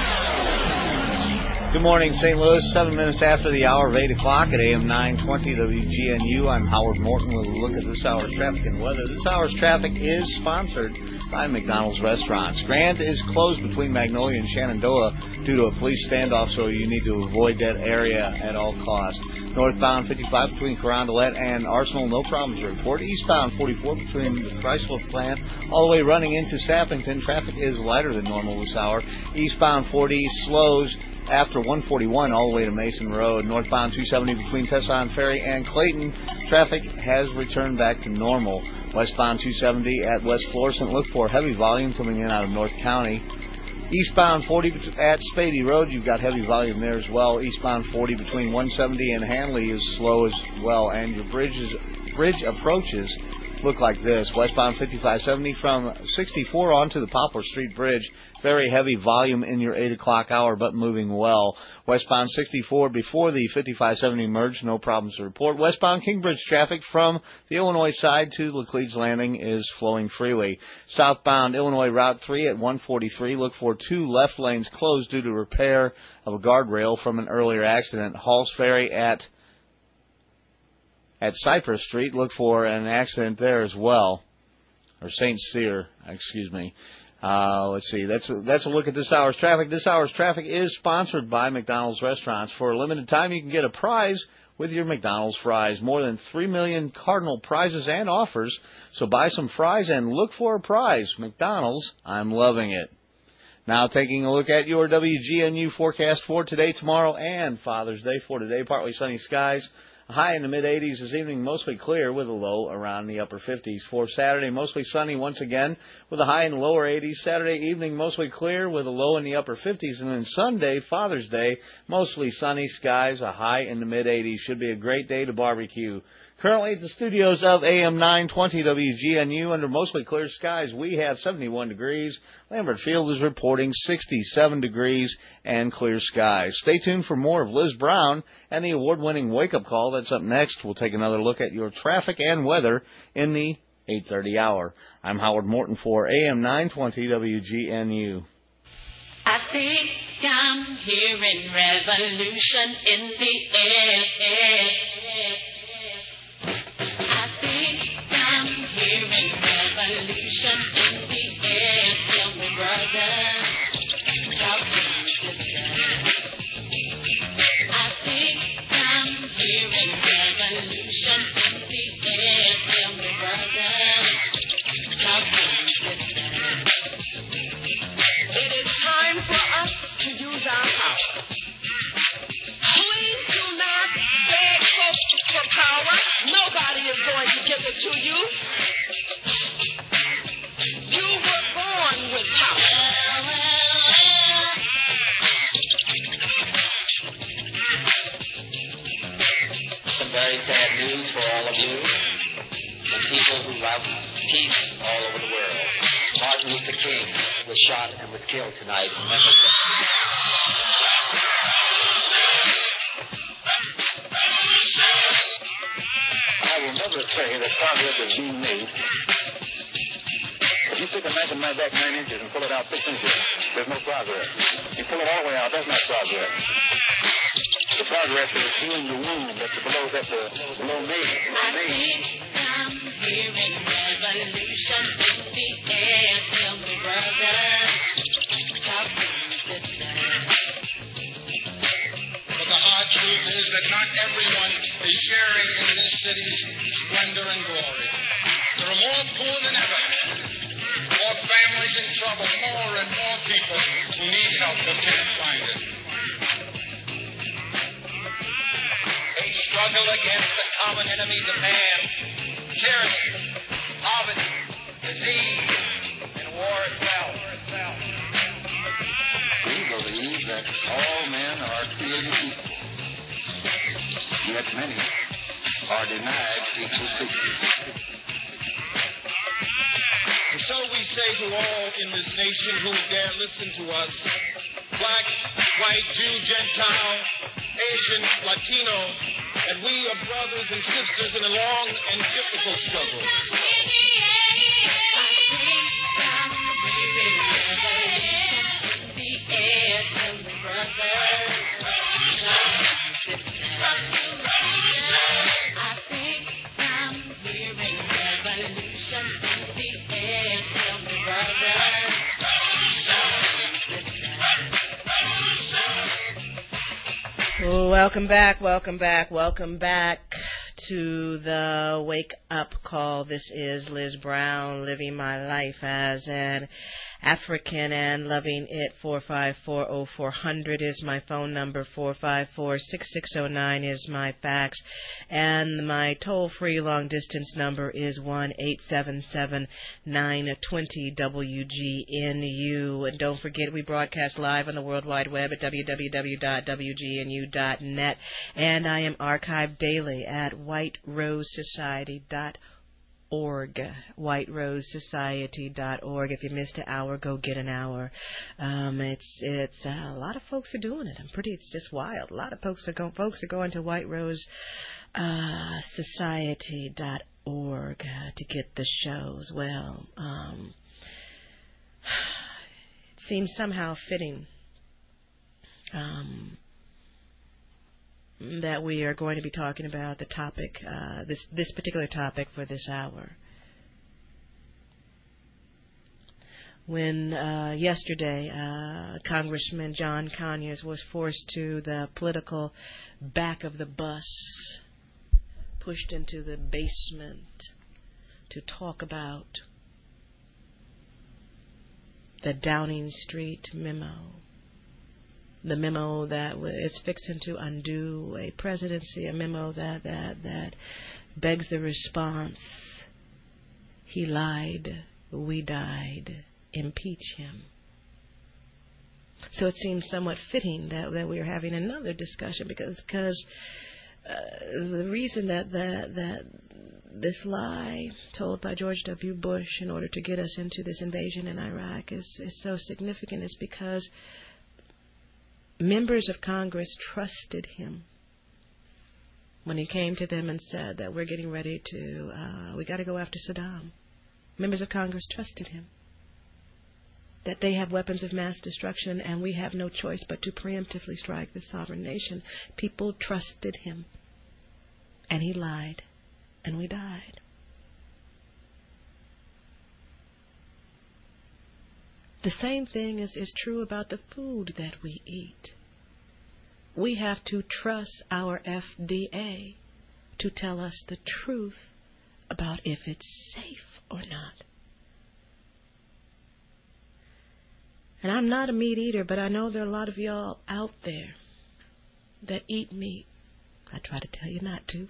Good morning, St. Louis. 7 minutes after the hour of 8 o'clock at AM 920 WGNU. I'm Howard Morton with a look at this hour's traffic and weather. This hour's traffic is sponsored by McDonald's Restaurants. Grand is closed between Magnolia and Shenandoah due to a police standoff, so you need to avoid that area at all costs. Northbound 55 between Carondelet and Arsenal, no problems to report. Eastbound 44 between the Chrysler plant all the way running into Sappington. Traffic is lighter than normal this hour. Eastbound 40 slows after 141 all the way to Mason Road. Northbound 270 between Tesson Ferry and Clayton. Traffic has returned back to normal. Westbound 270 at West Florissant. Look for heavy volume coming in out of North County. Eastbound 40 at Spady Road, you've got heavy volume there as well. Eastbound 40 between 170 and Hanley is slow as well. And your bridge approaches look like this. Westbound 5570 from 64 onto the Poplar Street Bridge. Very heavy volume in your 8 o'clock hour, but moving well. Westbound 64 before the 5570 merge, no problems to report. Westbound Kingbridge traffic from the Illinois side to Laclede's Landing is flowing freely. Southbound Illinois Route 3 at 143, look for 2 left lanes closed due to repair of a guardrail from an earlier accident. Halls Ferry at Cypress Street, look for an accident there as well. Or St. Cyr, excuse me. Let's see. That's a look at this hour's traffic. This hour's traffic is sponsored by McDonald's Restaurants. For a limited time, you can get a prize with your McDonald's fries. More than 3 million Cardinal prizes and offers. So buy some fries and look for a prize. McDonald's, I'm loving it. Now taking a look at your WGNU forecast for today, tomorrow, and Father's Day. For today, partly sunny skies. A high in the mid-80s this evening, mostly clear with a low around the upper 50s. For Saturday, mostly sunny once again with a high in the lower 80s. Saturday evening, mostly clear with a low in the upper 50s. And then Sunday, Father's Day, mostly sunny skies, a high in the mid-80s. Should be a great day to barbecue. Currently at the studios of AM 920 WGNU, under mostly clear skies, we have 71 degrees. Lambert Field is reporting 67 degrees and clear skies. Stay tuned for more of Liz Brown and the award-winning wake-up call. That's up next. We'll take another look at your traffic and weather in the 8:30 hour. I'm Howard Morton for AM 920 WGNU. I think I'm hearing revolution in the air. I think I'm hearing revolution in the air. Tell me, brother, talk to me, sister. I think I'm hearing revolution in the air. Tell me, brother, talk to me, sister. It is time for us to use our power. Please do not beg for power. Nobody is going to give it to you. You were born with power. Some very sad news for all of you, the people who love peace all over the world. Martin Luther King was shot and was killed tonight in Memphis. I will never say that progress is being made. If you stick a knife in my back 9 inches and pull it out 6 inches, there's no progress. You pull it all the way out, that's not progress. The progress is healing the wound that's below me. I think I'm hearing revolution in the air. Tell me, brother, talk to me, sister. But the hard truth is that not everyone is sharing in this city's splendor and glory. There are more poor than ever, more families in trouble, more and more people who need help but can't find it. A struggle against the common enemies of man, tyranny, poverty, disease, and war itself. We believe that all men are created equal, yet many are denied equal treatment. And so we say to all in this nation who dare listen to us, black, white, Jew, Gentile, Asian, Latino, that we are brothers and sisters in a long and difficult struggle. Welcome back to the Wake Up Call. This is Liz Brown, living my life as an African and Loving It. 4540400 is my phone number. 454-6609 is my fax. And my toll-free long-distance number is 1-877-920-WGNU. And don't forget, we broadcast live on the World Wide Web at www.wgnu.net. And I am archived daily at whiterosesociety.org. whiterosesociety.org. If you missed an hour, go get an hour. It's a lot of folks are doing it. It's just wild. A lot of folks are going to whiterosesociety.org to get the shows. Well, it seems somehow fitting that we are going to be talking about the topic, this particular topic for this hour. When yesterday Congressman John Conyers was forced to the political back of the bus, pushed into the basement to talk about the Downing Street memo. The memo that is fixing to undo a presidency, a memo that begs the response, he lied, we died, impeach him. So it seems somewhat fitting that we are having another discussion because the reason that this lie told by George W. Bush in order to get us into this invasion in Iraq is so significant is because members of Congress trusted him when he came to them and said that we're getting ready to, we got to go after Saddam. Members of Congress trusted him that they have weapons of mass destruction and we have no choice but to preemptively strike the sovereign nation. People trusted him, and he lied, and we died. The same thing is true about the food that we eat. We have to trust our FDA to tell us the truth about if it's safe or not. And I'm not a meat eater, but I know there are a lot of y'all out there that eat meat. I try to tell you not to.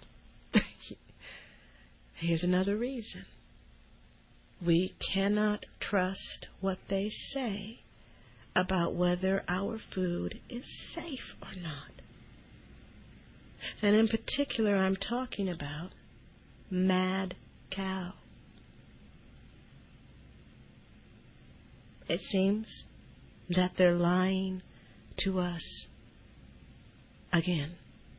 Here's another reason. We cannot trust what they say about whether our food is safe or not. And in particular, I'm talking about mad cow. It seems that they're lying to us again.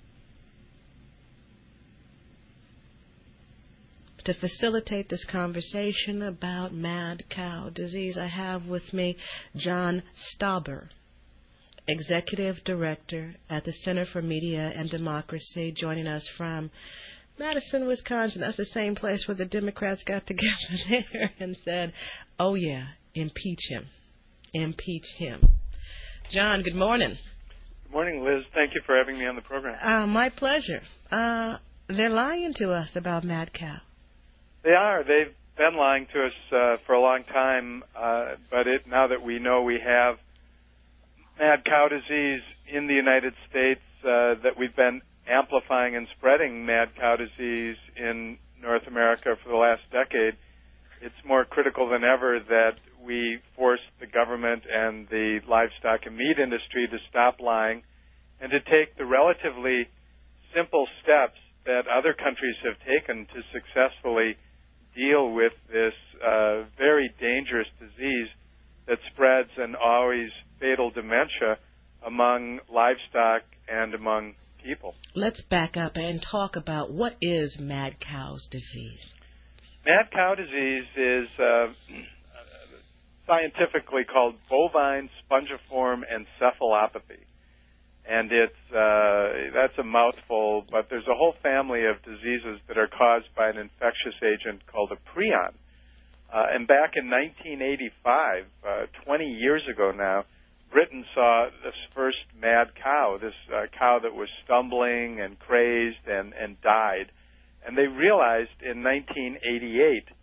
To facilitate this conversation about mad cow disease, I have with me John Stauber, Executive Director at the Center for Media and Democracy, joining us from Madison, Wisconsin. That's the same place where the Democrats got together there and said, oh yeah, impeach him. Impeach him. John, good morning. Good morning, Liz. Thank you for having me on the program. My pleasure. They're lying to us about mad cow. They are. They've been lying to us for a long time, but now that we know we have mad cow disease in the United States, that we've been amplifying and spreading mad cow disease in North America for the last decade, it's more critical than ever that we force the government and the livestock and meat industry to stop lying and to take the relatively simple steps that other countries have taken to successfully deal with this very dangerous disease that spreads an always fatal dementia among livestock and among people. Let's back up and talk about what is mad cow's disease. Mad cow disease is scientifically called bovine spongiform encephalopathy. And that's a mouthful, but there's a whole family of diseases that are caused by an infectious agent called a prion. And back in 1985, 20 years ago now, Britain saw this first mad cow, this cow that was stumbling and crazed and died. And they realized in 1988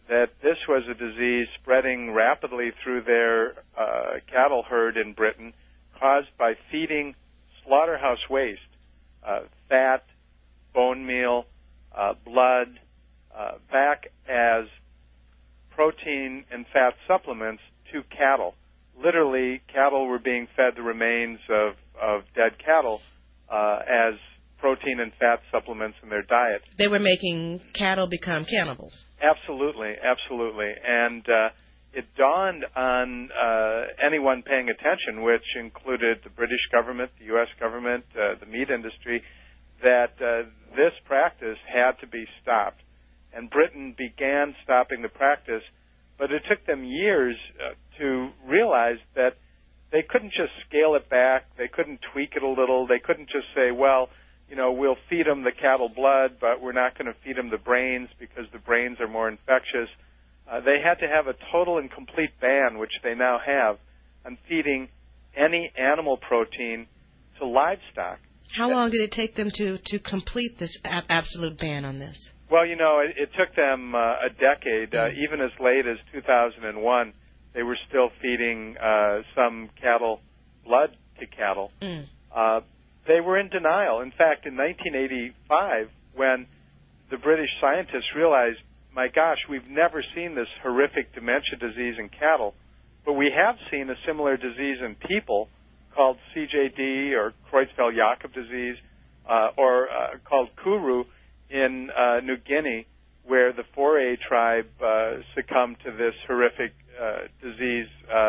that this was a disease spreading rapidly through their cattle herd in Britain, caused by feeding slaughterhouse waste, fat, bone meal, blood, back as protein and fat supplements to cattle. Literally, cattle were being fed the remains of dead cattle as protein and fat supplements in their diet. They were making cattle become cannibals. Absolutely, absolutely. And it dawned on anyone paying attention, which included the British government, the U.S. government, the meat industry, that this practice had to be stopped. And Britain began stopping the practice, but it took them years to realize that they couldn't just scale it back, they couldn't tweak it a little, they couldn't just say, well, you know, we'll feed them the cattle blood, but we're not going to feed them the brains because the brains are more infectious. They had to have a total and complete ban, which they now have, on feeding any animal protein to livestock. How long did it take them to complete this absolute ban on this? Well, you know, it took them a decade. Even as late as 2001, they were still feeding some cattle blood to cattle. They were in denial. In fact, in 1985, when the British scientists realized, my gosh, we've never seen this horrific dementia disease in cattle, but we have seen a similar disease in people called CJD or Creutzfeldt-Jakob disease, or called Kuru in New Guinea, where the Foray tribe succumbed to this horrific disease,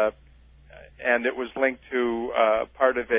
and it was linked to part of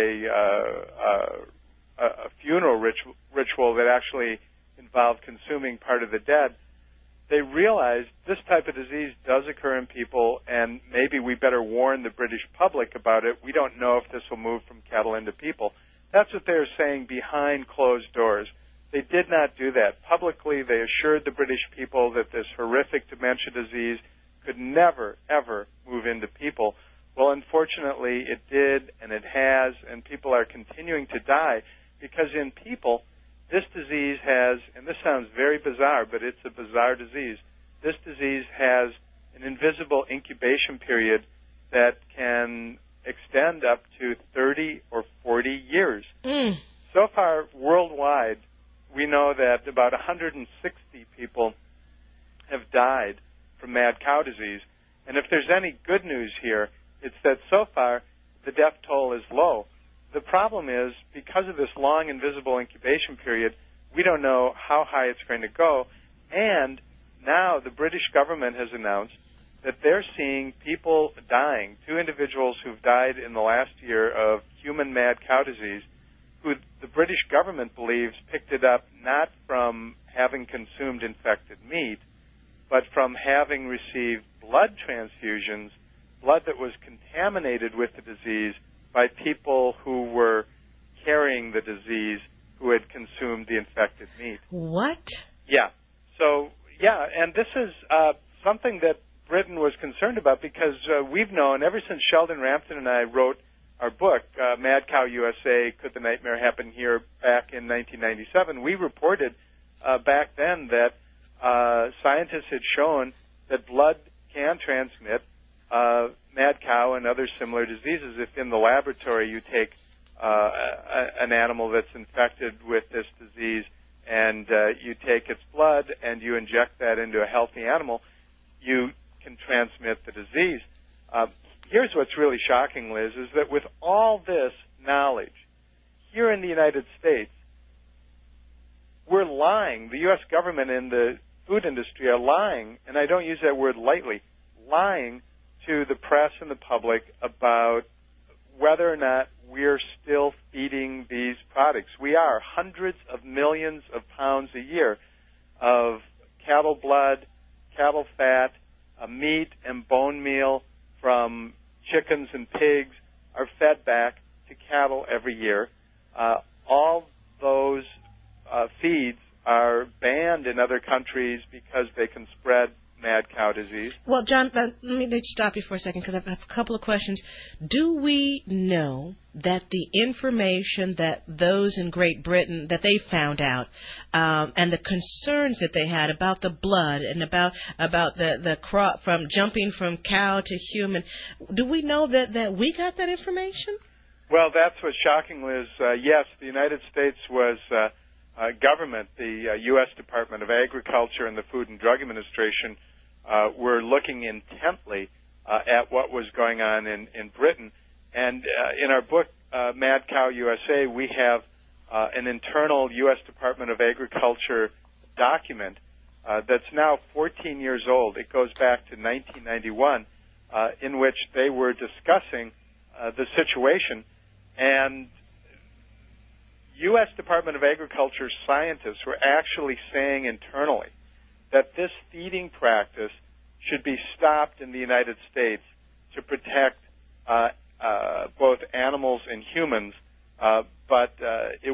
a funeral ritual that actually involved consuming part of the dead. They realized this type of disease does occur in people, and maybe we better warn the British public about it. We don't know if this will move from cattle into people. That's what they're saying behind closed doors. They did not do that. Publicly, they assured the British people that this horrific dementia disease could never, ever move into people. Well, unfortunately, it did, and it has, and people are continuing to die because in people, this disease has, and this sounds very bizarre, but it's a bizarre disease, this disease has an invisible incubation period that can extend up to 30 or 40 years. So far, worldwide, we know that about 160 people have died from mad cow disease. And if there's any good news here, it's that so far the death toll is low. The problem is, because of this long invisible incubation period, we don't know how high it's going to go. And now the British government has announced that they're seeing people dying, 2 individuals who've died in the last year of human mad cow disease, who the British government believes picked it up not from having consumed infected meat, but from having received blood transfusions, blood that was contaminated with the disease by people who were carrying the disease who had consumed the infected meat. What? Yeah. So, yeah, and this is something that Britain was concerned about because we've known ever since Sheldon Rampton and I wrote our book, Mad Cow USA, Could the Nightmare Happen Here, back in 1997, we reported back then that scientists had shown that blood can transmit mad cow and other similar diseases. If in the laboratory you take an animal that's infected with this disease and you take its blood and you inject that into a healthy animal, you can transmit the disease. Here's what's really shocking, Liz, is that with all this knowledge, here in the United States, we're lying. The U.S. government and the food industry are lying, and I don't use that word lightly, lying to the press and the public about whether or not we're still feeding these products. We are hundreds of millions of pounds a year of cattle blood, cattle fat, meat and bone meal from chickens and pigs are fed back to cattle every year. All those feeds are banned in other countries because they can spread mad cow disease. Well, John, let me just stop you for a second because I have a couple of questions. Do we know that the information that those in Great Britain, that they found out, and the concerns that they had about the blood and about the crop from jumping from cow to human, do we know that we got that information? Well, that's what's shocking, Liz. Yes, the United States was government, the U.S. Department of Agriculture and the Food and Drug Administration were looking intently at what was going on in Britain. And in our book, Mad Cow USA, we have an internal U.S. Department of Agriculture document that's now 14 years old. It goes back to 1991, in which they were discussing the situation. And U.S. Department of Agriculture scientists were actually saying internally that this feeding practice should be stopped in the United States to protect both animals and humans, but it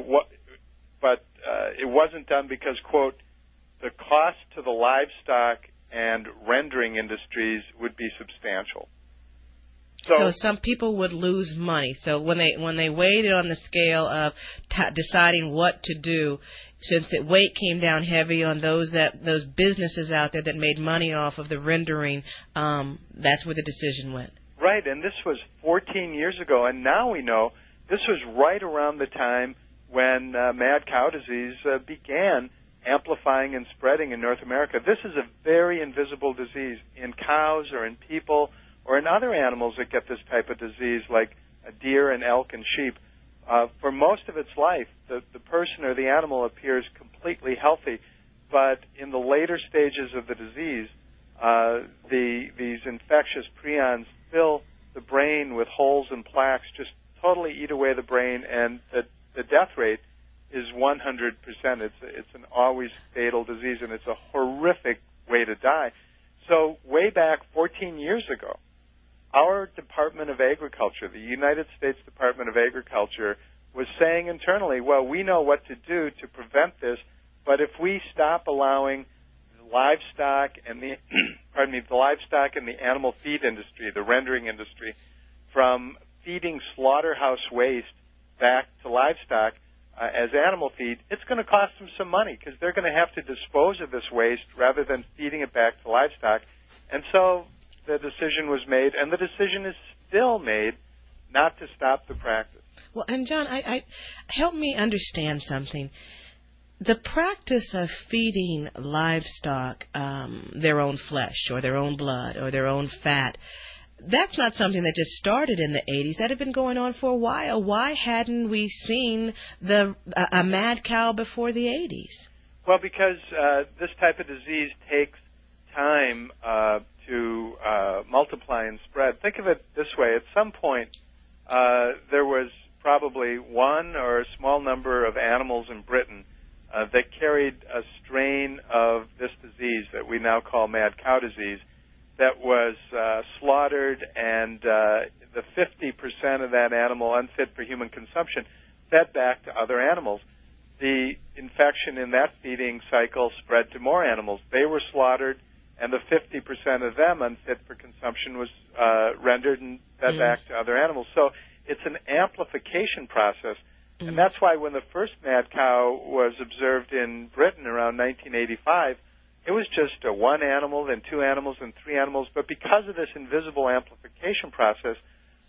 wasn't done because, quote, the cost to the livestock and rendering industries would be substantial. So some people would lose money. So when they weighed it on the scale of deciding what to do, since the weight came down heavy on those businesses out there that made money off of the rendering, that's where the decision went. Right, and this was 14 years ago, and now we know this was right around the time when mad cow disease began amplifying and spreading in North America. This is a very invisible disease in cows or in people or in other animals that get this type of disease, like deer and elk and sheep. For most of its life, the person or the animal appears completely healthy, but in the later stages of the disease, these infectious prions fill the brain with holes and plaques, just totally eat away the brain, and the death rate is 100%. It's an always fatal disease, and it's a horrific way to die. So way back 14 years ago, our Department of Agriculture, the United States Department of Agriculture, was saying internally, well, we know what to do to prevent this, but if we stop allowing the livestock and the animal feed industry, the rendering industry, from feeding slaughterhouse waste back to livestock as animal feed, it's going to cost them some money because they're going to have to dispose of this waste rather than feeding it back to livestock. And so the decision was made, and the decision is still made, not to stop the practice. Well, and John, I help me understand something. The practice of feeding livestock their own flesh or their own blood or their own fat, that's not something that just started in the 80s. That had been going on for a while. Why hadn't we seen a mad cow before the 80s? Well, because this type of disease takes time to multiply and spread. Think of it this way. At some point, there was probably one or a small number of animals in Britain that carried a strain of this disease that we now call mad cow disease that was slaughtered, and the 50% of that animal unfit for human consumption fed back to other animals. The infection in that feeding cycle spread to more animals. They were slaughtered, and the 50% of them unfit for consumption was rendered and fed back to other animals. So it's an amplification process, and that's why when the first mad cow was observed in Britain around 1985, it was just one animal, then two animals, then three animals. But because of this invisible amplification process,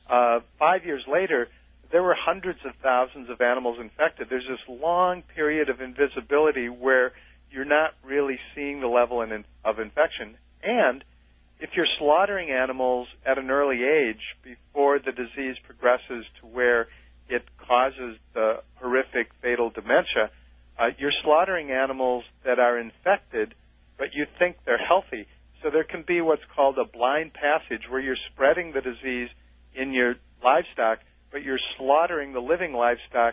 5 years later, there were hundreds of thousands of animals infected. There's this long period of invisibility where you're not really seeing the level of infection. And if you're slaughtering animals at an early age before the disease progresses to where it causes the horrific fatal dementia, you're slaughtering animals that are infected, but you think they're healthy. So there can be what's called a blind passage where you're spreading the disease in your livestock, but you're slaughtering the living livestock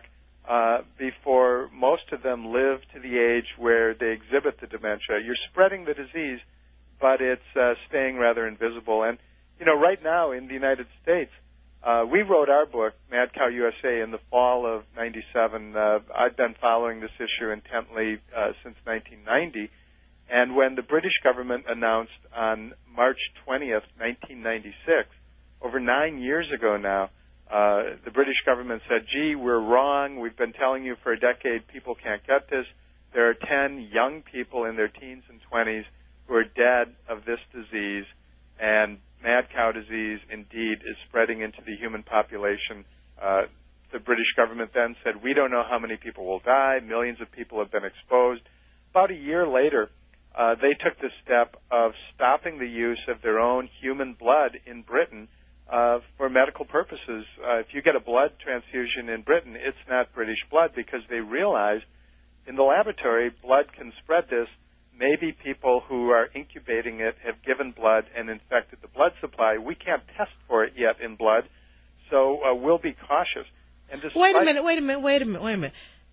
before most of them live to the age where they exhibit the dementia. You're spreading the disease, but it's staying rather invisible. And, you know, right now in the United States, we wrote our book, Mad Cow USA, in the fall of '97. I've been following this issue intently since 1990. And when the British government announced on March 20th, 1996, over 9 years ago now, the British government said, gee, we're wrong. We've been telling you for a decade people can't get this. There are 10 young people in their teens and 20s who are dead of this disease, and mad cow disease indeed is spreading into the human population. The British government then said, we don't know how many people will die. Millions of people have been exposed. About a year later, they took the step of stopping the use of their own human blood in Britain for medical purposes. If you get a blood transfusion in Britain, it's not British blood, because they realized in the laboratory blood can spread this. Maybe people who are incubating it have given blood and infected the blood supply. We can't test for it yet in blood, so we'll be cautious. And Wait a minute.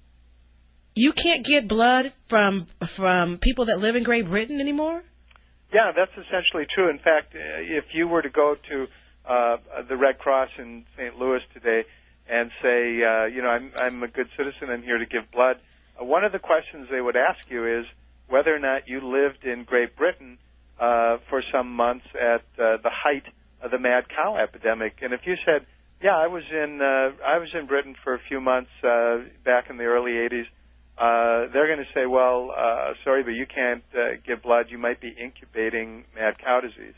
You can't get blood from people that live in Great Britain anymore? Yeah, that's essentially true. In fact, if you were to go to the Red Cross in St. Louis today and say, I'm a good citizen, I'm here to give blood, one of the questions they would ask you is whether or not you lived in Great Britain for some months at the height of the mad cow epidemic. And if you said, yeah, I was in Britain for a few months back in the early 80s, they're going to say, well, sorry, but you can't give blood. You might be incubating mad cow disease.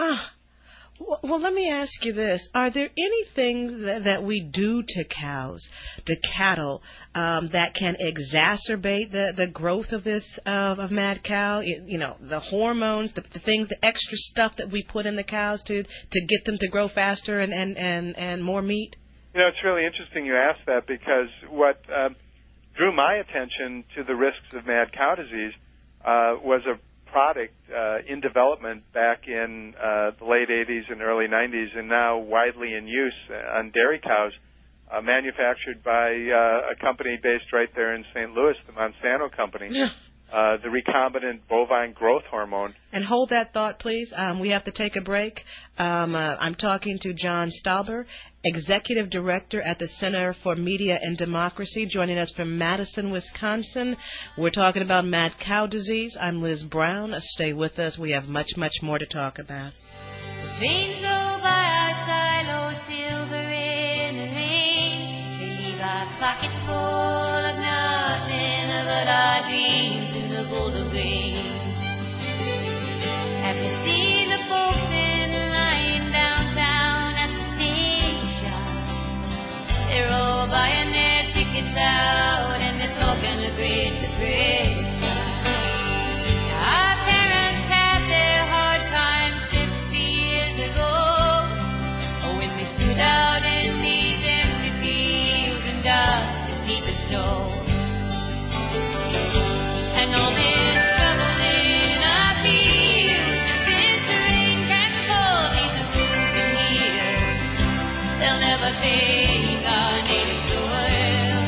Well, let me ask you this. Are there anything that we do to cows, to cattle, that can exacerbate the growth of this, of mad cow? The hormones, the things, the extra stuff that we put in the cows to get them to grow faster and more meat? It's really interesting you ask that, because what drew my attention to the risks of mad cow disease was a product in development back in the late 80s and early 90s, and now widely in use on dairy cows, manufactured by a company based right there in St. Louis, the Monsanto company, the recombinant bovine growth hormone. And hold that thought, please. We have to take a break. I'm talking to John Stauber, Executive Director at the Center for Media and Democracy, joining us from Madison, Wisconsin. We're talking about mad cow disease. I'm Liz Brown. Stay with us. We have much, much more to talk about. The trains roll by our silo, silver in the rain. They leave our pockets full of nothing but our dreams in the golden rain. Have you seen the folks in line downtown at the station? They're all buying their tickets out and they're talking a great depression. Our parents had their hard times 50 years ago, when they stood out in these empty fields and dust as deep as snow. And all this trouble in our fields, since the rain can fall, these fools can hear. They'll never take our native soil.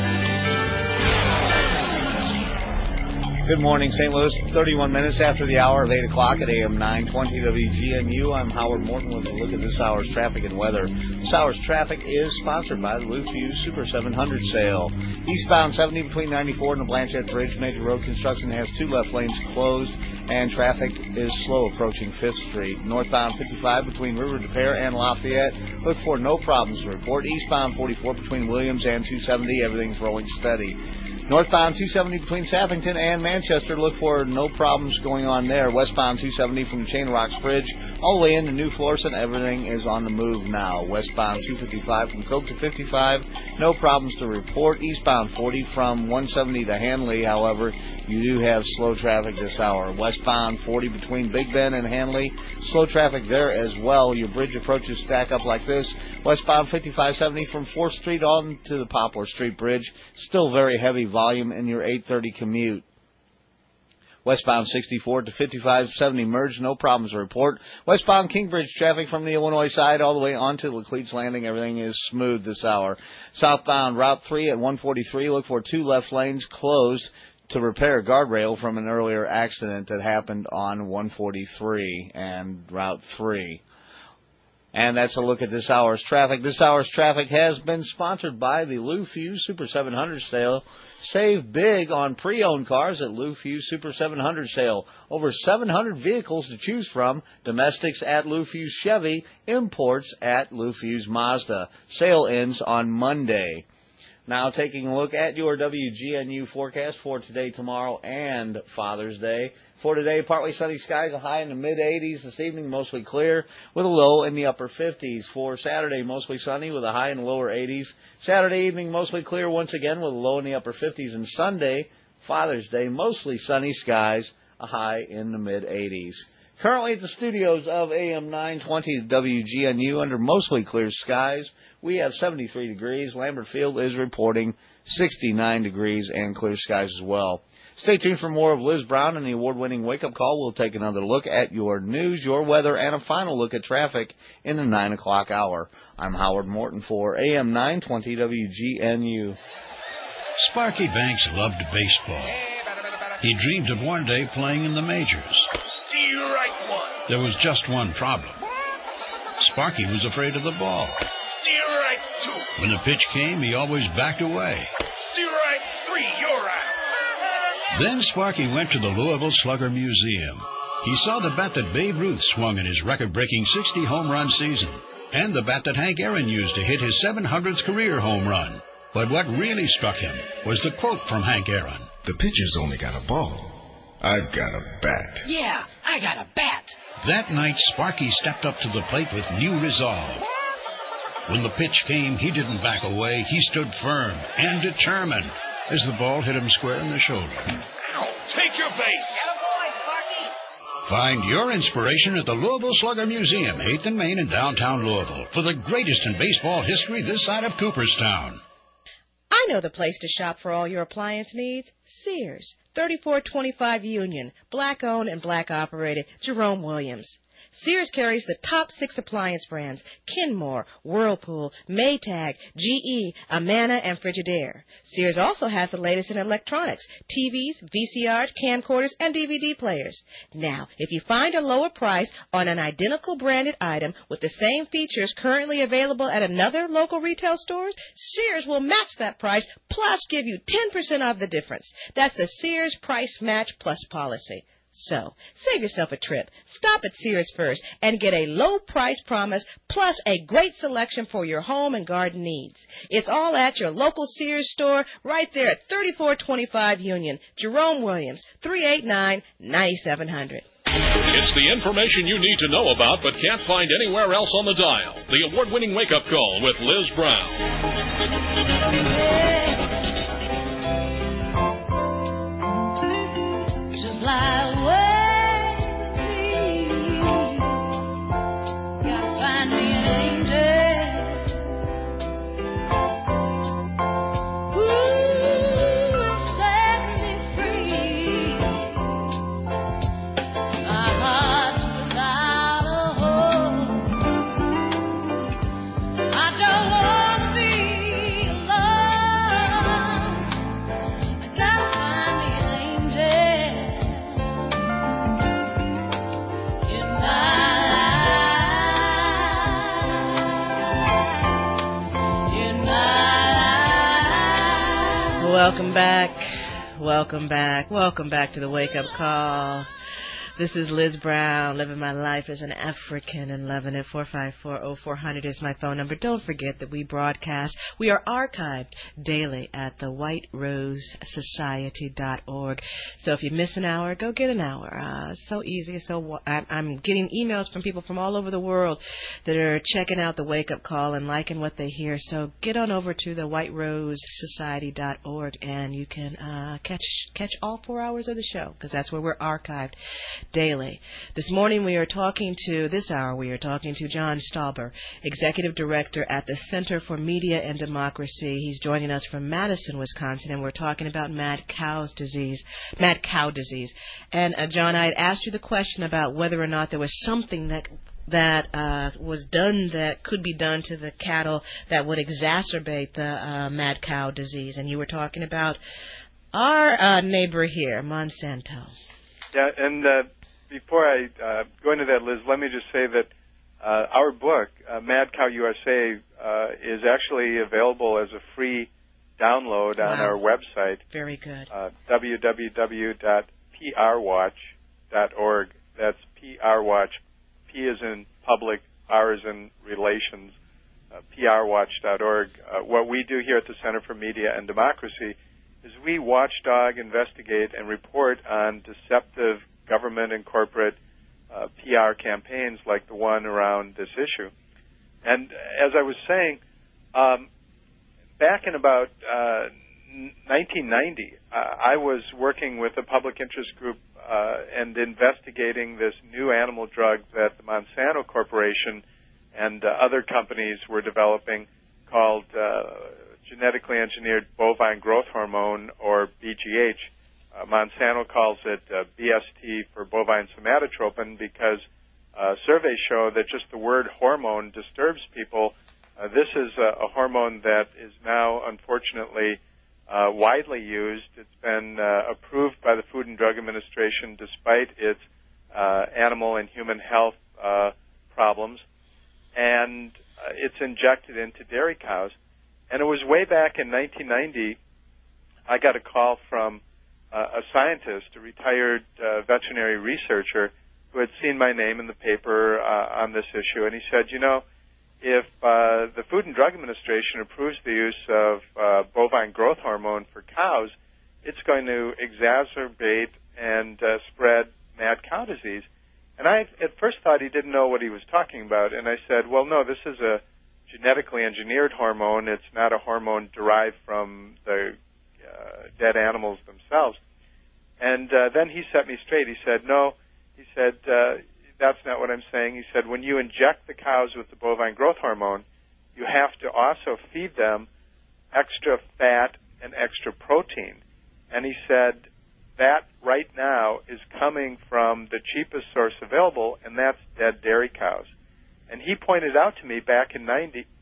Good morning, St. Louis. 31 minutes after the hour of 8 o'clock at AM 920 WGNU. I'm Howard Morton with a look at this hour's traffic and weather. This hour's traffic is sponsored by the Blueview Super 700 sale. Eastbound 70 between 94 and the Blanchette Bridge. Major road construction has 2 left lanes closed, and traffic is slow approaching 5th Street. Northbound 55 between River de Pere and Lafayette. Look for no problems to report. Eastbound 44 between Williams and 270. Everything's rolling steady. Northbound 270 between Sappington and Manchester, look for no problems going on there. Westbound 270 from Chain Rocks Bridge all the way into New Florissant, everything is on the move now. Westbound 255 from Coke to 55, no problems to report. Eastbound 40 from 170 to Hanley, however, you do have slow traffic this hour. Westbound 40 between Big Bend and Hanley, slow traffic there as well. Your bridge approaches stack up like this. Westbound 5570 from 4th Street on to the Poplar Street Bridge. Still very heavy volume in your 8:30 commute. Westbound 64 to 5570 merge, no problems to report. Westbound Kingbridge traffic from the Illinois side all the way onto Laclete's Landing. Everything is smooth this hour. Southbound Route 3 at 143, look for 2 left lanes closed to repair a guardrail from an earlier accident that happened on 143 and Route 3. And that's a look at this hour's traffic. This hour's traffic has been sponsored by the Lou Fuse Super 700 sale. Save big on pre-owned cars at Lou Fuse Super 700 sale. Over 700 vehicles to choose from. Domestics at Lou Fuse Chevy. Imports at Lou Fuse Mazda. Sale ends on Monday. Now taking a look at your WGNU forecast for today, tomorrow, and Father's Day. For today, partly sunny skies, a high in the mid-80s. This evening, mostly clear with a low in the upper 50s. For Saturday, mostly sunny with a high in the lower 80s. Saturday evening, mostly clear once again with a low in the upper 50s. And Sunday, Father's Day, mostly sunny skies, a high in the mid-80s. Currently at the studios of AM 920 WGNU under mostly clear skies, we have 73 degrees. Lambert Field is reporting 69 degrees and clear skies as well. Stay tuned for more of Liz Brown and the award-winning wake-up call. We'll take another look at your news, your weather, and a final look at traffic in the 9 o'clock hour. I'm Howard Morton for AM 920 WGNU. Sparky Banks loved baseball. He dreamed of one day playing in the majors. Strike one. There was just one problem. Sparky was afraid of the ball. Strike two. When the pitch came, he always backed away. Strike three, you're out. Then Sparky went to the Louisville Slugger Museum. He saw the bat that Babe Ruth swung in his record-breaking 60-home-run season, and the bat that Hank Aaron used to hit his 700th career home run. But what really struck him was the quote from Hank Aaron. The pitcher's only got a ball. I've got a bat. Yeah, I got a bat. That night, Sparky stepped up to the plate with new resolve. When the pitch came, he didn't back away. He stood firm and determined as the ball hit him square in the shoulder. Ow, take your base. Find your inspiration at the Louisville Slugger Museum, 8th and Main in downtown Louisville, for the greatest in baseball history this side of Cooperstown. I know the place to shop for all your appliance needs. Sears, 3425 Union, black-owned and black-operated, Jerome Williams. Sears carries the top 6 appliance brands: Kenmore, Whirlpool, Maytag, GE, Amana, and Frigidaire. Sears also has the latest in electronics: TVs, VCRs, camcorders, and DVD players. Now, if you find a lower price on an identical branded item with the same features currently available at another local retail store, Sears will match that price plus give you 10% off the difference. That's the Sears Price Match Plus policy. So, save yourself a trip. Stop at Sears first and get a low price promise plus a great selection for your home and garden needs. It's all at your local Sears store right there at 3425 Union. Jerome Williams, 389-9700. It's the information you need to know about but can't find anywhere else on the dial. The award-winning wake-up call with Liz Brown. Fly away with me. Gotta find me an angel. Ooh, set me free. My heart's without a home. I don't wanna be alone. I gotta find me an angel. Welcome back. Welcome back. Welcome back to the Wake Up Call. This is Liz Brown, living my life as an African and loving it. 454-0400 is my phone number. Don't forget that we broadcast. We are archived daily at the whiterosesociety.org. So if you miss an hour, go get an hour. So easy. So I'm getting emails from people from all over the world that are checking out the Wake Up Call and liking what they hear. So get on over to the whiterosesociety.org and you can catch all 4 hours of the show, because that's where we're archived daily. This morning we are talking to John Stauber, Executive Director at the Center for Media and Democracy. He's joining us from Madison, Wisconsin, and we're talking about mad cow disease. And John, I had asked you the question about whether or not there was something that was done that could be done to the cattle that would exacerbate the mad cow disease, and you were talking about our neighbor here, Monsanto. Yeah, and before I go into that, Liz, let me just say that our book, Mad Cow USA, is actually available as a free download on our website. Very good. www.prwatch.org. That's PRWatch. P is in public, R is in relations, prwatch.org. What we do here at the Center for Media and Democracy is we watchdog, investigate, and report on deceptive government and corporate PR campaigns like the one around this issue. And as I was saying, back in about 1990, I was working with a public interest group and investigating this new animal drug that the Monsanto Corporation and other companies were developing called genetically engineered bovine growth hormone, or BGH. Monsanto calls it BST for bovine somatotropin because surveys show that just the word hormone disturbs people. This is a hormone that is now, unfortunately, widely used. It's been approved by the Food and Drug Administration despite its animal and human health problems. And it's injected into dairy cows. And it was way back in 1990, I got a call from a scientist, a retired veterinary researcher, who had seen my name in the paper on this issue. And he said, you know, if the Food and Drug Administration approves the use of bovine growth hormone for cows, it's going to exacerbate and spread mad cow disease. And I at first thought he didn't know what he was talking about. And I said, well, no, this is a genetically engineered hormone. It's not a hormone derived from the dead animals themselves. And then he set me straight. He said, no, he said, that's not what I'm saying. He said, when you inject the cows with the bovine growth hormone, you have to also feed them extra fat and extra protein. And he said, that right now is coming from the cheapest source available, and that's dead dairy cows. And he pointed out to me back in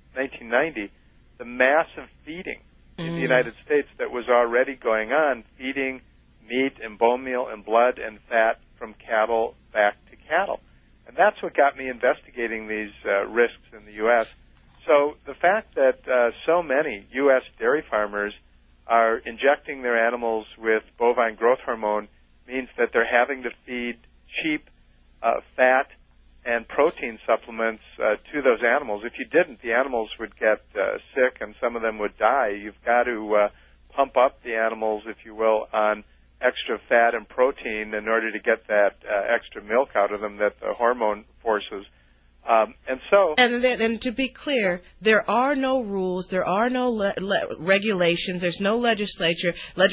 1990 the massive feeding in the United States that was already going on, feeding meat and bone meal and blood and fat from cattle back to cattle. And that's what got me investigating these risks in the U.S. So the fact that so many U.S. dairy farmers are injecting their animals with bovine growth hormone means that they're having to feed cheap fat and protein supplements to those animals. If you didn't, the animals would get sick and some of them would die. You've got to pump up the animals, if you will, on extra fat and protein in order to get that extra milk out of them that the hormone forces. And to be clear, there are no rules, there are no regulations, there's no legislation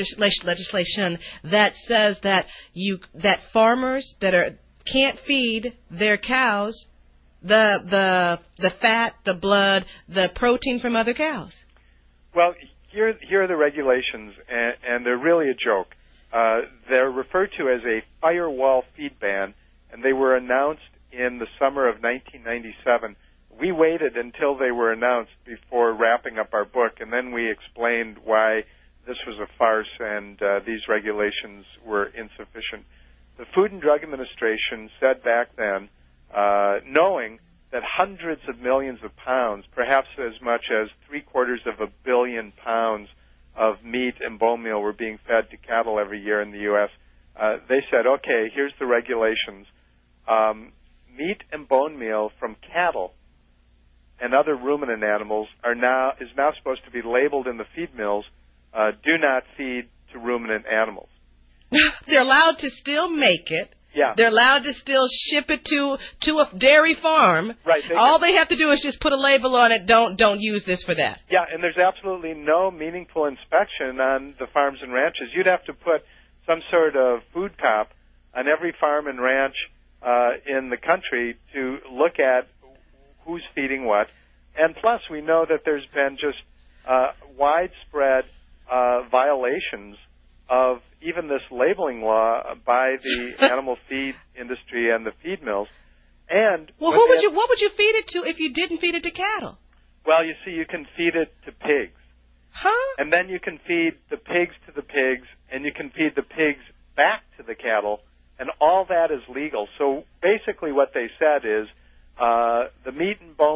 that says that farmers that can't feed their cows the fat, the blood, the protein from other cows. Well, here are the regulations, and they're really a joke. They're referred to as a firewall feed ban, and they were announced in the summer of 1997. We waited until they were announced before wrapping up our book, and then we explained why this was a farce and these regulations were insufficient. The Food and Drug Administration said back then, knowing that hundreds of millions of pounds, perhaps as much as 750 million pounds of meat and bone meal were being fed to cattle every year in the U.S., they said, okay, here's the regulations. Meat and bone meal from cattle and other ruminant animals is now supposed to be labeled in the feed mills, do not feed to ruminant animals. They're allowed to still make it. Yeah. They're allowed to still ship it to a dairy farm. Right. All they have to do is just put a label on it, don't use this for that. Yeah, and there's absolutely no meaningful inspection on the farms and ranches. You'd have to put some sort of food cop on every farm and ranch in the country to look at who's feeding what. And plus, we know that there's been just widespread violations of even this labeling law by the animal feed industry and the feed mills. And what would you feed it to if you didn't feed it to cattle? Well, you see, you can feed it to pigs. Huh? And then you can feed the pigs to the pigs, and you can feed the pigs back to the cattle, and all that is legal. So basically what they said is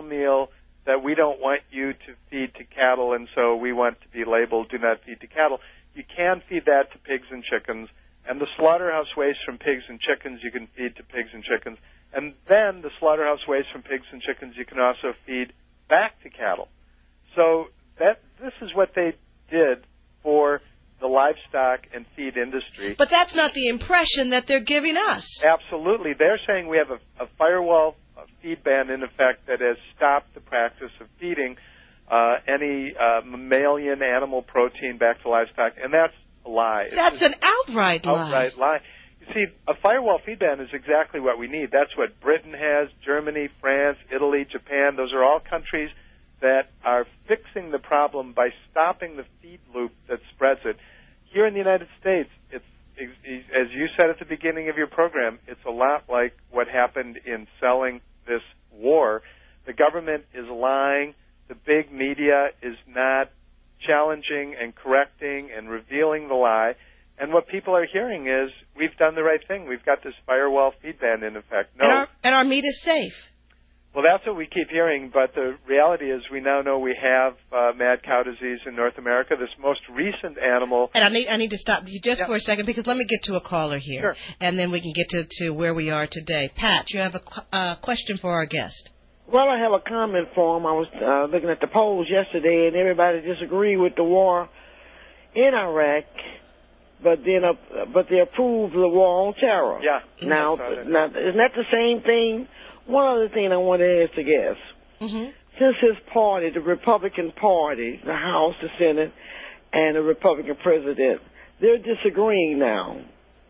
meal that we don't want you to feed to cattle, and so we want to be labeled do not feed to cattle. You can feed that to pigs and chickens, and the slaughterhouse waste from pigs and chickens you can feed to pigs and chickens, and then the slaughterhouse waste from pigs and chickens you can also feed back to cattle. So this is what they did for the livestock and feed industry. But that's not the impression that they're giving us. Absolutely. They're saying we have a firewall feed ban in effect that has stopped the practice of feeding any mammalian animal protein back to livestock, and that's a lie. That's an outright lie. Outright lie. You see, a firewall feed ban is exactly what we need. That's what Britain has, Germany, France, Italy, Japan. Those are all countries that are fixing the problem by stopping the feed loop that spreads it. Here in the United States, it's, as you said at the beginning of your program, it's a lot like what happened in selling this war. The government is lying. The big media is not challenging and correcting and revealing the lie. And what people are hearing is, we've done the right thing. We've got this firewall feed ban in effect. No. And our meat is safe. Well, that's what we keep hearing, but the reality is we now know we have mad cow disease in North America. This most recent animal... And I need to stop you just for a second, because let me get to a caller here. Sure. And then we can get to where we are today. Pat, you have a question for our guest. Well, I have a comment for him. I was looking at the polls yesterday, and everybody disagreed with the war in Iraq, but they approved the war on terror. Yeah. Now, isn't that the same thing? One other thing I want to ask the guest. Mm-hmm. Since his party, the Republican Party, the House, the Senate, and the Republican president, they're disagreeing now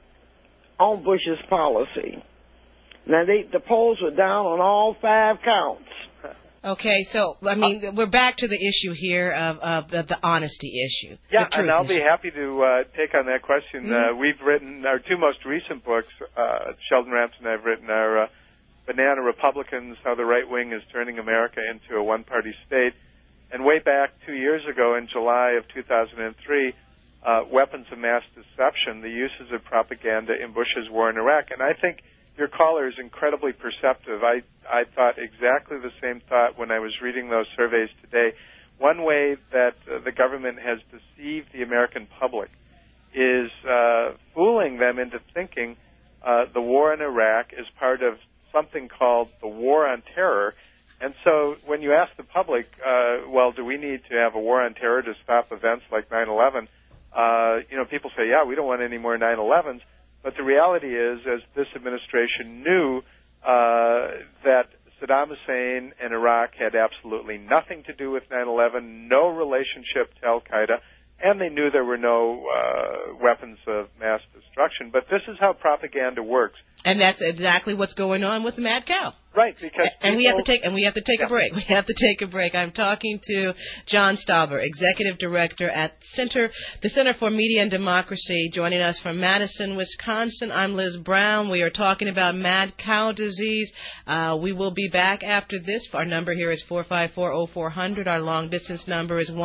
on Bush's policy. Now, the polls were down on all 5 counts. Okay, so, I mean, we're back to the issue here of the honesty issue. Yeah, and I'll be happy to take on that question. Mm-hmm. We've written our 2 most recent books, Sheldon Ramsey and I have written our Banana Republicans, How the Right Wing is Turning America into a One-Party State. And way back 2 years ago, in July of 2003, Weapons of Mass Deception, the uses of propaganda in Bush's war in Iraq. And I think your caller is incredibly perceptive. I thought exactly the same thought when I was reading those surveys today. One way that the government has deceived the American public is fooling them into thinking the war in Iraq is part of something called the War on Terror. And so when you ask the public, well, do we need to have a war on terror to stop events like 9/11? People say, yeah, we don't want any more 9/11s. But the reality is, as this administration knew that Saddam Hussein and Iraq had absolutely nothing to do with 9/11, no relationship to Al-Qaeda, and they knew there were no weapons of mass destruction. But this is how propaganda works. And that's exactly what's going on with the mad cow. Right, because we have to take a break. We have to take a break. I'm talking to John Stauber, Executive Director at the Center for Media and Democracy, joining us from Madison, Wisconsin. I'm Liz Brown. We are talking about mad cow disease. We will be back after this. Our number here is 454-0400. Our long distance number is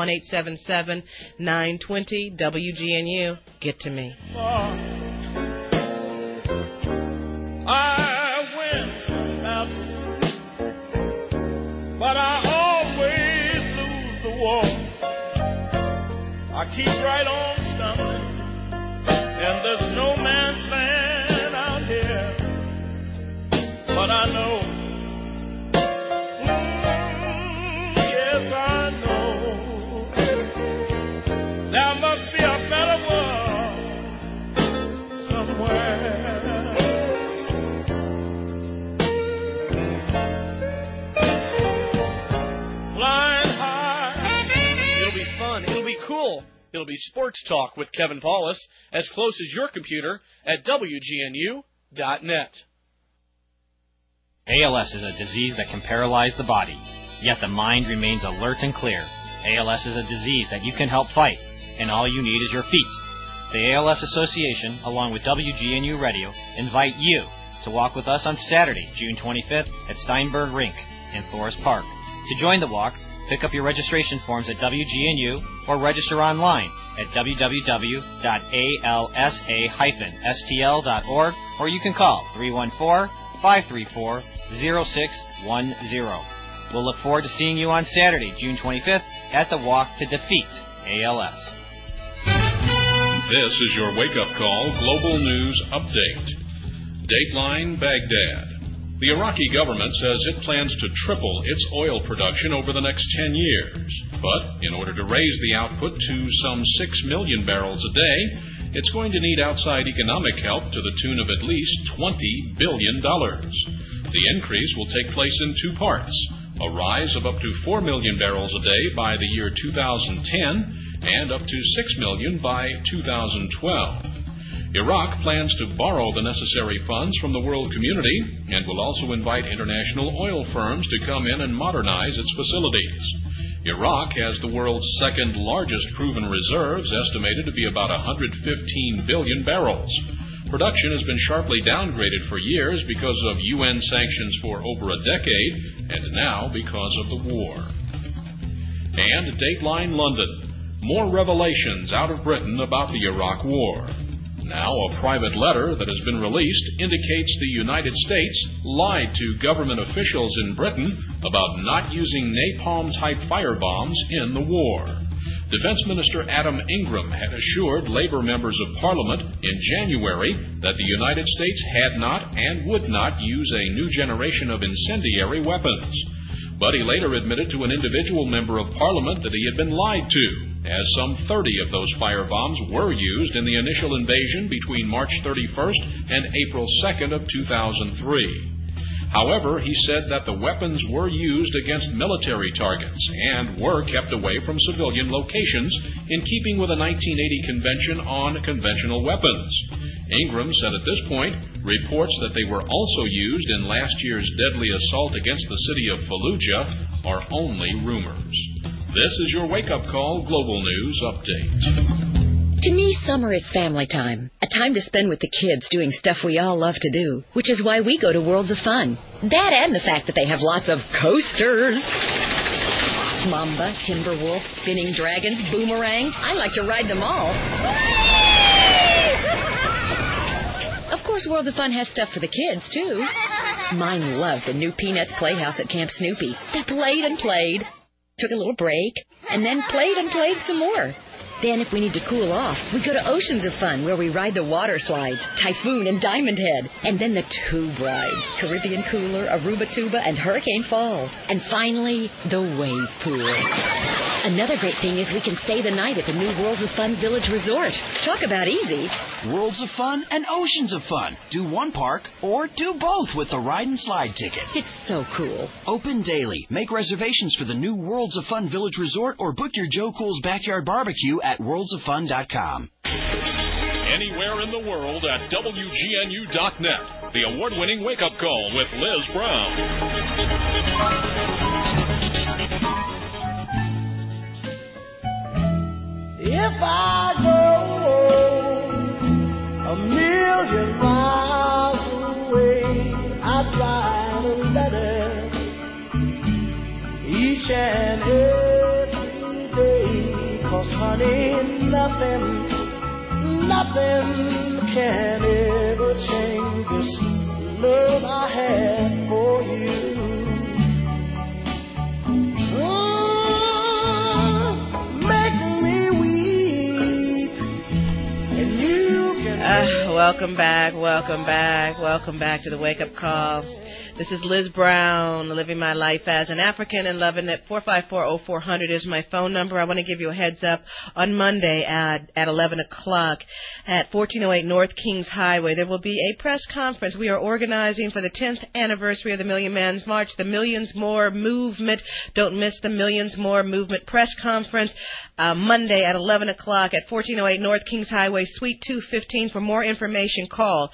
1-877-920 WGNU. Get to me. I win some battles, but I always lose the war. I keep right on stumbling, and there's no man's land out here. But I know, yes I know, there must be a better world somewhere. Cool. It'll be Sports Talk with Kevin Paulus, as close as your computer at WGNU.net. ALS is a disease that can paralyze the body, yet the mind remains alert and clear. ALS is a disease that you can help fight, and all you need is your feet. The ALS Association, along with WGNU Radio, invite you to walk with us on Saturday, June 25th at Steinberg Rink in Forest Park. To join the walk, pick up your registration forms at WGNU or register online at www.alsa-stl.org, or you can call 314-534-0610. We'll look forward to seeing you on Saturday, June 25th, at the Walk to Defeat ALS. This is your wake-up call global news update. Dateline Baghdad. The Iraqi government says it plans to triple its oil production over the next 10 years. But in order to raise the output to some 6 million barrels a day, it's going to need outside economic help to the tune of at least $20 billion. The increase will take place in two parts: a rise of up to 4 million barrels a day by the year 2010 and up to 6 million by 2012. Iraq plans to borrow the necessary funds from the world community and will also invite international oil firms to come in and modernize its facilities. Iraq has the world's second largest proven reserves, estimated to be about 115 billion barrels. Production has been sharply downgraded for years because of UN sanctions for over a decade, and now because of the war. And Dateline London. More revelations out of Britain about the Iraq War. Now, a private letter that has been released indicates the United States lied to government officials in Britain about not using napalm-type firebombs in the war. Defense Minister Adam Ingram had assured Labour members of Parliament in January that the United States had not and would not use a new generation of incendiary weapons. But he later admitted to an individual member of Parliament that he had been lied to, as some 30 of those firebombs were used in the initial invasion between March 31st and April 2nd of 2003. However, he said that the weapons were used against military targets and were kept away from civilian locations in keeping with the 1980 Convention on Conventional Weapons. Ingram said at this point, reports that they were also used in last year's deadly assault against the city of Fallujah are only rumors. This is your wake-up call global news update. To me, summer is family time. A time to spend with the kids doing stuff we all love to do, which is why we go to Worlds of Fun. That and the fact that they have lots of coasters. Mamba, Timberwolf, spinning dragons, boomerangs. I like to ride them all. Of course, Worlds of Fun has stuff for the kids, too. Mine love the new Peanuts Playhouse at Camp Snoopy. They played and played, took a little break, and then played and played some more. Then, if we need to cool off, we go to Oceans of Fun, where we ride the water slides, Typhoon and Diamond Head, and then the tube rides, Caribbean Cooler, Aruba Tuba, and Hurricane Falls. And finally, the wave pool. Another great thing is we can stay the night at the new Worlds of Fun Village Resort. Talk about easy. Worlds of Fun and Oceans of Fun. Do one park or do both with the ride and slide ticket. It's so cool. Open daily. Make reservations for the new Worlds of Fun Village Resort or book your Joe Cool's Backyard Barbecue at worldsoffun.com. Anywhere in the world at WGNU.net. The award-winning wake-up call with Liz Brown. If I go a million miles away, I'd write a letter each and every day. 'Cause honey, nothing can ever change this love I have for you. Welcome back to the Wake Up Call. This is Liz Brown, living my life as an African and loving it. 454-0400 is my phone number. I want to give you a heads up. On Monday at 11 o'clock at 1408 North Kings Highway, there will be a press conference. We are organizing for the 10th anniversary of the Million Man's March, the Millions More Movement. Don't miss the Millions More Movement press conference. Monday at 11 o'clock at 1408 North Kings Highway, Suite 215. For more information, call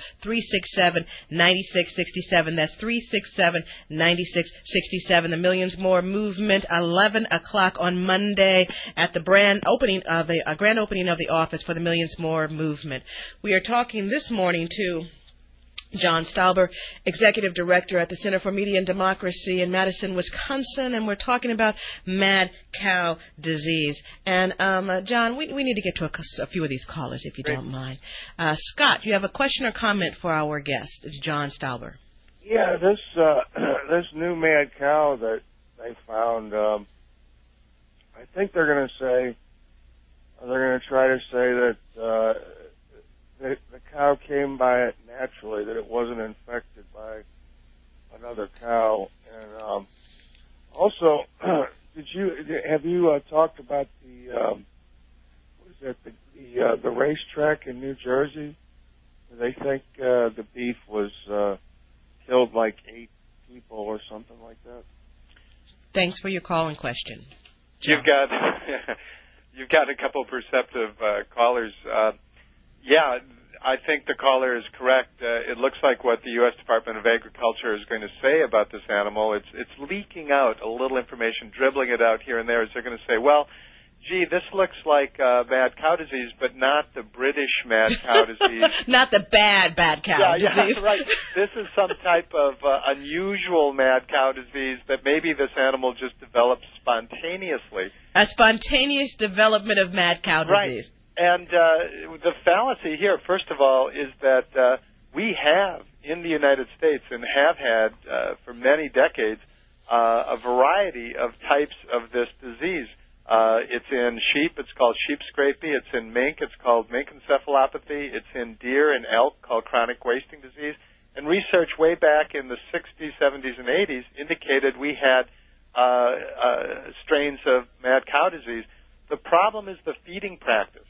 367-9667. That's 367-9667. The Millions More Movement, 11 o'clock on Monday at the grand opening of the office for the Millions More Movement. We are talking this morning to John Stauber, Executive Director at the Center for Media and Democracy in Madison, Wisconsin, and we're talking about mad cow disease. And, John, we need to get to a few of these callers, if you don't mind. Scott, you have a question or comment for our guest, John Stauber? Yeah, this new mad cow that they found. I think they're going to try to say that the cow came by it naturally, that it wasn't infected by another cow. And also, have you talked about the racetrack in New Jersey? They think the beef was killed like 8 people or something like that. Thanks for your call and question. You've got a couple perceptive callers. Yeah, I think the caller is correct. It looks like what the U.S. Department of Agriculture is going to say about this animal. It's leaking out a little information, dribbling it out here and there. As they're going to say, well, gee, this looks like mad cow disease, but not the British mad cow disease. Not the bad cow disease. Yeah, right. This is some type of unusual mad cow disease that maybe this animal just developed spontaneously. A spontaneous development of mad cow disease. Right. And the fallacy here, first of all, is that we have in the United States and have had for many decades a variety of types of this disease. It's in sheep. It's called sheep scrapie. It's in mink. It's called mink encephalopathy. It's in deer and elk called chronic wasting disease. And research way back in the 60s, 70s, and 80s indicated we had strains of mad cow disease. The problem is the feeding practice.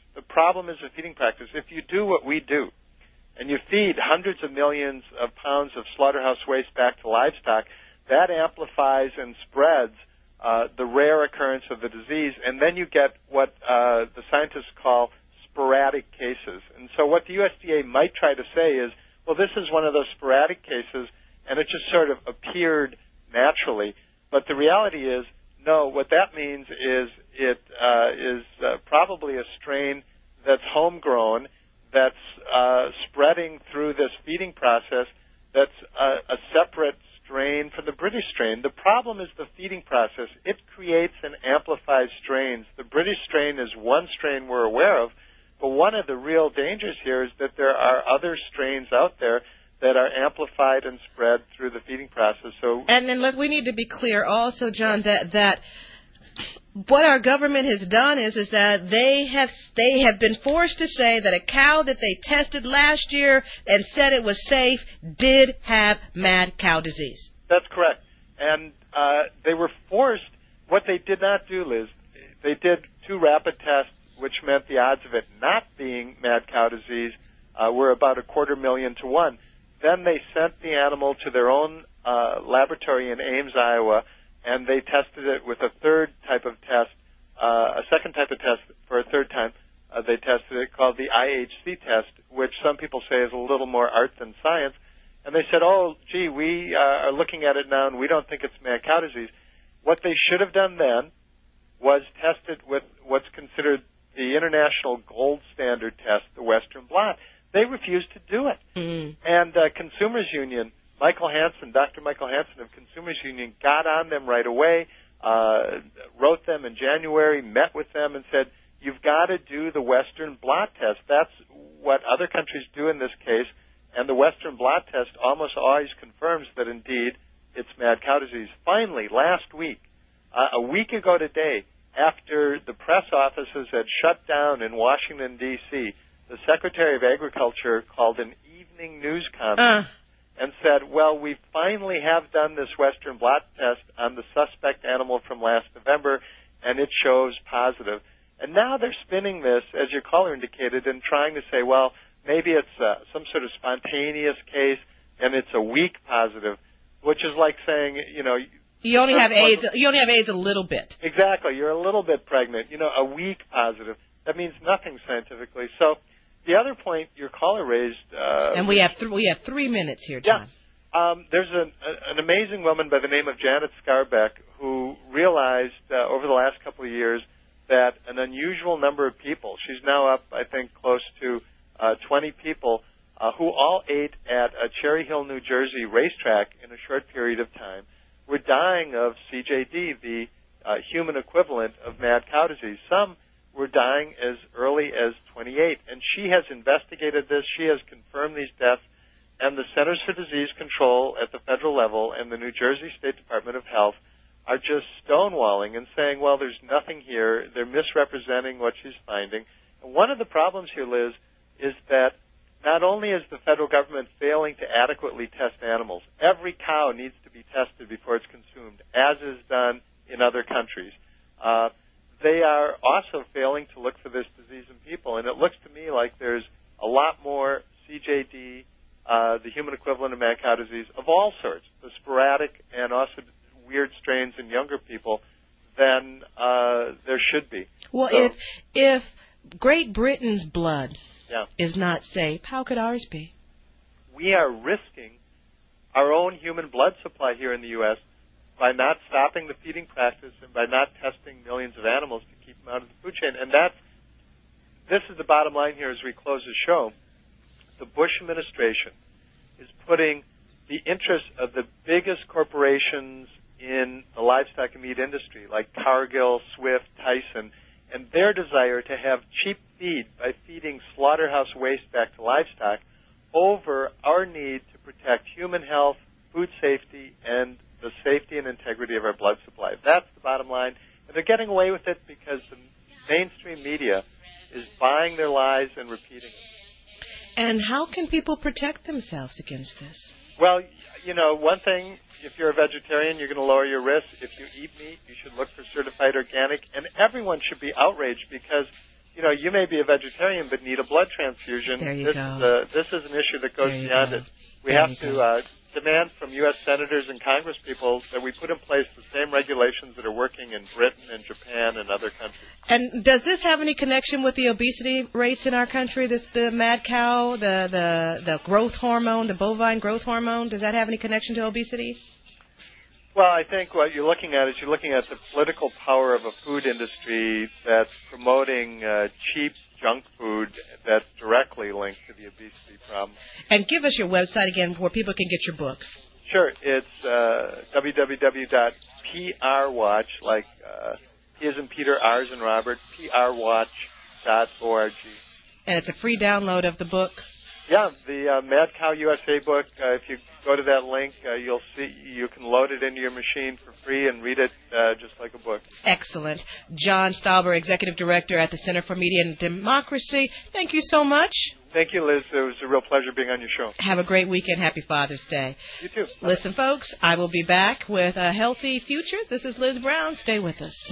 If you do what we do, and you feed hundreds of millions of pounds of slaughterhouse waste back to livestock, that amplifies and spreads the rare occurrence of the disease, and then you get what the scientists call sporadic cases. And so what the USDA might try to say is, well, this is one of those sporadic cases, and it just sort of appeared naturally. But the reality is, no, what that means is it is probably a strain that's homegrown, that's spreading through this feeding process, that's a separate strain from the British strain. The problem is the feeding process. It creates and amplifies strains. The British strain is one strain we're aware of, but one of the real dangers here is that there are other strains out there that are amplified and spread through the feeding process. So, and then we need to be clear also, John, that what our government has done is that they have been forced to say that a cow that they tested last year and said it was safe did have mad cow disease. That's correct. And they were forced. What they did not do, Liz, they did 2 rapid tests, which meant the odds of it not being mad cow disease were about 250,000 to 1. Then they sent the animal to their own laboratory in Ames, Iowa, and they tested it with a third type of test, a second type of test for a third time. They tested it called the IHC test, which some people say is a little more art than science. And they said, oh, gee, we are looking at it now, and we don't think it's mad cow disease. What they should have done then was test it with what's considered the international gold standard test, the Western blot. They refused to do it. And Consumers Union, Dr. Michael Hansen of Consumers Union got on them right away, wrote them in January, met with them and said, you've got to do the Western blot test. That's what other countries do in this case, and the Western blot test almost always confirms that indeed it's mad cow disease. Finally, last week, a week ago today, after the press offices had shut down in Washington, D.C., the Secretary of Agriculture called an evening news conference and said, well, we finally have done this Western blot test on the suspect animal from last November, and it shows positive. And now they're spinning this, as your caller indicated, and trying to say, well, maybe it's some sort of spontaneous case, and it's a weak positive, which is like saying, you only have AIDS. You only have AIDS a little bit. Exactly. You're a little bit pregnant. A weak positive. That means nothing scientifically. So the other point your caller raised, and we have 3 minutes here, John. Yeah. There's an amazing woman by the name of Janet Scarbeck who realized over the last couple of years that an unusual number of people, she's now up, I think, close to 20 people, who all ate at a Cherry Hill, New Jersey racetrack in a short period of time, were dying of CJD, the human equivalent of mad cow disease. Some were dying as early as 28, and she has investigated this. She has confirmed these deaths, and the Centers for Disease Control at the federal level and the New Jersey State Department of Health are just stonewalling and saying, well, there's nothing here. They're misrepresenting what she's finding. And one of the problems here, Liz, is that not only is the federal government failing to adequately test animals, every cow needs to be tested before it's consumed, as is done in other countries. They are also failing to look for this disease in people. And it looks to me like there's a lot more CJD, the human equivalent of mad cow disease, of all sorts, the sporadic and also weird strains in younger people, than there should be. Well, so, if Great Britain's blood is not safe, how could ours be? We are risking our own human blood supply here in the U.S. by not stopping the feeding practice and by not testing millions of animals to keep them out of the food chain. And this is the bottom line here as we close the show. The Bush administration is putting the interests of the biggest corporations in the livestock and meat industry, like Cargill, Swift, Tyson, and their desire to have cheap feed by feeding slaughterhouse waste back to livestock over our need to protect human health, food safety, and the safety and integrity of our blood supply. That's the bottom line. And they're getting away with it because the mainstream media is buying their lies and repeating it. And how can people protect themselves against this? Well, one thing, if you're a vegetarian, you're going to lower your risk. If you eat meat, you should look for certified organic. And everyone should be outraged because, you may be a vegetarian but need a blood transfusion. There you go. This is an issue that goes beyond it. We have to demand from U.S. senators and congresspeople that we put in place the same regulations that are working in Britain and Japan and other countries. And does this have any connection with the obesity rates in our country? The mad cow, the growth hormone, the bovine growth hormone, does that have any connection to obesity? Well, I think what you're looking at is the political power of a food industry that's promoting cheap junk food that's directly linked to the obesity problem. And give us your website again where people can get your book. Sure. It's www.prwatch, like P as in Peter, R as in Robert, prwatch.org. And it's a free download of the book? Yeah, the Mad Cow USA book, if you go to that link, you'll see you can load it into your machine for free and read it just like a book. Excellent. John Stauber, Executive Director at the Center for Media and Democracy. Thank you so much. Thank you, Liz. It was a real pleasure being on your show. Have a great weekend. Happy Father's Day. You too. Listen, folks, I will be back with Healthy Futures. This is Liz Brown. Stay with us.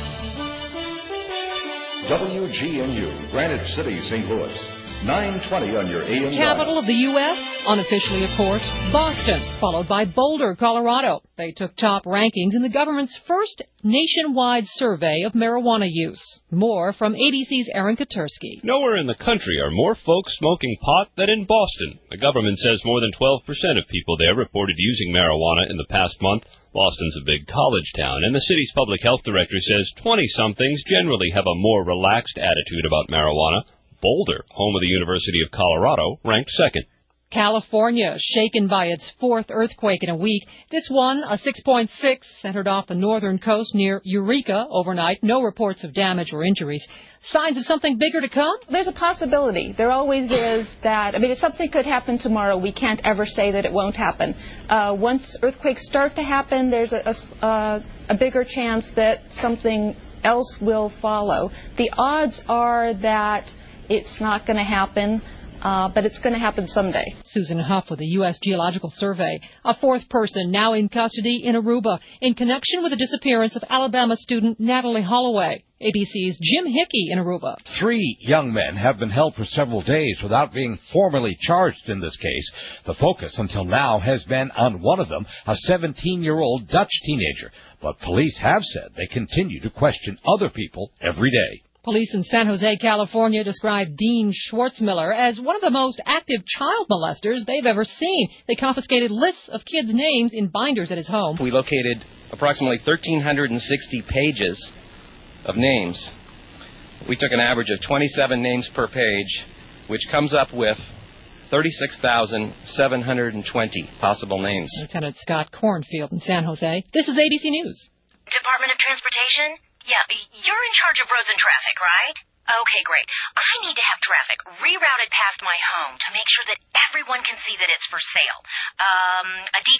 WGNU, Granite City, St. Louis. 920 on your AM Capital of the U.S., unofficially, of course, Boston, followed by Boulder, Colorado. They took top rankings in the government's first nationwide survey of marijuana use. More from ABC's Aaron Katersky. Nowhere in the country are more folks smoking pot than in Boston. The government says more than 12% of people there reported using marijuana in the past month. Boston's a big college town, and the city's public health director says 20-somethings generally have a more relaxed attitude about marijuana. Boulder, home of the University of Colorado, ranked second. California, shaken by its fourth earthquake in a week. This one, a 6.6, centered off the northern coast near Eureka overnight. No reports of damage or injuries. Signs of something bigger to come? There's a possibility. There always is that. I mean, if something could happen tomorrow, we can't ever say that it won't happen. Once earthquakes start to happen, there's a bigger chance that something else will follow. The odds are that it's not going to happen, but it's going to happen someday. Susan Huff with the U.S. Geological Survey. A fourth person now in custody in Aruba in connection with the disappearance of Alabama student Natalie Holloway. ABC's Jim Hickey in Aruba. 3 young men have been held for several days without being formally charged in this case. The focus until now has been on one of them, a 17-year-old Dutch teenager. But police have said they continue to question other people every day. Police in San Jose, California, described Dean Schwartzmiller as one of the most active child molesters they've ever seen. They confiscated lists of kids' names in binders at his home. We located approximately 1,360 pages of names. We took an average of 27 names per page, which comes up with 36,720 possible names. Lieutenant Scott Cornfield in San Jose. This is ABC News. Department of Transportation? Yeah, you're in charge of roads and traffic, right? Okay, great. I need to have traffic rerouted past my home to make sure that everyone can see that it's for sale. A detour.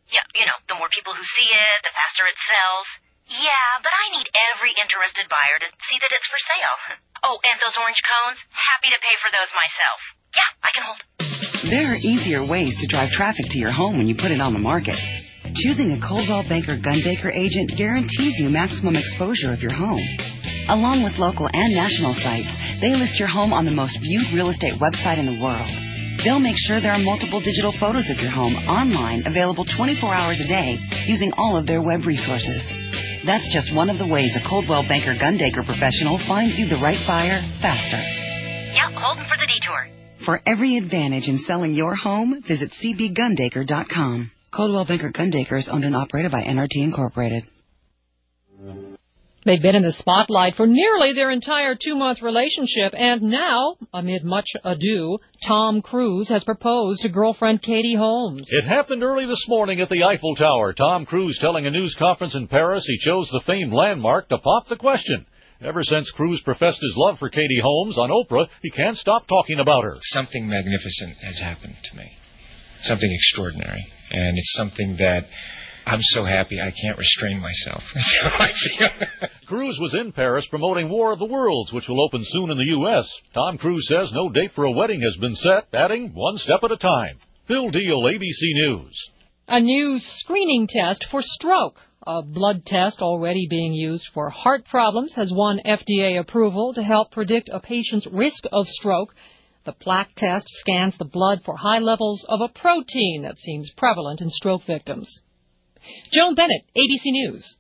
Yeah, the more people who see it, the faster it sells. Yeah, but I need every interested buyer to see that it's for sale. Oh, and those orange cones? Happy to pay for those myself. Yeah, I can hold. There are easier ways to drive traffic to your home when you put it on the market. Choosing a Coldwell Banker Gunbaker agent guarantees you maximum exposure of your home. Along with local and national sites, they list your home on the most viewed real estate website in the world. They'll make sure there are multiple digital photos of your home online available 24 hours a day using all of their web resources. That's just one of the ways a Coldwell Banker Gunbaker professional finds you the right buyer faster. Yep, holding for the detour. For every advantage in selling your home, visit cbgundaker.com. Coldwell Banker Gundaker is owned and operated by NRT Incorporated. They've been in the spotlight for nearly their entire 2-month relationship, and now, amid much ado, Tom Cruise has proposed to girlfriend Katie Holmes. It happened early this morning at the Eiffel Tower. Tom Cruise telling a news conference in Paris he chose the famed landmark to pop the question. Ever since Cruise professed his love for Katie Holmes on Oprah, he can't stop talking about her. Something magnificent has happened to me. Something extraordinary. And it's something that I'm so happy I can't restrain myself. Cruise was in Paris promoting War of the Worlds, which will open soon in the U.S. Tom Cruise says no date for a wedding has been set, adding one step at a time. Bill Deal, ABC News. A new screening test for stroke. A blood test already being used for heart problems has won FDA approval to help predict a patient's risk of stroke. The plaque test scans the blood for high levels of a protein that seems prevalent in stroke victims. Joan Bennett, ABC News.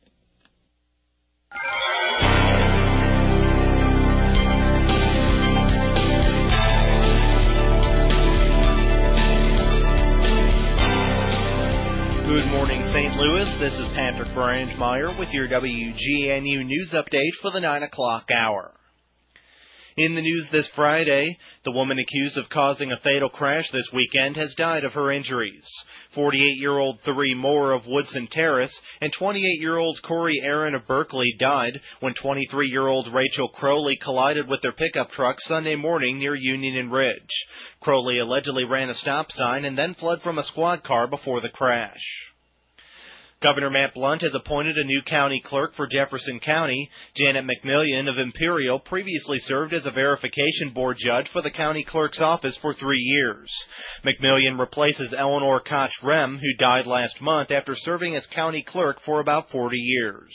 Good morning, St. Louis. This is Patrick Brangemeyer with your WGNU News Update for the 9 o'clock hour. In the news this Friday, the woman accused of causing a fatal crash this weekend has died of her injuries. 48-year-old Therese Moore of Woodson Terrace and 28-year-old Corey Aaron of Berkeley died when 23-year-old Rachel Crowley collided with their pickup truck Sunday morning near Union and Ridge. Crowley allegedly ran a stop sign and then fled from a squad car before the crash. Governor Matt Blunt has appointed a new county clerk for Jefferson County. Janet McMillian of Imperial previously served as a verification board judge for the county clerk's office for 3 years. McMillian replaces Eleanor Koch-Rem, who died last month after serving as county clerk for about 40 years.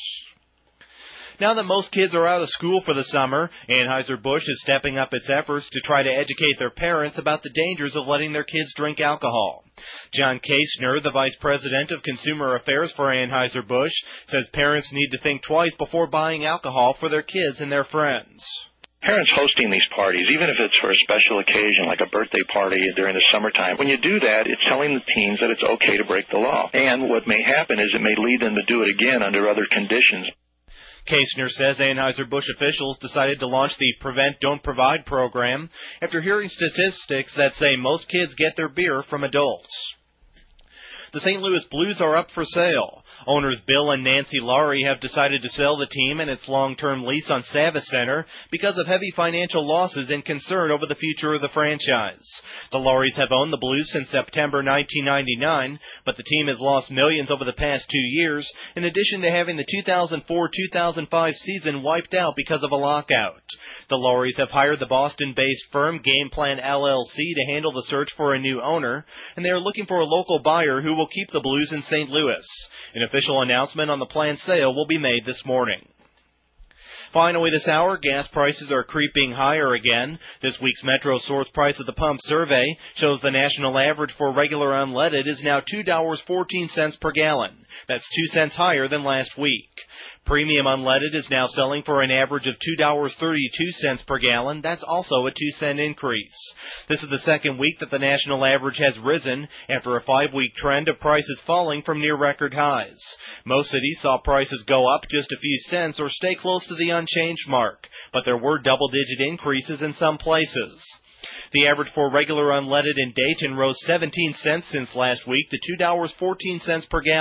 Now that most kids are out of school for the summer, Anheuser-Busch is stepping up its efforts to try to educate their parents about the dangers of letting their kids drink alcohol. John Kasner, the Vice President of Consumer Affairs for Anheuser-Busch, says parents need to think twice before buying alcohol for their kids and their friends. Parents hosting these parties, even if it's for a special occasion like a birthday party during the summertime, when you do that, it's telling the teens that it's okay to break the law. And what may happen is it may lead them to do it again under other conditions. Kasner says Anheuser-Busch officials decided to launch the Prevent, Don't Provide program after hearing statistics that say most kids get their beer from adults. The St. Louis Blues are up for sale. Owners Bill and Nancy Laurie have decided to sell the team and its long-term lease on Savvis Center because of heavy financial losses and concern over the future of the franchise. The Lauries have owned the Blues since September 1999, but the team has lost millions over the past 2 years, in addition to having the 2004-2005 season wiped out because of a lockout. The Lauries have hired the Boston-based firm Game Plan LLC to handle the search for a new owner, and they are looking for a local buyer who will keep the Blues in St. Louis. An official announcement on the planned sale will be made this morning. Finally this hour, gas prices are creeping higher again. This week's Metro Source Price at the Pump survey shows the national average for regular unleaded is now $2.14 per gallon. That's 2 cents higher than last week. Premium unleaded is now selling for an average of $2.32 per gallon. That's also a 2-cent increase. This is the second week that the national average has risen after a 5-week trend of prices falling from near record highs. Most cities saw prices go up just a few cents or stay close to the unchanged mark, but there were double-digit increases in some places. The average for regular unleaded in Dayton rose 17 cents since last week to $2.14 per gallon.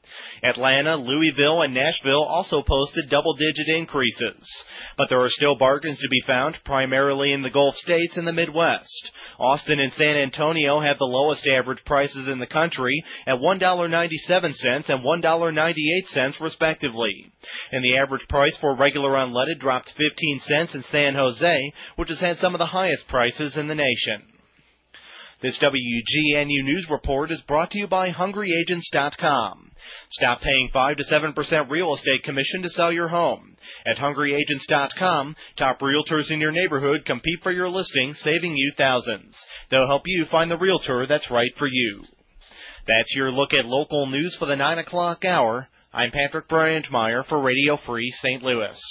Atlanta, Louisville, and Nashville also posted double-digit increases. But there are still bargains to be found, primarily in the Gulf states and the Midwest. Austin and San Antonio have the lowest average prices in the country at $1.97 and $1.98 respectively. And the average price for regular unleaded dropped 15 cents in San Jose, which has had some of the highest prices in the nation. This WGNU News Report is brought to you by HungryAgents.com. Stop paying 5 to 7% real estate commission to sell your home. At HungryAgents.com, top realtors in your neighborhood compete for your listing, saving you thousands. They'll help you find the realtor that's right for you. That's your look at local news for the 9 o'clock hour. I'm Patrick Brandmeier for Radio Free St. Louis.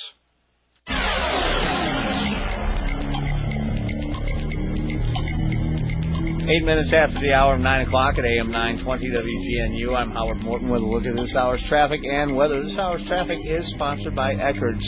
8 minutes after the hour of 9 o'clock at AM 920 WGNU. I'm Howard Morton with a look at this hour's traffic and weather. This hour's traffic is sponsored by Eckerd's.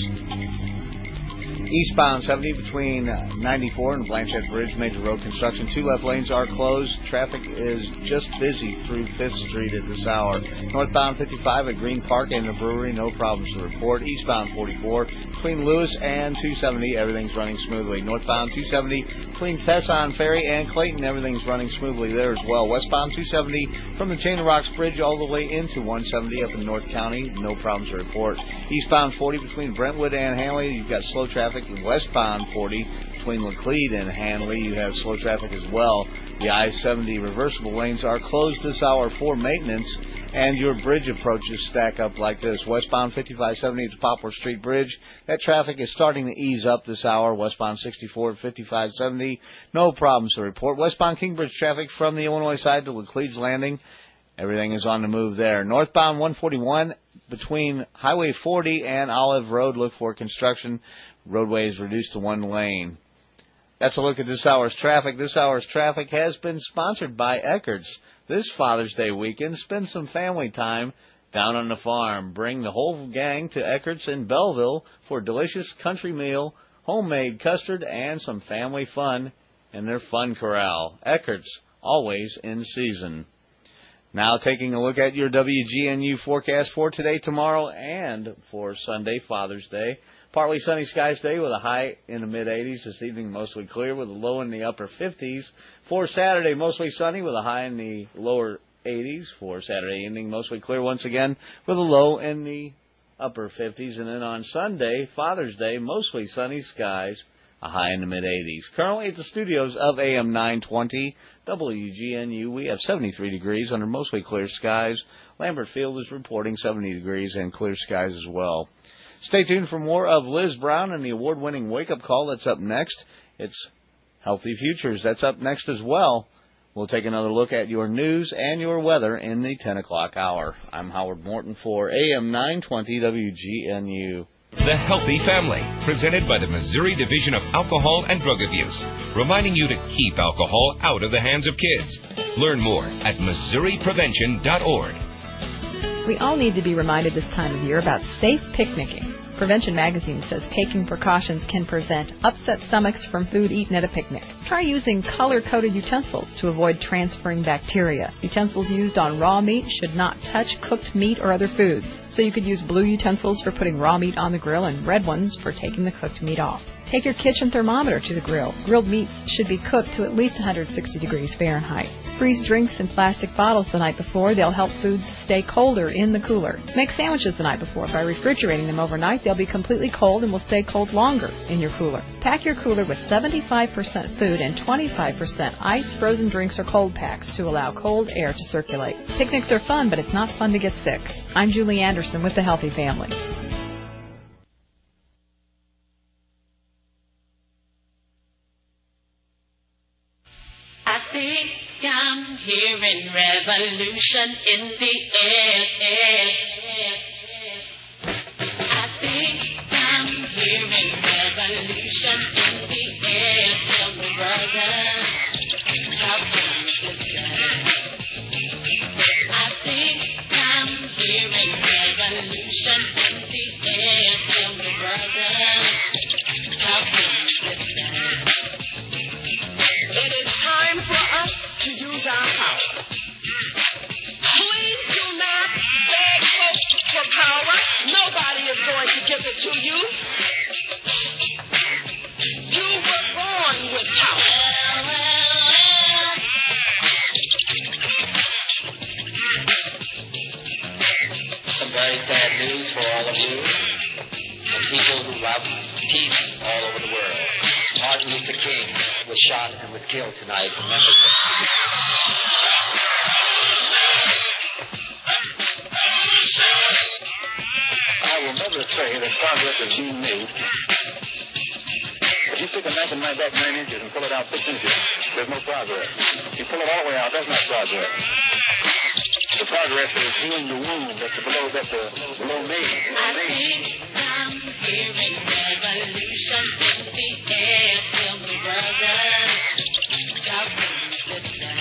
Eastbound 70 between 94 and Blanchette Bridge, major road construction. 2 left lanes are closed. Traffic is just busy through 5th Street at this hour. Northbound 55 at Green Park and the Brewery, no problems to report. Eastbound 44 between Lewis and 270, everything's running smoothly. Northbound 270 between Pesson Ferry and Clayton, everything's running smoothly there as well. Westbound 270 from the Chain of Rocks Bridge all the way into 170 up in North County, no problems to report. Eastbound 40 between Brentwood and Hanley, you've got slow traffic. Westbound 40 between Laclede and Hanley, you have slow traffic as well. The I-70 reversible lanes are closed this hour for maintenance, and your bridge approaches stack up like this. Westbound 5570 to Poplar Street Bridge, that traffic is starting to ease up this hour. Westbound 64 to 5570, no problems to report. Westbound Kingbridge traffic from the Illinois side to Laclede's Landing, everything is on the move there. Northbound 141 between Highway 40 and Olive Road, look for construction. Roadway is reduced to 1 lane. That's a look at this hour's traffic. This hour's traffic has been sponsored by Eckerd's. This Father's Day weekend, spend some family time down on the farm. Bring the whole gang to Eckerd's in Belleville for a delicious country meal, homemade custard, and some family fun in their fun corral. Eckerd's, always in season. Now taking a look at your WGNU forecast for today, tomorrow, and for Sunday, Father's Day. Partly sunny skies today with a high in the mid-80s. This evening mostly clear with a low in the upper 50s. For Saturday, mostly sunny with a high in the lower 80s. For Saturday evening, mostly clear once again with a low in the upper 50s. And then on Sunday, Father's Day, mostly sunny skies, a high in the mid-80s. Currently at the studios of AM 920 WGNU, we have 73 degrees under mostly clear skies. Lambert Field is reporting 70 degrees and clear skies as well. Stay tuned for more of Liz Brown and the award-winning Wake Up Call. That's up next. It's Healthy Futures. That's up next as well. We'll take another look at your news and your weather in the 10 o'clock hour. I'm Howard Morton for AM 920 WGNU. The Healthy Family, presented by the Missouri Division of Alcohol and Drug Abuse, reminding you to keep alcohol out of the hands of kids. Learn more at MissouriPrevention.org. We all need to be reminded this time of year about safe picnicking. Prevention Magazine says taking precautions can prevent upset stomachs from food eaten at a picnic. Try using color-coded utensils to avoid transferring bacteria. Utensils used on raw meat should not touch cooked meat or other foods. So you could use blue utensils for putting raw meat on the grill and red ones for taking the cooked meat off. Take your kitchen thermometer to the grill. Grilled meats should be cooked to at least 160 degrees Fahrenheit. Freeze drinks in plastic bottles the night before. They'll help foods stay colder in the cooler. Make sandwiches the night before. By refrigerating them overnight, they'll be completely cold and will stay cold longer in your cooler. Pack your cooler with 75% food and 25% ice, frozen drinks, or cold packs to allow cold air to circulate. Picnics are fun, but it's not fun to get sick. I'm Julie Anderson with The Healthy Family. I think I'm hearing revolution in the air. I think I'm hearing revolution in the air. Tell me, brother, how come this I think I'm hearing revolution in the air. Tell me, brother, how come this It is time for us to use our power. Please do not beg shot and was killed tonight in Memphis. I will never say that progress is being made. If you pick a knife and knife back 9 inches and pull it out 6 inches, there's no progress. If you pull it all the way out, that's not progress. The progress is healing the wound that's below me. I think I'm hearing revolution in the air. Tell me, brothers, y'all please listen.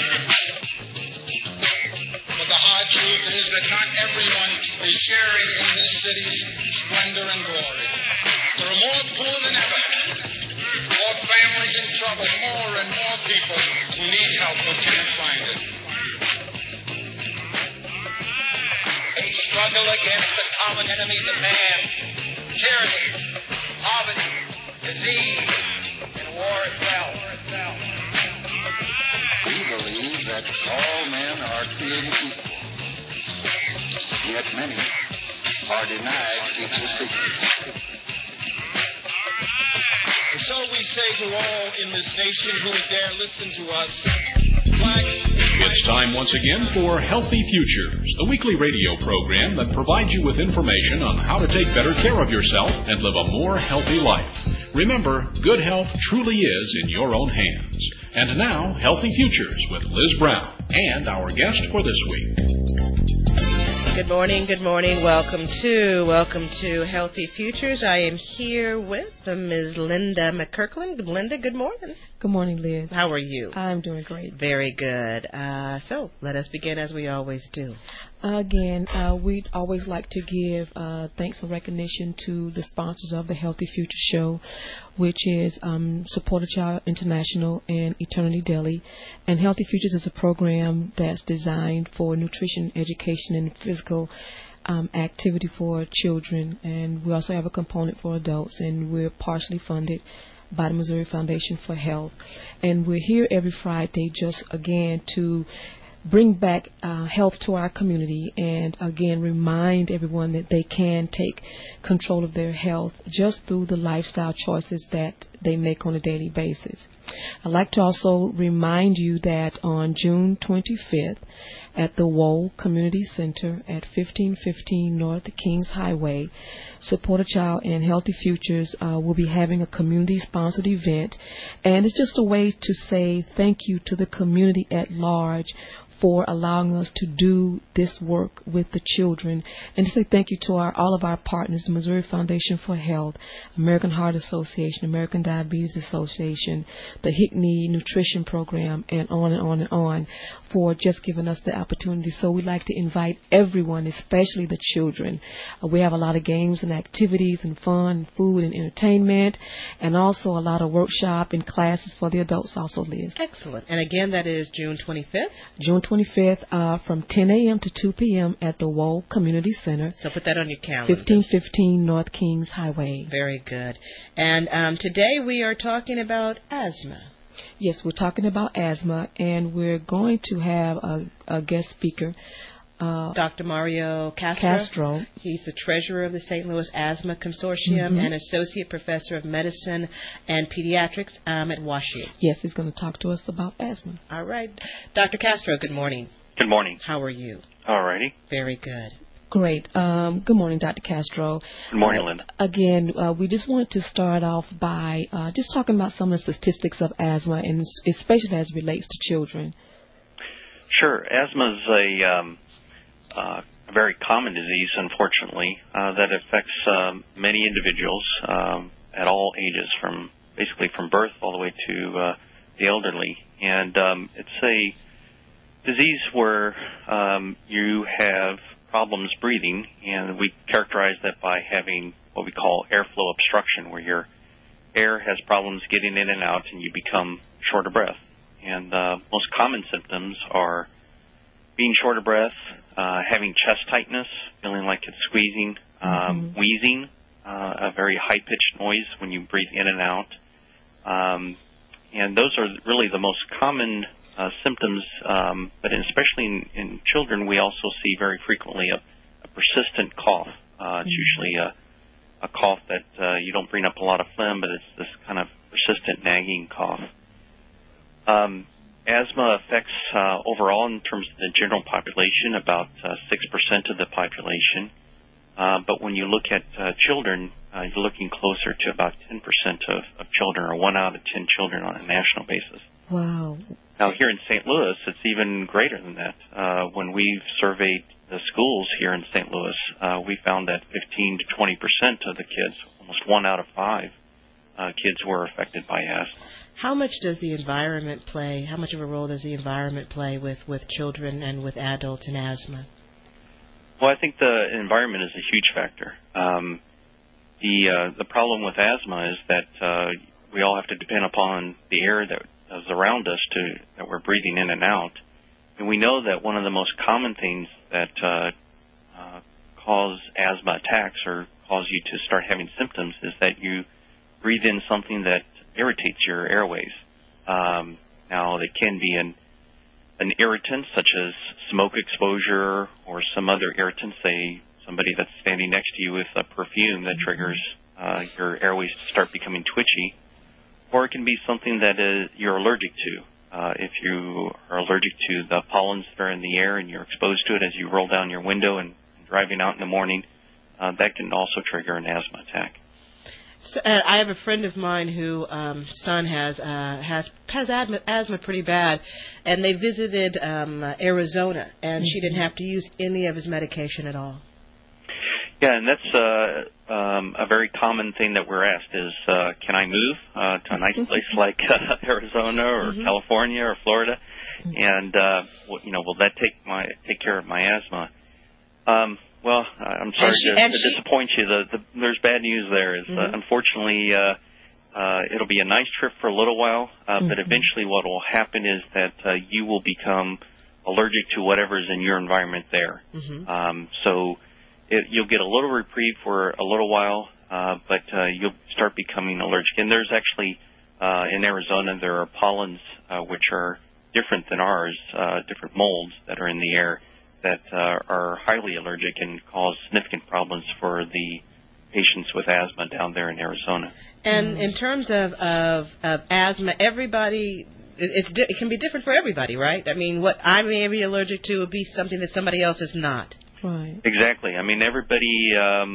But the hard truth is that not everyone is sharing in this city's splendor and glory. There are more poor than ever, more families in trouble, more and more people who need help but can't find it. A struggle against the common enemies of man, tyranny, poverty, disease, and war itself. We believe that all men are created equal, yet many are denied equal treatment. And so we say to all in this nation who would dare listen to us, it's time once again for Healthy Futures, the weekly radio program that provides you with information on how to take better care of yourself and live a more healthy life. Remember, good health truly is in your own hands. And now, Healthy Futures with Liz Brown and our guest for this week. Good morning. Welcome to Healthy Futures. I am here with Ms. Linda McKirkland. Linda, good morning. Good morning, Liz. How are you? I'm doing great. Very good. So let us begin as we always do. Again, we'd always like to give thanks and recognition to the sponsors of the Healthy Future Show, which is Support a Child International and Eternity Deli. And Healthy Futures is a program that's designed for nutrition, education, and physical activity for children. And we also have a component for adults, and we're partially funded by the Missouri Foundation for Health. And we're here every Friday just, again, to bring back health to our community and, again, remind everyone that they can take control of their health just through the lifestyle choices that they make on a daily basis. I'd like to also remind you that on June 25th at the Woe Community Center at 1515 North Kings Highway, Support a Child and Healthy Futures will be having a community-sponsored event, and it's just a way to say thank you to the community at large for allowing us to do this work with the children, and to say thank you to all of our partners, the Missouri Foundation for Health, American Heart Association, American Diabetes Association, the Hickney Nutrition Program, and on and on and on, for just giving us the opportunity. So we'd like to invite everyone, especially the children. We have a lot of games and activities and fun and food and entertainment, and also a lot of workshop and classes for the adults also, Liz. Excellent. And again, that is June 25th? June 25th from 10 a.m. to 2 p.m. at the Woe Community Center. So put that on your calendar. 1515 North Kings Highway. Very good. And today we are talking about asthma. Yes, we're talking about asthma, and we're going to have a guest speaker, Dr. Mario Castro. He's the treasurer of the St. Louis Asthma Consortium and associate professor of medicine and pediatrics at WashU. Yes, he's going to talk to us about asthma. All right. Dr. Castro, good morning. Good morning. How are you? All righty. Very good. Great. Good morning, Dr. Castro. Good morning, Linda. Again, we just wanted to start off by just talking about some of the statistics of asthma, and especially as it relates to children. Sure. Asthma is a very common disease, unfortunately, that affects many individuals at all ages, basically from birth all the way to the elderly. And it's a disease where you have problems breathing, and we characterize that by having what we call airflow obstruction, where your air has problems getting in and out and you become short of breath. And most common symptoms are being short of breath, having chest tightness, feeling like it's squeezing, wheezing, a very high-pitched noise when you breathe in and out. And those are really the most common symptoms, but especially in children, we also see very frequently a persistent cough. It's usually a cough that you don't bring up a lot of phlegm, but it's this kind of persistent nagging cough. Asthma affects overall, in terms of the general population, about 6% of the population. But when you look at children, you're looking closer to about 10% of children, or 1 out of 10 children on a national basis. Wow. Now, here in St. Louis, it's even greater than that. When we've surveyed the schools here in St. Louis, we found that 15 to 20% of the kids, almost 1 out of 5 kids, were affected by asthma. How much does the environment play? How much of a role does the environment play with children and with adults in asthma? Well, I think the environment is a huge factor. The problem with asthma is that we all have to depend upon the air that is around us that we're breathing in and out. And we know that one of the most common things that cause asthma attacks or cause you to start having symptoms is that you breathe in something that irritates your airways. Now, it can be an irritant such as smoke exposure or some other irritant, say somebody that's standing next to you with a perfume that triggers your airways to start becoming twitchy, or it can be something that you're allergic to. If you are allergic to the pollens that are in the air and you're exposed to it as you roll down your window and driving out in the morning, that can also trigger an asthma attack. So, I have a friend of mine who son has asthma pretty bad, and they visited Arizona, and she didn't have to use any of his medication at all. Yeah, and that's a very common thing that we're asked is, can I move to a nice place like Arizona or California or Florida, and will that take care of my asthma? Well, I'm sorry to disappoint you. There's bad news there. Unfortunately, it'll be a nice trip for a little while, but eventually what will happen is that you will become allergic to whatever's in your environment there. So you'll get a little reprieve for a little while, but you'll start becoming allergic. And there's actually, in Arizona, there are pollens which are different than ours, different molds that are in the air that are highly allergic and cause significant problems for the patients with asthma down there in Arizona. And in terms of asthma, everybody, it can be different for everybody, right? I mean, what I may be allergic to would be something that somebody else is not. Right. Exactly. I mean, everybody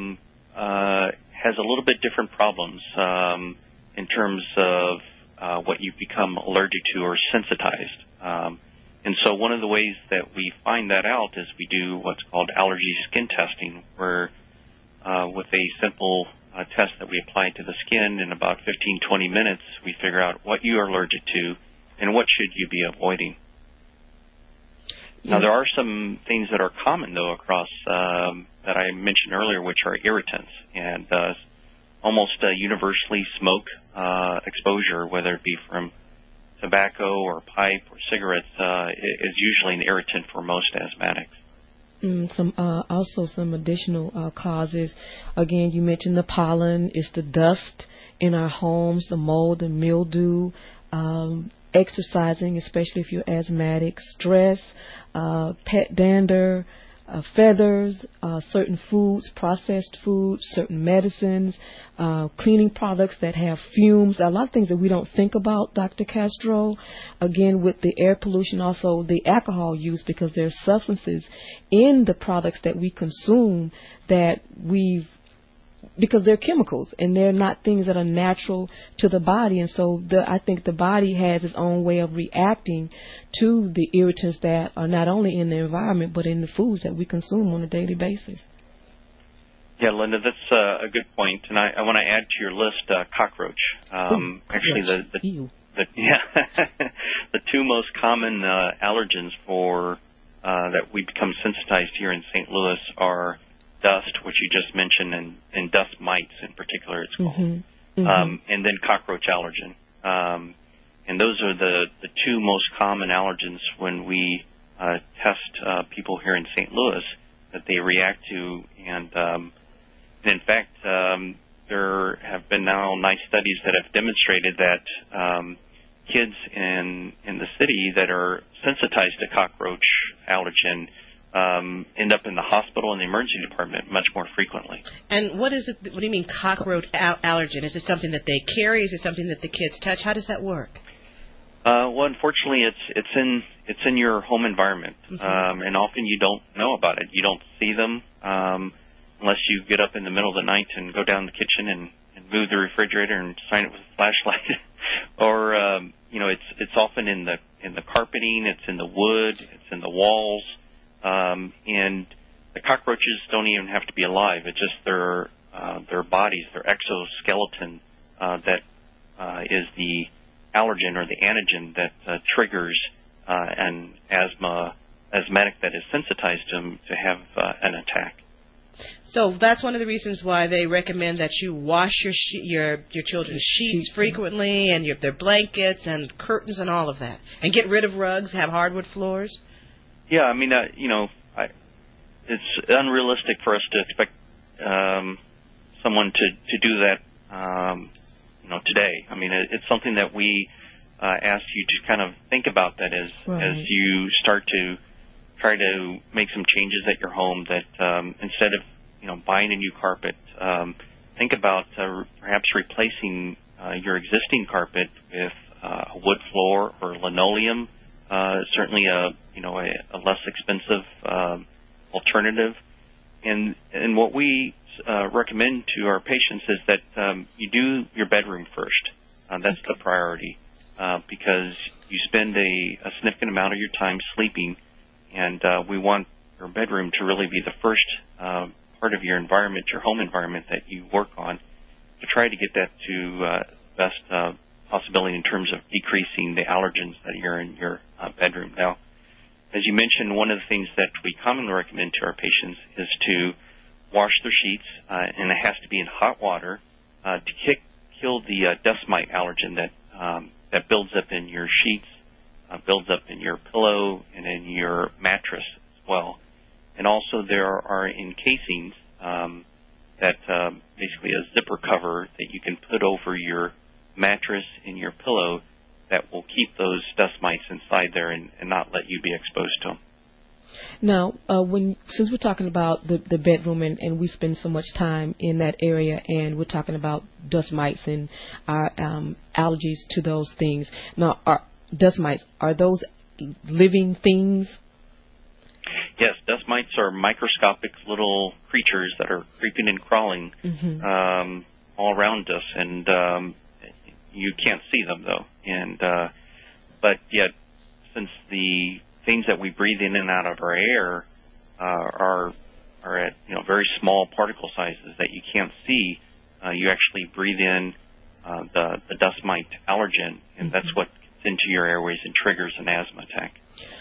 has a little bit different problems in terms of what you become allergic to or sensitized. And so one of the ways that we find that out is we do what's called allergy skin testing, where with a simple test that we apply to the skin in about 15-20 minutes, we figure out what you are allergic to and what should you be avoiding. Now, there are some things that are common, though, across that I mentioned earlier, which are irritants. And almost universally, smoke exposure, whether it be from tobacco or pipe or cigarettes, is usually an irritant for most asthmatics. Also some additional causes. Again, you mentioned the pollen. It's the dust in our homes, the mold and mildew, exercising, especially if you're asthmatic, stress, pet dander, feathers, certain foods, processed foods, certain medicines, cleaning products that have fumes, a lot of things that we don't think about, Dr. Castro. Again, with the air pollution, also the alcohol use, because there's substances in the products that we consume that because they're chemicals and they're not things that are natural to the body. And so I think the body has its own way of reacting to the irritants that are not only in the environment but in the foods that we consume on a daily basis. Yeah, Linda, that's a good point. And I want to add to your list cockroach. Actually, the two most common allergens for that we become sensitized here in St. Louis are dust, which you just mentioned, and dust mites in particular, it's called, and then cockroach allergen. And those are the two most common allergens when we test people here in St. Louis that they react to. And in fact, there have been now nice studies that have demonstrated that kids in the city that are sensitized to cockroach allergen end up in the hospital and the emergency department much more frequently. And what is it? What do you mean cockroach allergen? Is it something that they carry? Is it something that the kids touch? How does that work? Well, unfortunately, it's in your home environment, and often you don't know about it. You don't see them unless you get up in the middle of the night and go down the kitchen and move the refrigerator and shine it with a flashlight. Or it's often in the carpeting, it's in the wood, it's in the walls, and the cockroaches don't even have to be alive. It's just their bodies, their exoskeleton that is the allergen or the antigen that triggers an asthmatic that is sensitized to them to have an attack. So that's one of the reasons why they recommend that you wash your children's sheets frequently, and their blankets and curtains and all of that, and get rid of rugs, have hardwood floors. Yeah, I mean, it's unrealistic for us to expect someone to do that, today. I mean, it's something that we ask you to kind of think about that as you start to try to make some changes at your home, that instead of buying a new carpet, think about perhaps replacing your existing carpet with a wood floor or linoleum. Certainly a less expensive alternative. And what we recommend to our patients is that you do your bedroom first. That's the priority, because you spend a significant amount of your time sleeping, and we want your bedroom to really be the first part of your environment, your home environment that you work on, to try to get that to best possibility in terms of decreasing the allergens that are in your bedroom. Now, as you mentioned, one of the things that we commonly recommend to our patients is to wash their sheets, and it has to be in hot water to kill the dust mite allergen that builds up in your sheets, builds up in your pillow, and in your mattress as well. And also there are encasings that basically a zipper cover that you can put over your mattress and your pillow that will keep those dust mites inside there and not let you be exposed to them. Now, since we're talking about the bedroom and we spend so much time in that area, and we're talking about dust mites and our allergies to those things. Now, dust mites, are those living things? Yes, dust mites are microscopic little creatures that are creeping and crawling all around us, and you can't see them though. And but yet, since the things that we breathe in and out of our air are at very small particle sizes that you can't see, you actually breathe in the dust mite allergen, and that's what gets into your airways and triggers an asthma attack.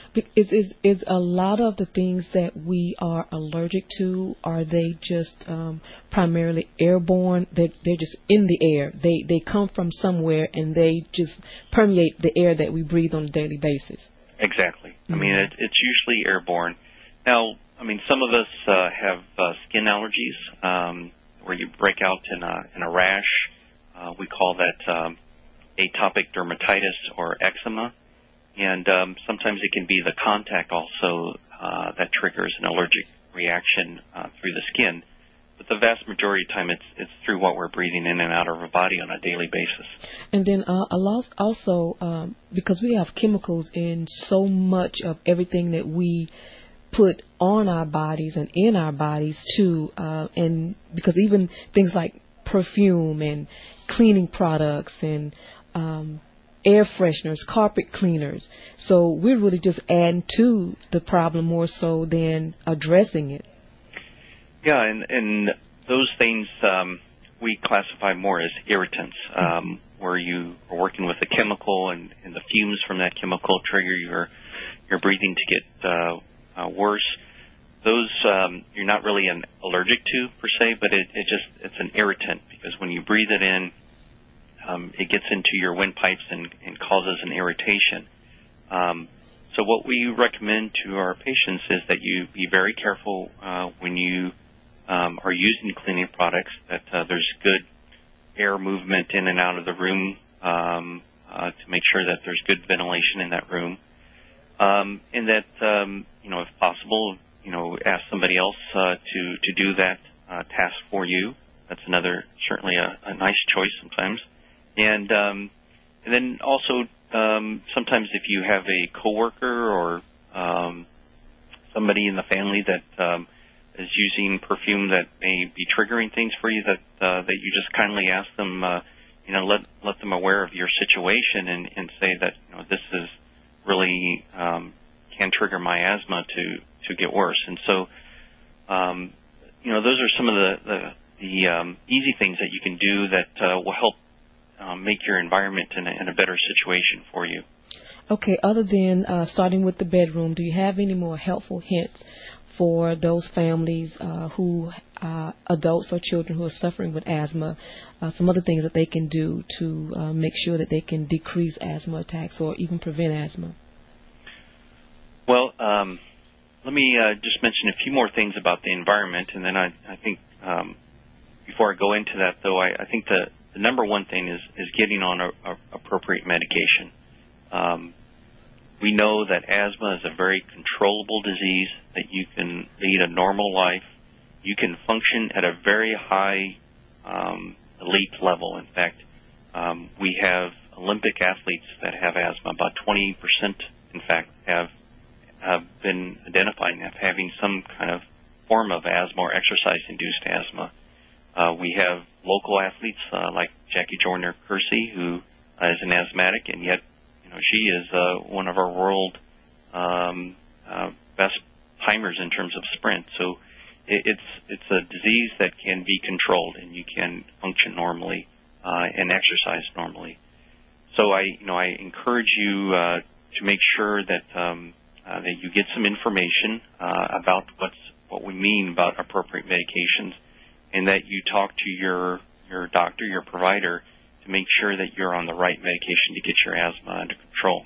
Is a lot of the things that we are allergic to, are they just primarily airborne? They're just in the air. They come from somewhere and they just permeate the air that we breathe on a daily basis. Exactly. I mean, it's usually airborne. Now, I mean, some of us have skin allergies where you break out in a rash. We call that atopic dermatitis or eczema. And sometimes it can be the contact also that triggers an allergic reaction through the skin. But the vast majority of the time it's through what we're breathing in and out of our body on a daily basis. And then also, because we have chemicals in so much of everything that we put on our bodies and in our bodies too, and because even things like perfume and cleaning products and air fresheners, carpet cleaners. So we're really just adding to the problem more so than addressing it. Yeah, and those things we classify more as irritants, where you are working with a chemical and the fumes from that chemical trigger your breathing to get worse. Those you're not really allergic to per se, but it's an irritant, because when you breathe it in, it gets into your windpipes and causes an irritation. So what we recommend to our patients is that you be very careful when you are using cleaning products, that there's good air movement in and out of the room to make sure that there's good ventilation in that room. And that, if possible, ask somebody else to do that task for you. That's certainly a nice choice sometimes. And then also sometimes if you have a coworker or somebody in the family that is using perfume that may be triggering things for you, that you just kindly ask them, let them aware of your situation and say that this is really can trigger my asthma to get worse. And so, those are some of the easy things that you can do that will help make your environment in a better situation for you. Okay, other than starting with the bedroom, do you have any more helpful hints for those families who adults or children who are suffering with asthma, some other things that they can do to make sure that they can decrease asthma attacks or even prevent asthma? Well, let me just mention a few more things about the environment, and then I think before I go into that, though, I think the number one thing is getting on a appropriate medication. We know that asthma is a very controllable disease, that you can lead a normal life. You can function at a very high elite level. In fact, we have Olympic athletes that have asthma. About 20%, in fact, have been identified as having some kind of form of asthma or exercise-induced asthma. We have local athletes like Jackie Joyner-Kersee, who is an asthmatic, and yet she is one of our world best timers in terms of sprint. So it's a disease that can be controlled, and you can function normally and exercise normally. So I encourage you to make sure that that you get some information about what we mean about appropriate medications, and that you talk to your doctor, your provider, to make sure that you're on the right medication to get your asthma under control.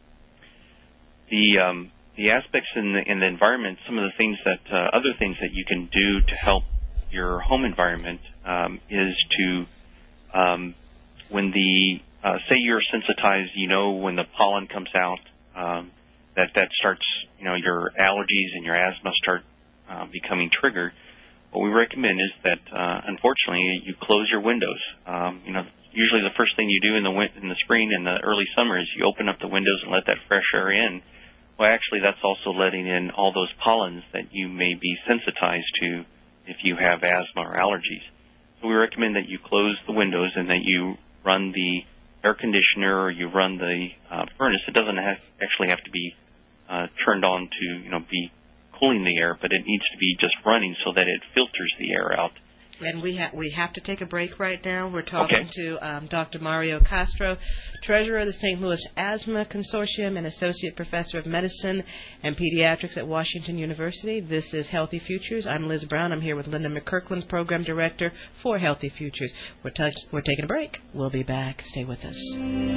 The aspects in the environment, some of the things other things that you can do to help your home environment is to, when say you're sensitized, when the pollen comes out, that starts, your allergies and your asthma start becoming triggered. What we recommend is that, unfortunately, you close your windows. Usually the first thing you do in the spring and the early summer is you open up the windows and let that fresh air in. Well, actually, that's also letting in all those pollens that you may be sensitized to if you have asthma or allergies. So we recommend that you close the windows and that you run the air conditioner or you run the furnace. It doesn't actually have to be turned on to be cooling the air, but it needs to be just running so that it filters the air out. And we have to take a break right now. We're talking to Dr. Mario Castro, Treasurer of the St. Louis Asthma Consortium and Associate Professor of Medicine and Pediatrics at Washington University. This is Healthy Futures. I'm Liz Brown. I'm here with Linda McKirkland, Program Director for Healthy Futures. We're taking a break. We'll be back. Stay with us.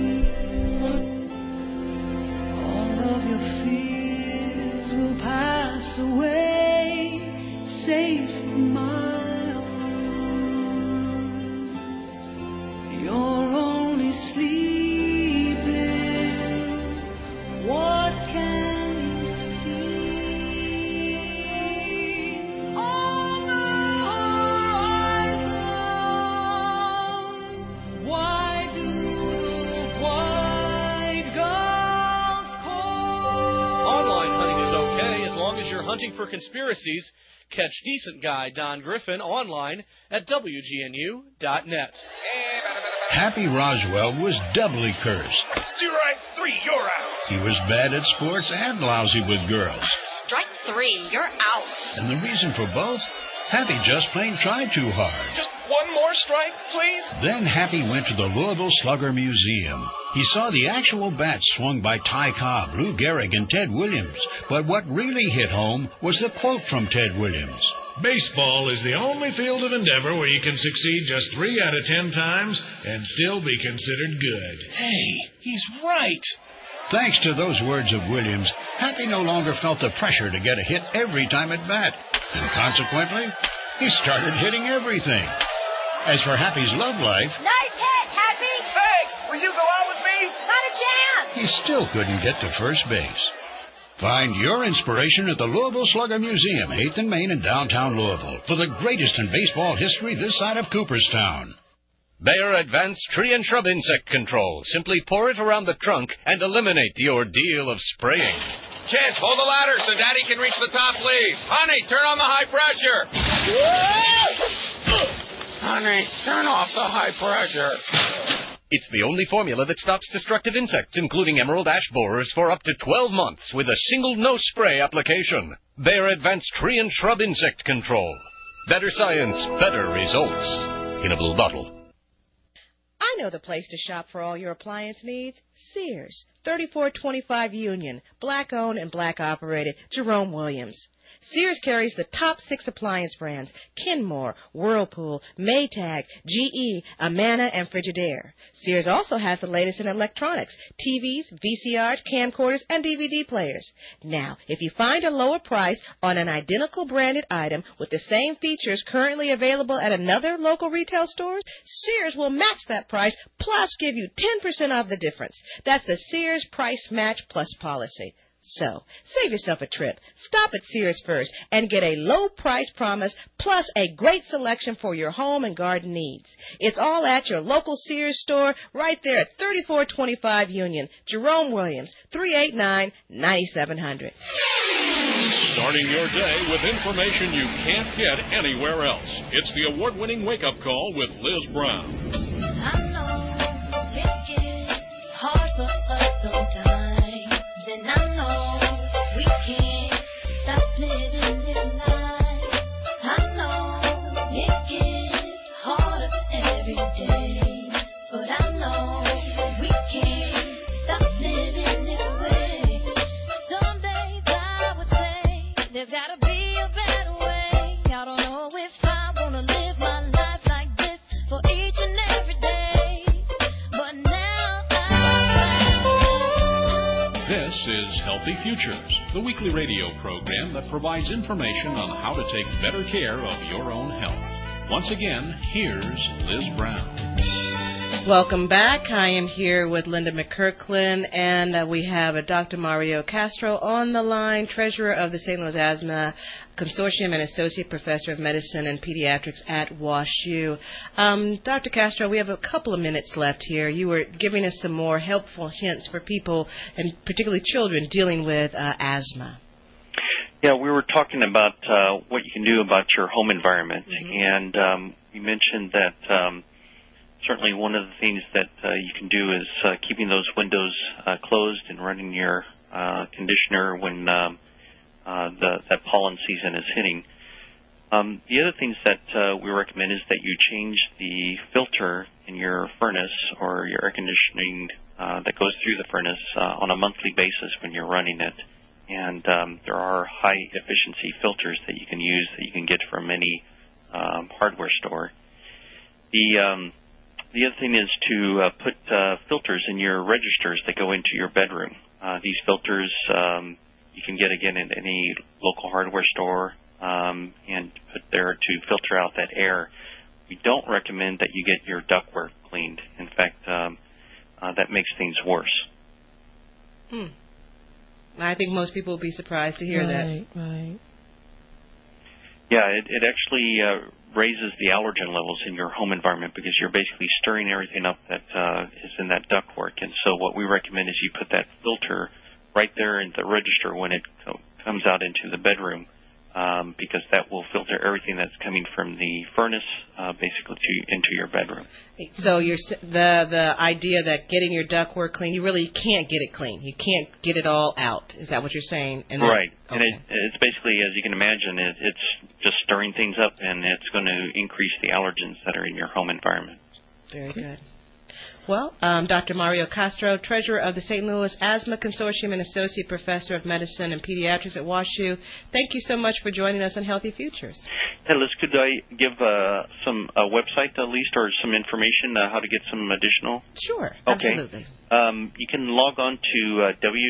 All of your fears will pass away, safe in my You're only sleeping. What can you see? On the horizon, why do the white gulls call? Online hunting is okay as long as you're hunting for conspiracies. Catch decent guy Don Griffin online at WGNU.net. Happy Roswell was doubly cursed. Strike three, you're out. He was bad at sports and lousy with girls. Strike three, you're out. And the reason for both? Happy just plain tried too hard. Just one more strike, please? Then Happy went to the Louisville Slugger Museum. He saw the actual bats swung by Ty Cobb, Lou Gehrig, and Ted Williams. But what really hit home was the quote from Ted Williams. Baseball is the only field of endeavor where you can succeed just 3 out of 10 times and still be considered good. Hey, he's right. Thanks to those words of Williams, Happy no longer felt the pressure to get a hit every time at bat. And consequently, he started hitting everything. As for Happy's love life... Nice hit, Happy! Thanks! Will you go out with me? Not a chance! He still couldn't get to first base. Find your inspiration at the Louisville Slugger Museum, 8th and Main in downtown Louisville, for the greatest in baseball history this side of Cooperstown. Bayer Advanced Tree and Shrub Insect Control. Simply pour it around the trunk and eliminate the ordeal of spraying. Kids, hold the ladder so Daddy can reach the top leaf. Honey, turn on the high pressure. Honey, turn off the high pressure. It's the only formula that stops destructive insects, including emerald ash borers, for up to 12 months with a single no-spray application. Bayer Advanced Tree and Shrub Insect Control. Better science, better results. In a blue bottle. I know the place to shop for all your appliance needs. Sears, 3425 Union, black-owned and black-operated, Jerome Williams. Sears carries the top 6 appliance brands: Kenmore, Whirlpool, Maytag, GE, Amana, and Frigidaire. Sears also has the latest in electronics: TVs, VCRs, camcorders, and DVD players. Now, if you find a lower price on an identical branded item with the same features currently available at another local retail store, Sears will match that price plus give you 10% off the difference. That's the Sears Price Match Plus policy. So, save yourself a trip. Stop at Sears first and get a low price promise plus a great selection for your home and garden needs. It's all at your local Sears store right there at 3425 Union. Jerome Williams, 389-9700. Starting your day with information you can't get anywhere else. It's the award-winning wake-up call with Liz Brown. I know it gets hard for us sometimes, and I know we can't stop living this life. I know it gets harder every day, but I know we can't stop living this way. Some days I would say there's gotta be a better way. I don't know if I wanna live my life like this for each and every day, but now This is Healthy Futures, the weekly radio program that provides information on how to take better care of your own health. Once again, here's Liz Brown. Welcome back. I am here with Linda McKirkland, and we have Dr. Mario Castro on the line, treasurer of the St. Louis Asthma Consortium and associate professor of medicine and pediatrics at WashU. Dr. Castro, we have a couple of minutes left here. You were giving us some more helpful hints for people, and particularly children, dealing with asthma. Yeah, we were talking about what you can do about your home environment, and you mentioned that certainly one of the things that you can do is keeping those windows closed and running your conditioner when that pollen season is hitting. The other things that we recommend is that you change the filter in your furnace or your air conditioning that goes through the furnace on a monthly basis when you're running it. And there are high-efficiency filters that you can use that you can get from any hardware store. The other thing is to put filters in your registers that go into your bedroom. These filters you can get, again, in any local hardware store and put there to filter out that air. We don't recommend that you get your ductwork cleaned. In fact, that makes things worse. I think most people will be surprised to hear that. Right. Yeah, it actually raises the allergen levels in your home environment because you're basically stirring everything up that is in that ductwork. And so what we recommend is you put that filter right there in the register when it comes out into the bedroom, because that will filter everything that's coming from the furnace basically into your bedroom. So the idea that getting your ductwork clean, you really can't get it clean. You can't get it all out. Is that what you're saying? Right. Okay. And it's basically, as you can imagine, it's just stirring things up, and it's going to increase the allergens that are in your home environment. Very good. Well, Dr. Mario Castro, treasurer of the St. Louis Asthma Consortium and associate professor of medicine and pediatrics at WashU, thank you so much for joining us on Healthy Futures. Hey, Liz, could I give some website at least or some information how to get some additional? Sure, okay. Absolutely. You can log on to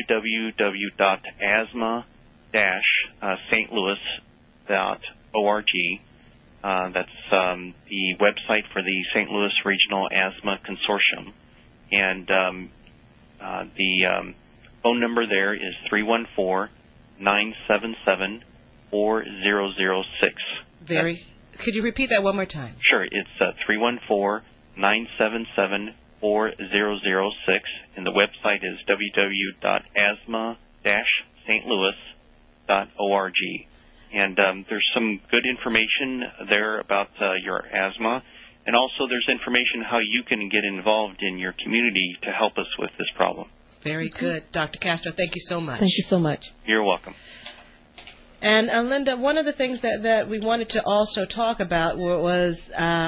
www.asthma-stlouis.org. That's the website for the St. Louis Regional Asthma Consortium. And the phone number there is 314-977-4006. Could you repeat that one more time? Sure. It's 977-4006, and the website is www.asthma-stlouis.org. And there's some good information there about your asthma, and also there's information how you can get involved in your community to help us with this problem. Very good. Dr. Castro, thank you so much. Thank you so much. You're welcome. And Linda, one of the things that we wanted to also talk about was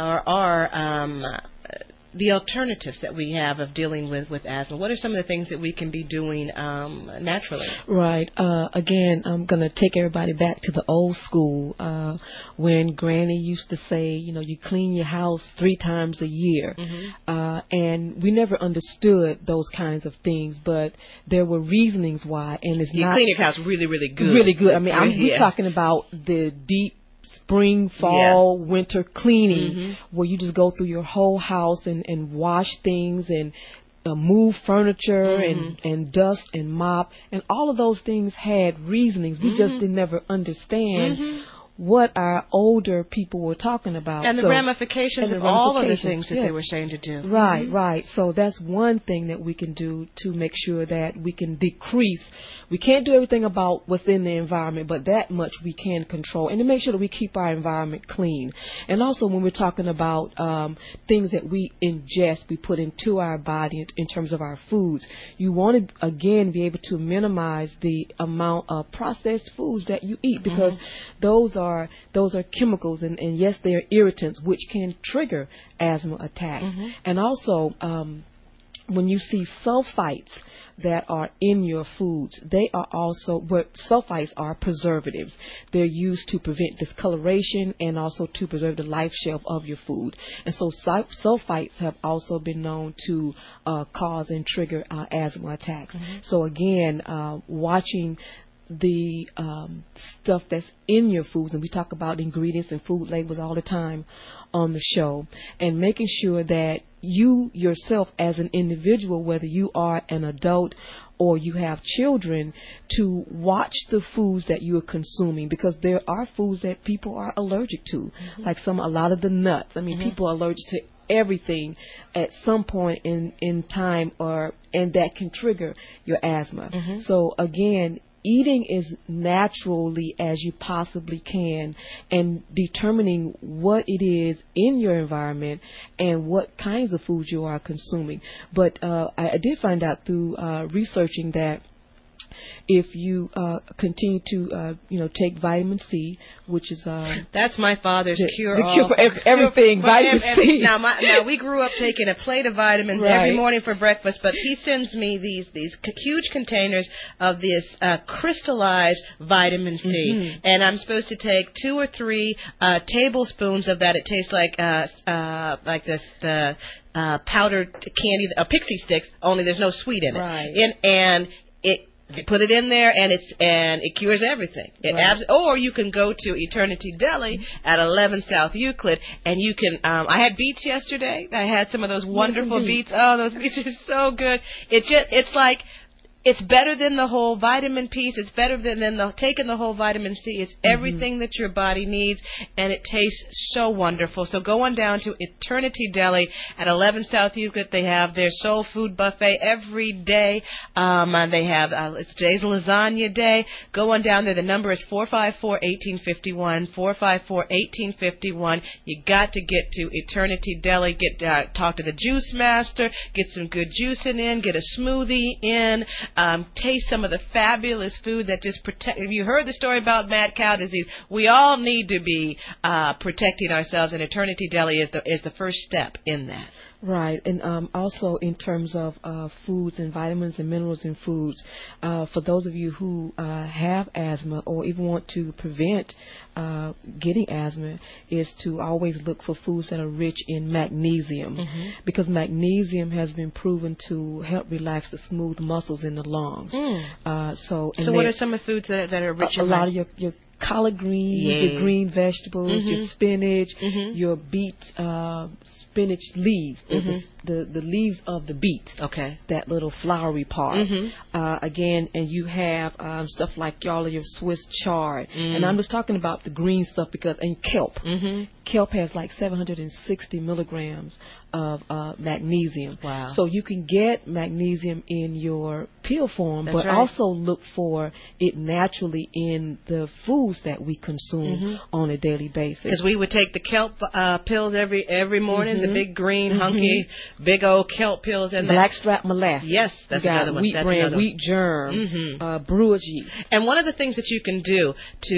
the alternatives that we have of dealing with asthma. What are some of the things that we can be doing naturally? Right. Again, I'm going to take everybody back to the old school when Granny used to say, you clean your house 3 times a year. And we never understood those kinds of things, but there were reasonings why. And it's you clean your house really, really good. Really good. I mean, we're talking about the deep spring, fall, winter cleaning, where you just go through your whole house and wash things and move furniture and dust and mop. And all of those things had reasonings. We just didn't never understand what our older people were talking about. And the ramifications of all of the things that they were saying to do. Right, right. So that's one thing that we can do to make sure that we can decrease. We can't do everything about within the environment, but that much we can control. And to make sure that we keep our environment clean. And also when we're talking about things that we ingest, we put into our body in terms of our foods, you want to, again, be able to minimize the amount of processed foods that you eat, because those are chemicals, and yes, they are irritants, which can trigger asthma attacks. And also, when you see sulfites that are in your foods, they are also, sulfites are preservatives. They're used to prevent discoloration and also to preserve the life shelf of your food. And so sulfites have also been known to cause and trigger asthma attacks. So again, watching the stuff that's in your foods, and we talk about ingredients and food labels all the time on the show, and making sure that you yourself as an individual, whether you are an adult or you have children, to watch the foods that you are consuming, because there are foods that people are allergic to, like a lot of the nuts. I mean, people are allergic to everything at some point in time, and that can trigger your asthma. So again, eating as naturally as you possibly can, and determining what it is in your environment and what kinds of foods you are consuming. But I did find out through researching that if you continue to take vitamin C, which is that's my father's cure for everything. Vitamin C. Now we grew up taking a plate of vitamins every morning for breakfast, but he sends me these huge containers of this crystallized vitamin C, and I'm supposed to take 2 or 3 tablespoons of that. It tastes like powdered candy, pixie sticks, only there's no sweet in it. You put it in there, and it cures everything. Or you can go to Eternity Deli at 11 South Euclid, and you can. I had beets yesterday. I had some of those wonderful beets. Oh, those beets are so good. It's like. It's better than the whole vitamin piece. It's better than taking the whole vitamin C. It's everything that your body needs, and it tastes so wonderful. So go on down to Eternity Deli at 11 South Euclid. They have their soul food buffet every day. They have today's lasagna day. Go on down there. The number is 454-1851. 454-1851. You got to get to Eternity Deli. Talk to the juice master. Get some good juicing in. Get a smoothie in. Taste some of the fabulous food that just protect. If you heard the story about mad cow disease, we all need to be protecting ourselves, and Eternity Deli is the first step in that. Right, and also in terms of foods and vitamins and minerals in foods, for those of you who have asthma or even want to prevent getting asthma, is to always look for foods that are rich in magnesium, because magnesium has been proven to help relax the smooth muscles in the lungs. So what are some of the foods that are rich in a lot of your collard greens, your green vegetables, your spinach, your beet, spinach leaves, the leaves of the beet. Okay. That little flowery part. Again, and you have stuff like all of your Swiss chard. And I'm just talking about the green stuff and kelp. Kelp has like 760 milligrams of magnesium. Wow. So you can get magnesium in your pill form, That's but right. also look for it naturally in the foods that we consume on a daily basis. Because we would take the kelp pills every morning, the big green, hunky, big old kelp pills. And blackstrap molasses. Yes, that's you got another one. Wheat That's bran, another wheat germ, brewer's yeast. And one of the things that you can do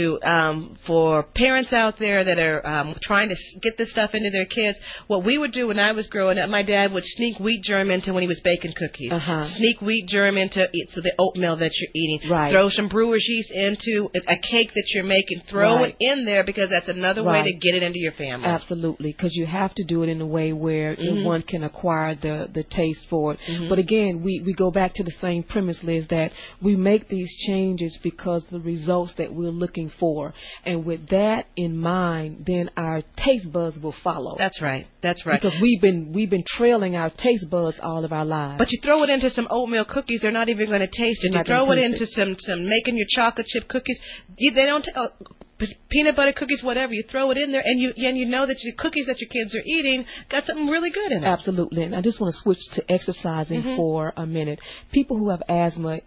for parents out there that are trying to get this stuff into their kids, what we would do when I was growing up, my dad would sneak wheat germ into when he was baking cookies. Sneak wheat germ into the oatmeal that you're eating. Right. Throw some brewer's yeast into a cake that you're making. Throw it in there because that's another way to get it into your family. Absolutely, because you have to do it in a way where one can acquire the taste for it. But again, we go back to the same premise, Liz, that we make these changes because the results that we're looking for. And with that in mind, then our taste buds will follow. That's right. That's right. Because we've been trailing our taste buds all of our lives. But you throw it into some oatmeal cookies, they're not even going to taste it. You throw it into some making your chocolate chip cookies, they don't. Peanut butter cookies, whatever, you throw it in there, and you know that the cookies that your kids are eating got something really good in it. Absolutely. And I just want to switch to exercising for a minute. People who have asthma,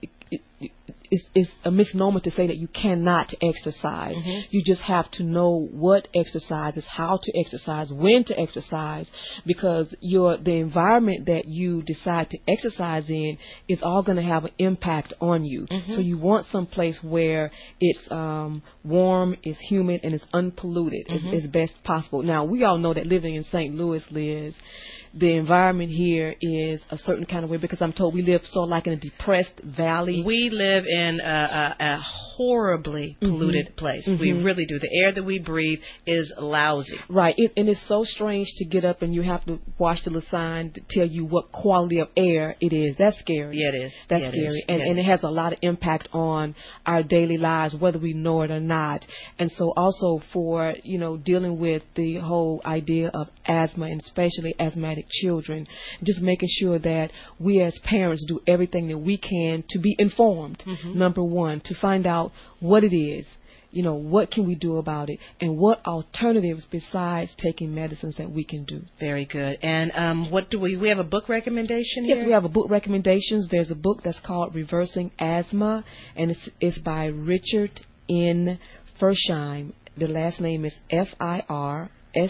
it's a misnomer to say that you cannot exercise. You just have to know what exercises, how to exercise, when to exercise, because the environment that you decide to exercise in is all going to have an impact on you. So you want some place where it's warm, it's humid, and it's unpolluted as best possible. Now, we all know that living in St. Louis, Liz, the environment here is a certain kind of way because I'm told we live sort of like in a depressed valley. We live in a horribly polluted place. We really do. The air that we breathe is lousy. Right. And it's so strange to get up and you have to watch the little sign to tell you what quality of air it is. That's scary. Yeah, it is. That's scary. And it has a lot of impact on our daily lives, whether we know it or not. And so also for, dealing with the whole idea of asthma, and especially asthmatic children, just making sure that we as parents do everything that we can to be informed, number one, to find out what it is, what can we do about it, and what alternatives besides taking medicines that we can do. Very good. And what do we have a book recommendation here? Yes, we have a book recommendations. There's a book that's called Reversing Asthma, and it's by Richard N. Fersheim. The last name is Firschein.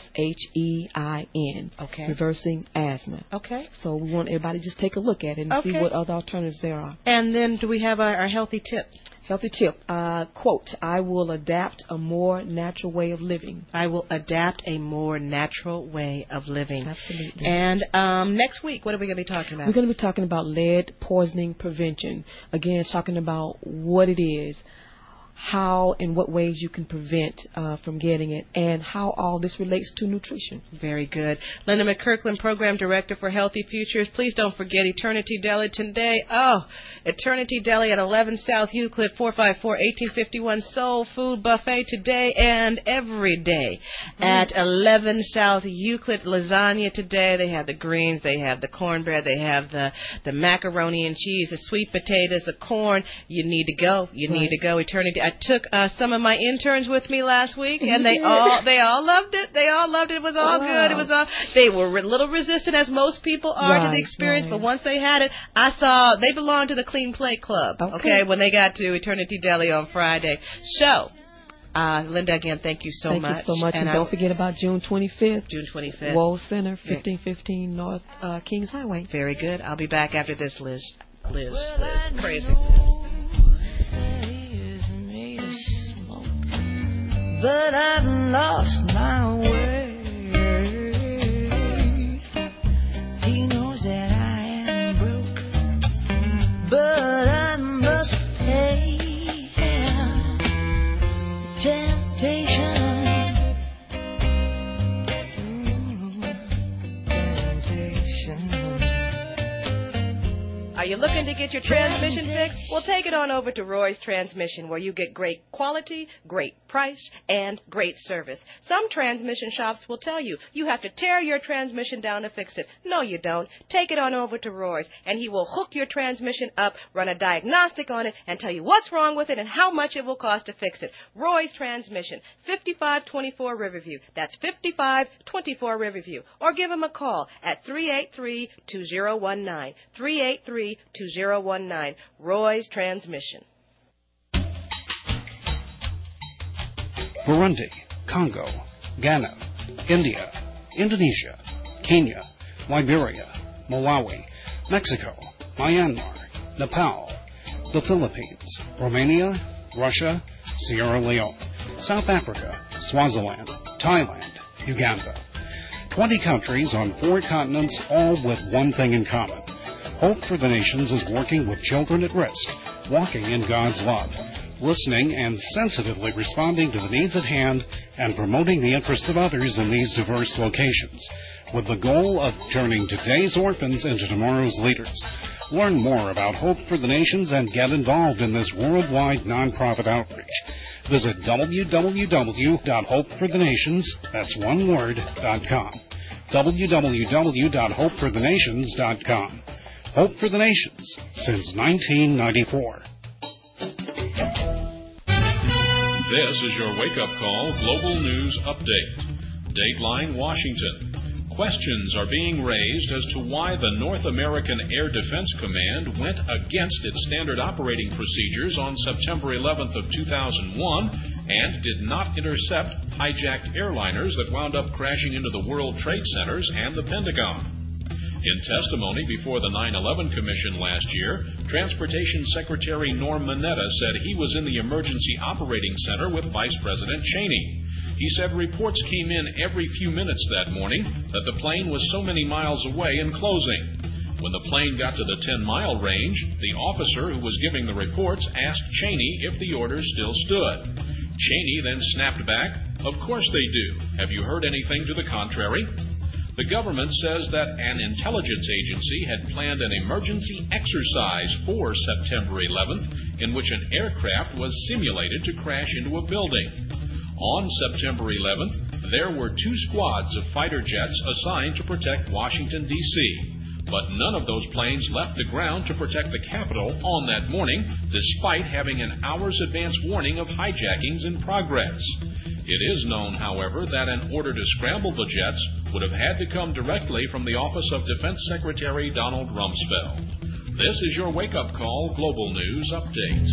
Okay. Reversing Asthma. Okay. So we want everybody to just take a look at it and see what other alternatives there are. And then do we have our healthy tip? Healthy tip. Quote, I will adapt a more natural way of living. I will adapt a more natural way of living. Absolutely. And next week, what are we going to be talking about? We're going to be talking about lead poisoning prevention. Again, talking about what it is, how and what ways you can prevent from getting it, and how all this relates to nutrition. Very good. Linda McKirkland, Program Director for Healthy Futures. Please don't forget Eternity Deli today. Oh, Eternity Deli at 11 South Euclid, 454-1851 Soul Food Buffet today and every day. At 11 South Euclid, lasagna today. They have the greens, they have the cornbread, they have the macaroni and cheese, the sweet potatoes, the corn. You need to go. You need to go. Eternity. I took some of my interns with me last week, and they all loved it. They all loved it. It was all good. It was all. They were a little resistant, as most people are to the experience, but once they had it, I saw they belonged to the Clean Plate Club. Okay, when they got to Eternity Deli on Friday. So, Linda, again, thank you so much. Thank you so much, and don't forget about June 25th. June 25th. Wold Center, 1515 North Kings Highway. Very good. I'll be back after this, Liz. Crazy. But I've lost my way. He knows that I am broke, but I must pay temptation. Are you looking to get your transmission fixed? Well, take it on over to Roy's Transmission, where you get great quality, great price, and great service. Some transmission shops will tell you have to tear your transmission down to fix it. No, you don't. Take it on over to Roy's, and he will hook your transmission up, run a diagnostic on it, and tell you what's wrong with it and how much it will cost to fix it. Roy's Transmission, 5524 Riverview. That's 5524 Riverview. Or give him a call at 383-2019. 383-2019. Roy's Transmission. Burundi, Congo, Ghana, India, Indonesia, Kenya, Liberia, Malawi, Mexico, Myanmar, Nepal, the Philippines, Romania, Russia, Sierra Leone, South Africa, Swaziland, Thailand, Uganda. 20 countries on 4 continents, all with one thing in common. Hope for the Nations is working with children at risk, walking in God's love, listening and sensitively responding to the needs at hand, and promoting the interests of others in these diverse locations, with the goal of turning today's orphans into tomorrow's leaders. Learn more about Hope for the Nations and get involved in this worldwide nonprofit outreach. Visit www.hopeforthenations, that's one word, .com. www.hopeforthenations.com. Hope for the Nations since 1994. This is your wake-up call global news update. Dateline Washington. Questions are being raised as to why the North American Air Defense Command went against its standard operating procedures on September 11th of 2001 and did not intercept hijacked airliners that wound up crashing into the World Trade Centers and the Pentagon. In testimony before the 9/11 Commission last year, Transportation Secretary Norm Mineta said he was in the Emergency Operating Center with Vice President Cheney. He said reports came in every few minutes that morning that the plane was so many miles away and closing. When the plane got to the 10-mile range, the officer who was giving the reports asked Cheney if the orders still stood. Cheney then snapped back, "Of course they do. Have you heard anything to the contrary?" The government says that an intelligence agency had planned an emergency exercise for September 11th in which an aircraft was simulated to crash into a building. On September 11th, there were 2 squads of fighter jets assigned to protect Washington, D.C., but none of those planes left the ground to protect the Capitol on that morning, despite having an hour's advance warning of hijackings in progress. It is known, however, that an order to scramble the jets would have had to come directly from the Office of Defense Secretary Donald Rumsfeld. This is your wake-up call global news update.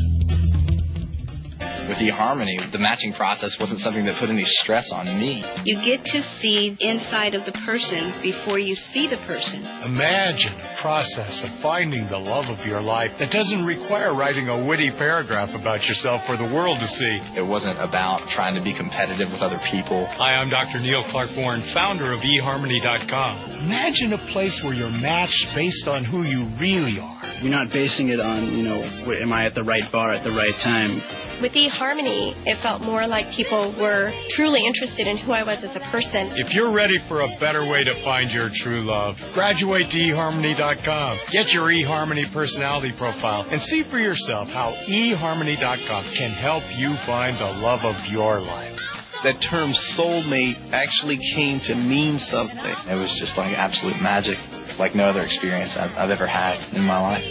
With eHarmony, the matching process wasn't something that put any stress on me. You get to see inside of the person before you see the person. Imagine a process of finding the love of your life that doesn't require writing a witty paragraph about yourself for the world to see. It wasn't about trying to be competitive with other people. Hi, I'm Dr. Neil Clark Warren, founder of eHarmony.com. Imagine a place where you're matched based on who you really are. You're not basing it on, am I at the right bar at the right time? With eHarmony, it felt more like people were truly interested in who I was as a person. If you're ready for a better way to find your true love, graduate to eHarmony.com. Get your eHarmony personality profile and see for yourself how eHarmony.com can help you find the love of your life. That term soulmate actually came to mean something. It was just like absolute magic, like no other experience I've ever had in my life.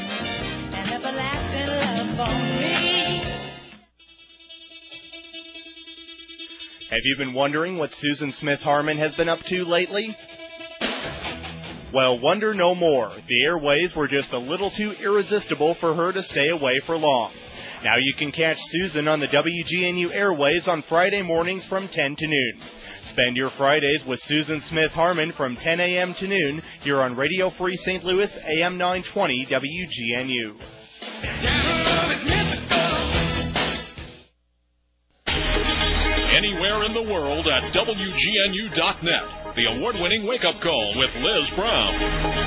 Have you been wondering what Susan Smith Harmon has been up to lately? Well, wonder no more. The airways were just a little too irresistible for her to stay away for long. Now you can catch Susan on the WGNU airways on Friday mornings from 10 to noon. Spend your Fridays with Susan Smith Harmon from 10 a.m. to noon here on Radio Free St. Louis, AM 920 WGNU. Anywhere in the world at WGNU.net. The award-winning wake-up call with Liz Brown.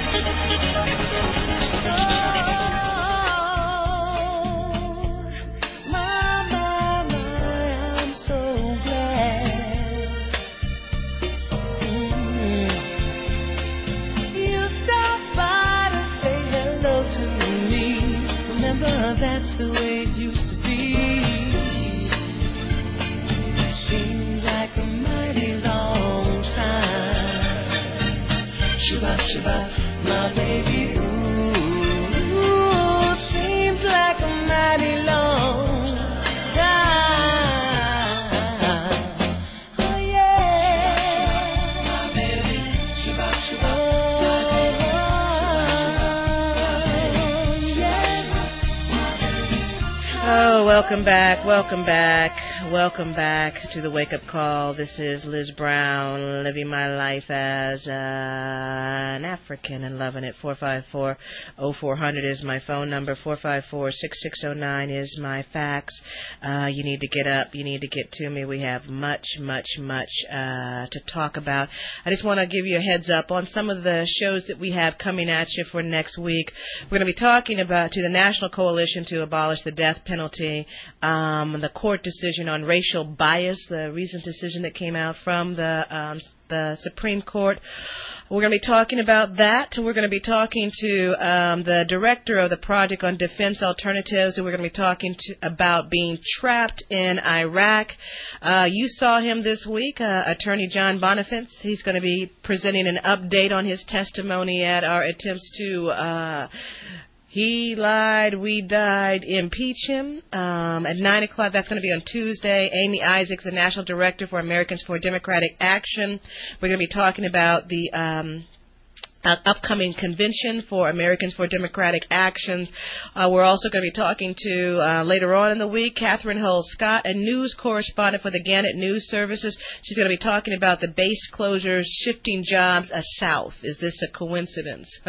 I'm so glad you stopped by to say hello to me. my baby. Ooh, seems like a mighty long time. Oh yeah, my baby. Oh, welcome back, welcome back, welcome back to the Wake Up Call. This is Liz Brown, living my life as an African and loving it. 454-0400 is my phone number. 454-6609 is my fax. You need to get up. You need to get to me. We have much to talk about. I just want to give you a heads up on some of the shows that we have coming at you for next week. We're going to be talking about to the National Coalition to Abolish the Death Penalty, the court decision on racial bias, the recent decision that came out from the Supreme Court. We're going to be talking about that. We're going to be talking to the director of the Project on Defense Alternatives, and we're going to be talking about being trapped in Iraq. You saw him this week, Attorney John Bonifants. He's going to be presenting an update on his testimony at our attempts to He lied, we died, impeach him. At 9 o'clock, that's going to be on Tuesday. Amy Isaacs, the National Director for Americans for Democratic Action. We're going to be talking about the upcoming convention for Americans for Democratic Actions. We're also going to be talking to, later on in the week, Catherine Hull-Scott, a news correspondent for the Gannett News Services. She's going to be talking about the base closures, shifting jobs south. Is this a coincidence?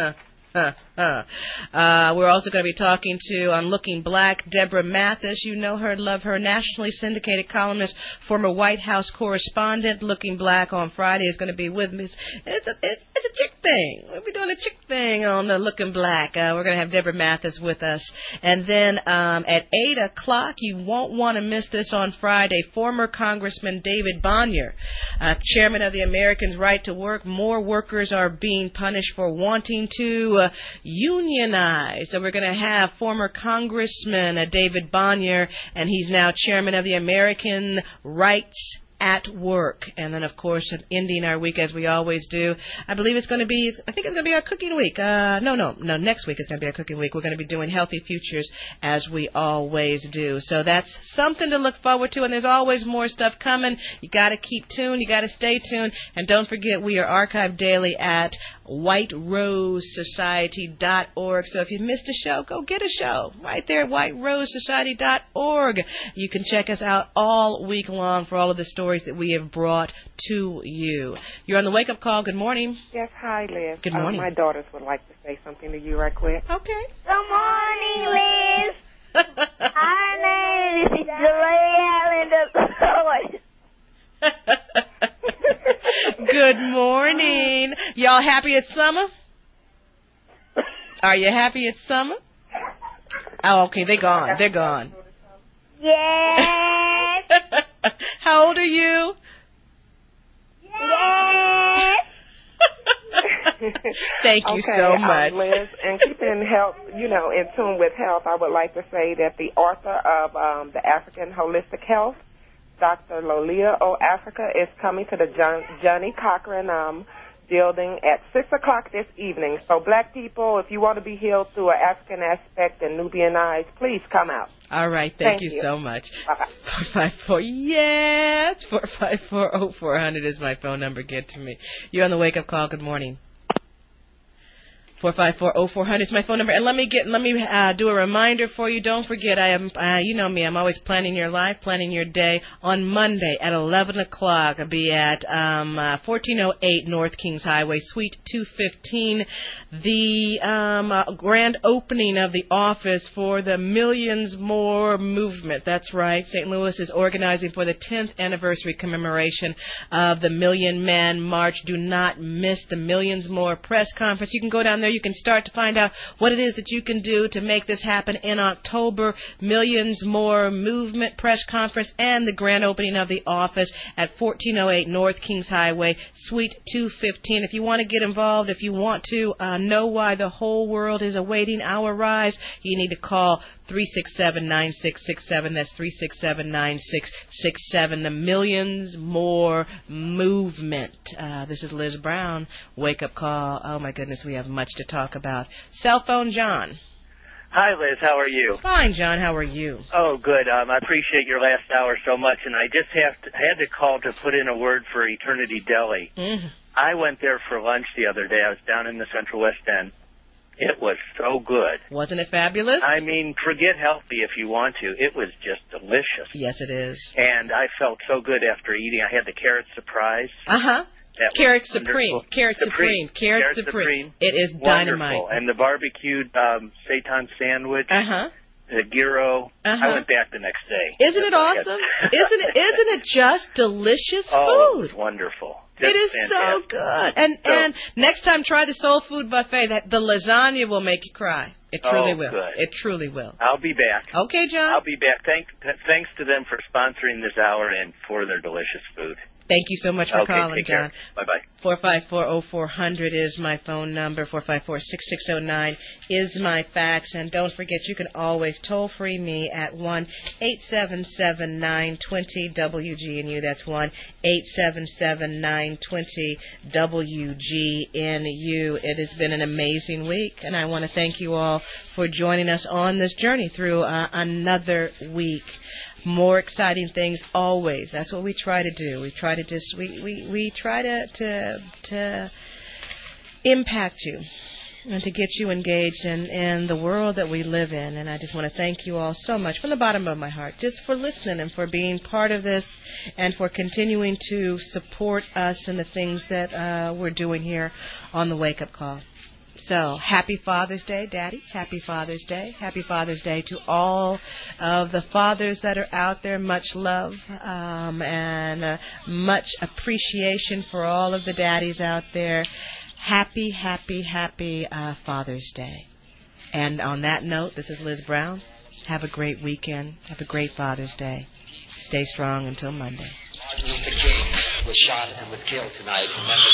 We're also going to be talking to, on Looking Black, Deborah Mathis. You know her, love her, nationally syndicated columnist, former White House correspondent. Looking Black on Friday is going to be with me. It's a chick thing. We'll be doing a chick thing on the Looking Black. We're going to have Deborah Mathis with us. And then at 8 o'clock, you won't want to miss this on Friday, former Congressman David Bonnier, chairman of the Americans' Right to Work. More workers are being punished for wanting to unionize. So we're going to have former Congressman David Bonnier, and he's now chairman of the American Rights at Work. And then, of course, ending our week as we always do. I think it's going to be our cooking week. No, next week is going to be our cooking week. We're going to be doing Healthy Futures as we always do. So that's something to look forward to, and there's always more stuff coming. You got to keep tuned. You got to stay tuned. And don't forget, we are archived daily at whiterosesociety.org. So if you missed a show, go get a show right there at whiterosesociety.org. You can check us out all week long for all of the stories that we have brought to you. You're on the Wake Up Call. Good morning. Yes, hi, Liz. Good morning. My daughters would like to say something to you right quick. Okay. Good morning, Liz. Our name is Joy Allen. Good morning. Y'all happy it's summer? Are you happy it's summer? Oh, okay, they're gone. They're gone. Yes. How old are you? Yes. Thank you so much. Liz, and keeping health, in tune with health, I would like to say that the author of the African Holistic Health, Dr. Lolita O. Africa, is coming to the Johnny Cochran building at 6 o'clock this evening. So, black people, if you want to be healed through an African aspect and Nubian eyes, please come out. All right. Thank you so much. Bye-bye. 454, yes. 454-0400 is my phone number. Get to me. You're on the Wake Up Call. Good morning. 454-0400 is my phone number. And let me do a reminder for you. Don't forget, you know me, I'm always planning your life, planning your day. On Monday at 11 o'clock, I'll be at 1408 North Kings Highway, Suite 215. The grand opening of the office for the Millions More movement. That's right. St. Louis is organizing for the 10th anniversary commemoration of the Million Man March. Do not miss the Millions More press conference. You can go down there. You can start to find out what it is that you can do to make this happen in October. Millions More movement press conference and the grand opening of the office at 1408 North Kings Highway, Suite 215. If you want to get involved, if you want to know why the whole world is awaiting our rise, you need to call 367-9667. That's 367-9667. The Millions More Movement. This is Liz Brown. Wake up call. Oh, my goodness, we have much to talk about. Cell phone John. Hi, Liz. How are you? Fine, John. How are you? Oh, good. I appreciate your last hour so much, and I just had to call to put in a word for Eternity Deli. Mm-hmm. I went there for lunch the other day. I was down in the Central West End. It was so good. Wasn't it fabulous? I mean, forget healthy if you want to. It was just delicious. Yes, it is. And I felt so good after eating. I had the carrot surprise. Uh-huh. Carrot Supreme. Carrot Supreme. It is wonderful. dynamite. And the barbecued seitan sandwich. Uh-huh. The gyro. Uh-huh. I went back the next day. Isn't it awesome? Isn't it just delicious Oh, food? it's wonderful. It is fantastic. so good. And next time, try the soul food buffet. The lasagna will make you cry. It truly will. Good. It truly will. I'll be back. Okay, John. I'll be back. Thanks to them for sponsoring this hour and for their delicious food. Thank you so much for calling, take John. Care. Bye-bye. 454-0400 is my phone number. 454-6609 is my fax. And don't forget, you can always toll-free me at 1-877-920-WGNU. That's 1-877-920-WGNU. It has been an amazing week, and I want to thank you all for joining us on this journey through another week. More exciting things always. That's what we try to do. We try to we try to impact you and to get you engaged in the world that we live in. And I just want to thank you all so much from the bottom of my heart just for listening and for being part of this and for continuing to support us in the things that we're doing here on the Wake Up Call. So, happy Father's Day, Daddy. Happy Father's Day. Happy Father's Day to all of the fathers that are out there. Much love and much appreciation for all of the daddies out there. Happy, happy, happy Father's Day. And on that note, this is Liz Brown. Have a great weekend. Have a great Father's Day. Stay strong until Monday. Martin Luther King was shot and was killed tonight in Memphis.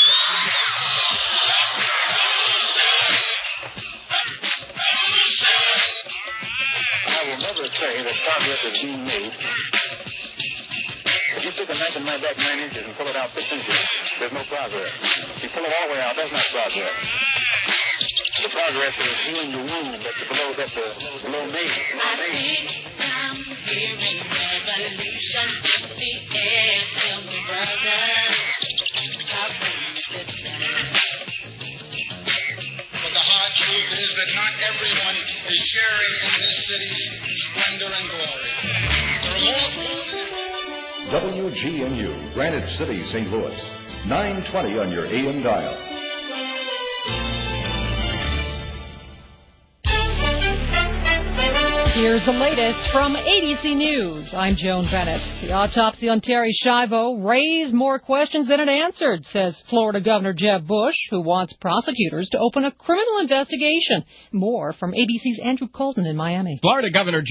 I will never say that progress is being made. If you took a knife in my back 9 inches and pull it out 6 inches, there's no progress. If you pull it all the way out, that's not progress. The progress is healing the wound that's below me. I think I'm hearing revolution in the air. Tell me, brother, how brings it down? But the hard truth is that not everyone is sharing in this city's splendor and glory. There are more WGNU, Granite City, St. Louis. 920 on your AM dial. Here's the latest from ABC News. I'm Joan Bennett. The autopsy on Terry Schiavo raised more questions than it answered, says Florida Governor Jeb Bush, who wants prosecutors to open a criminal investigation. More from ABC's Andrew Colton in Miami. Florida Governor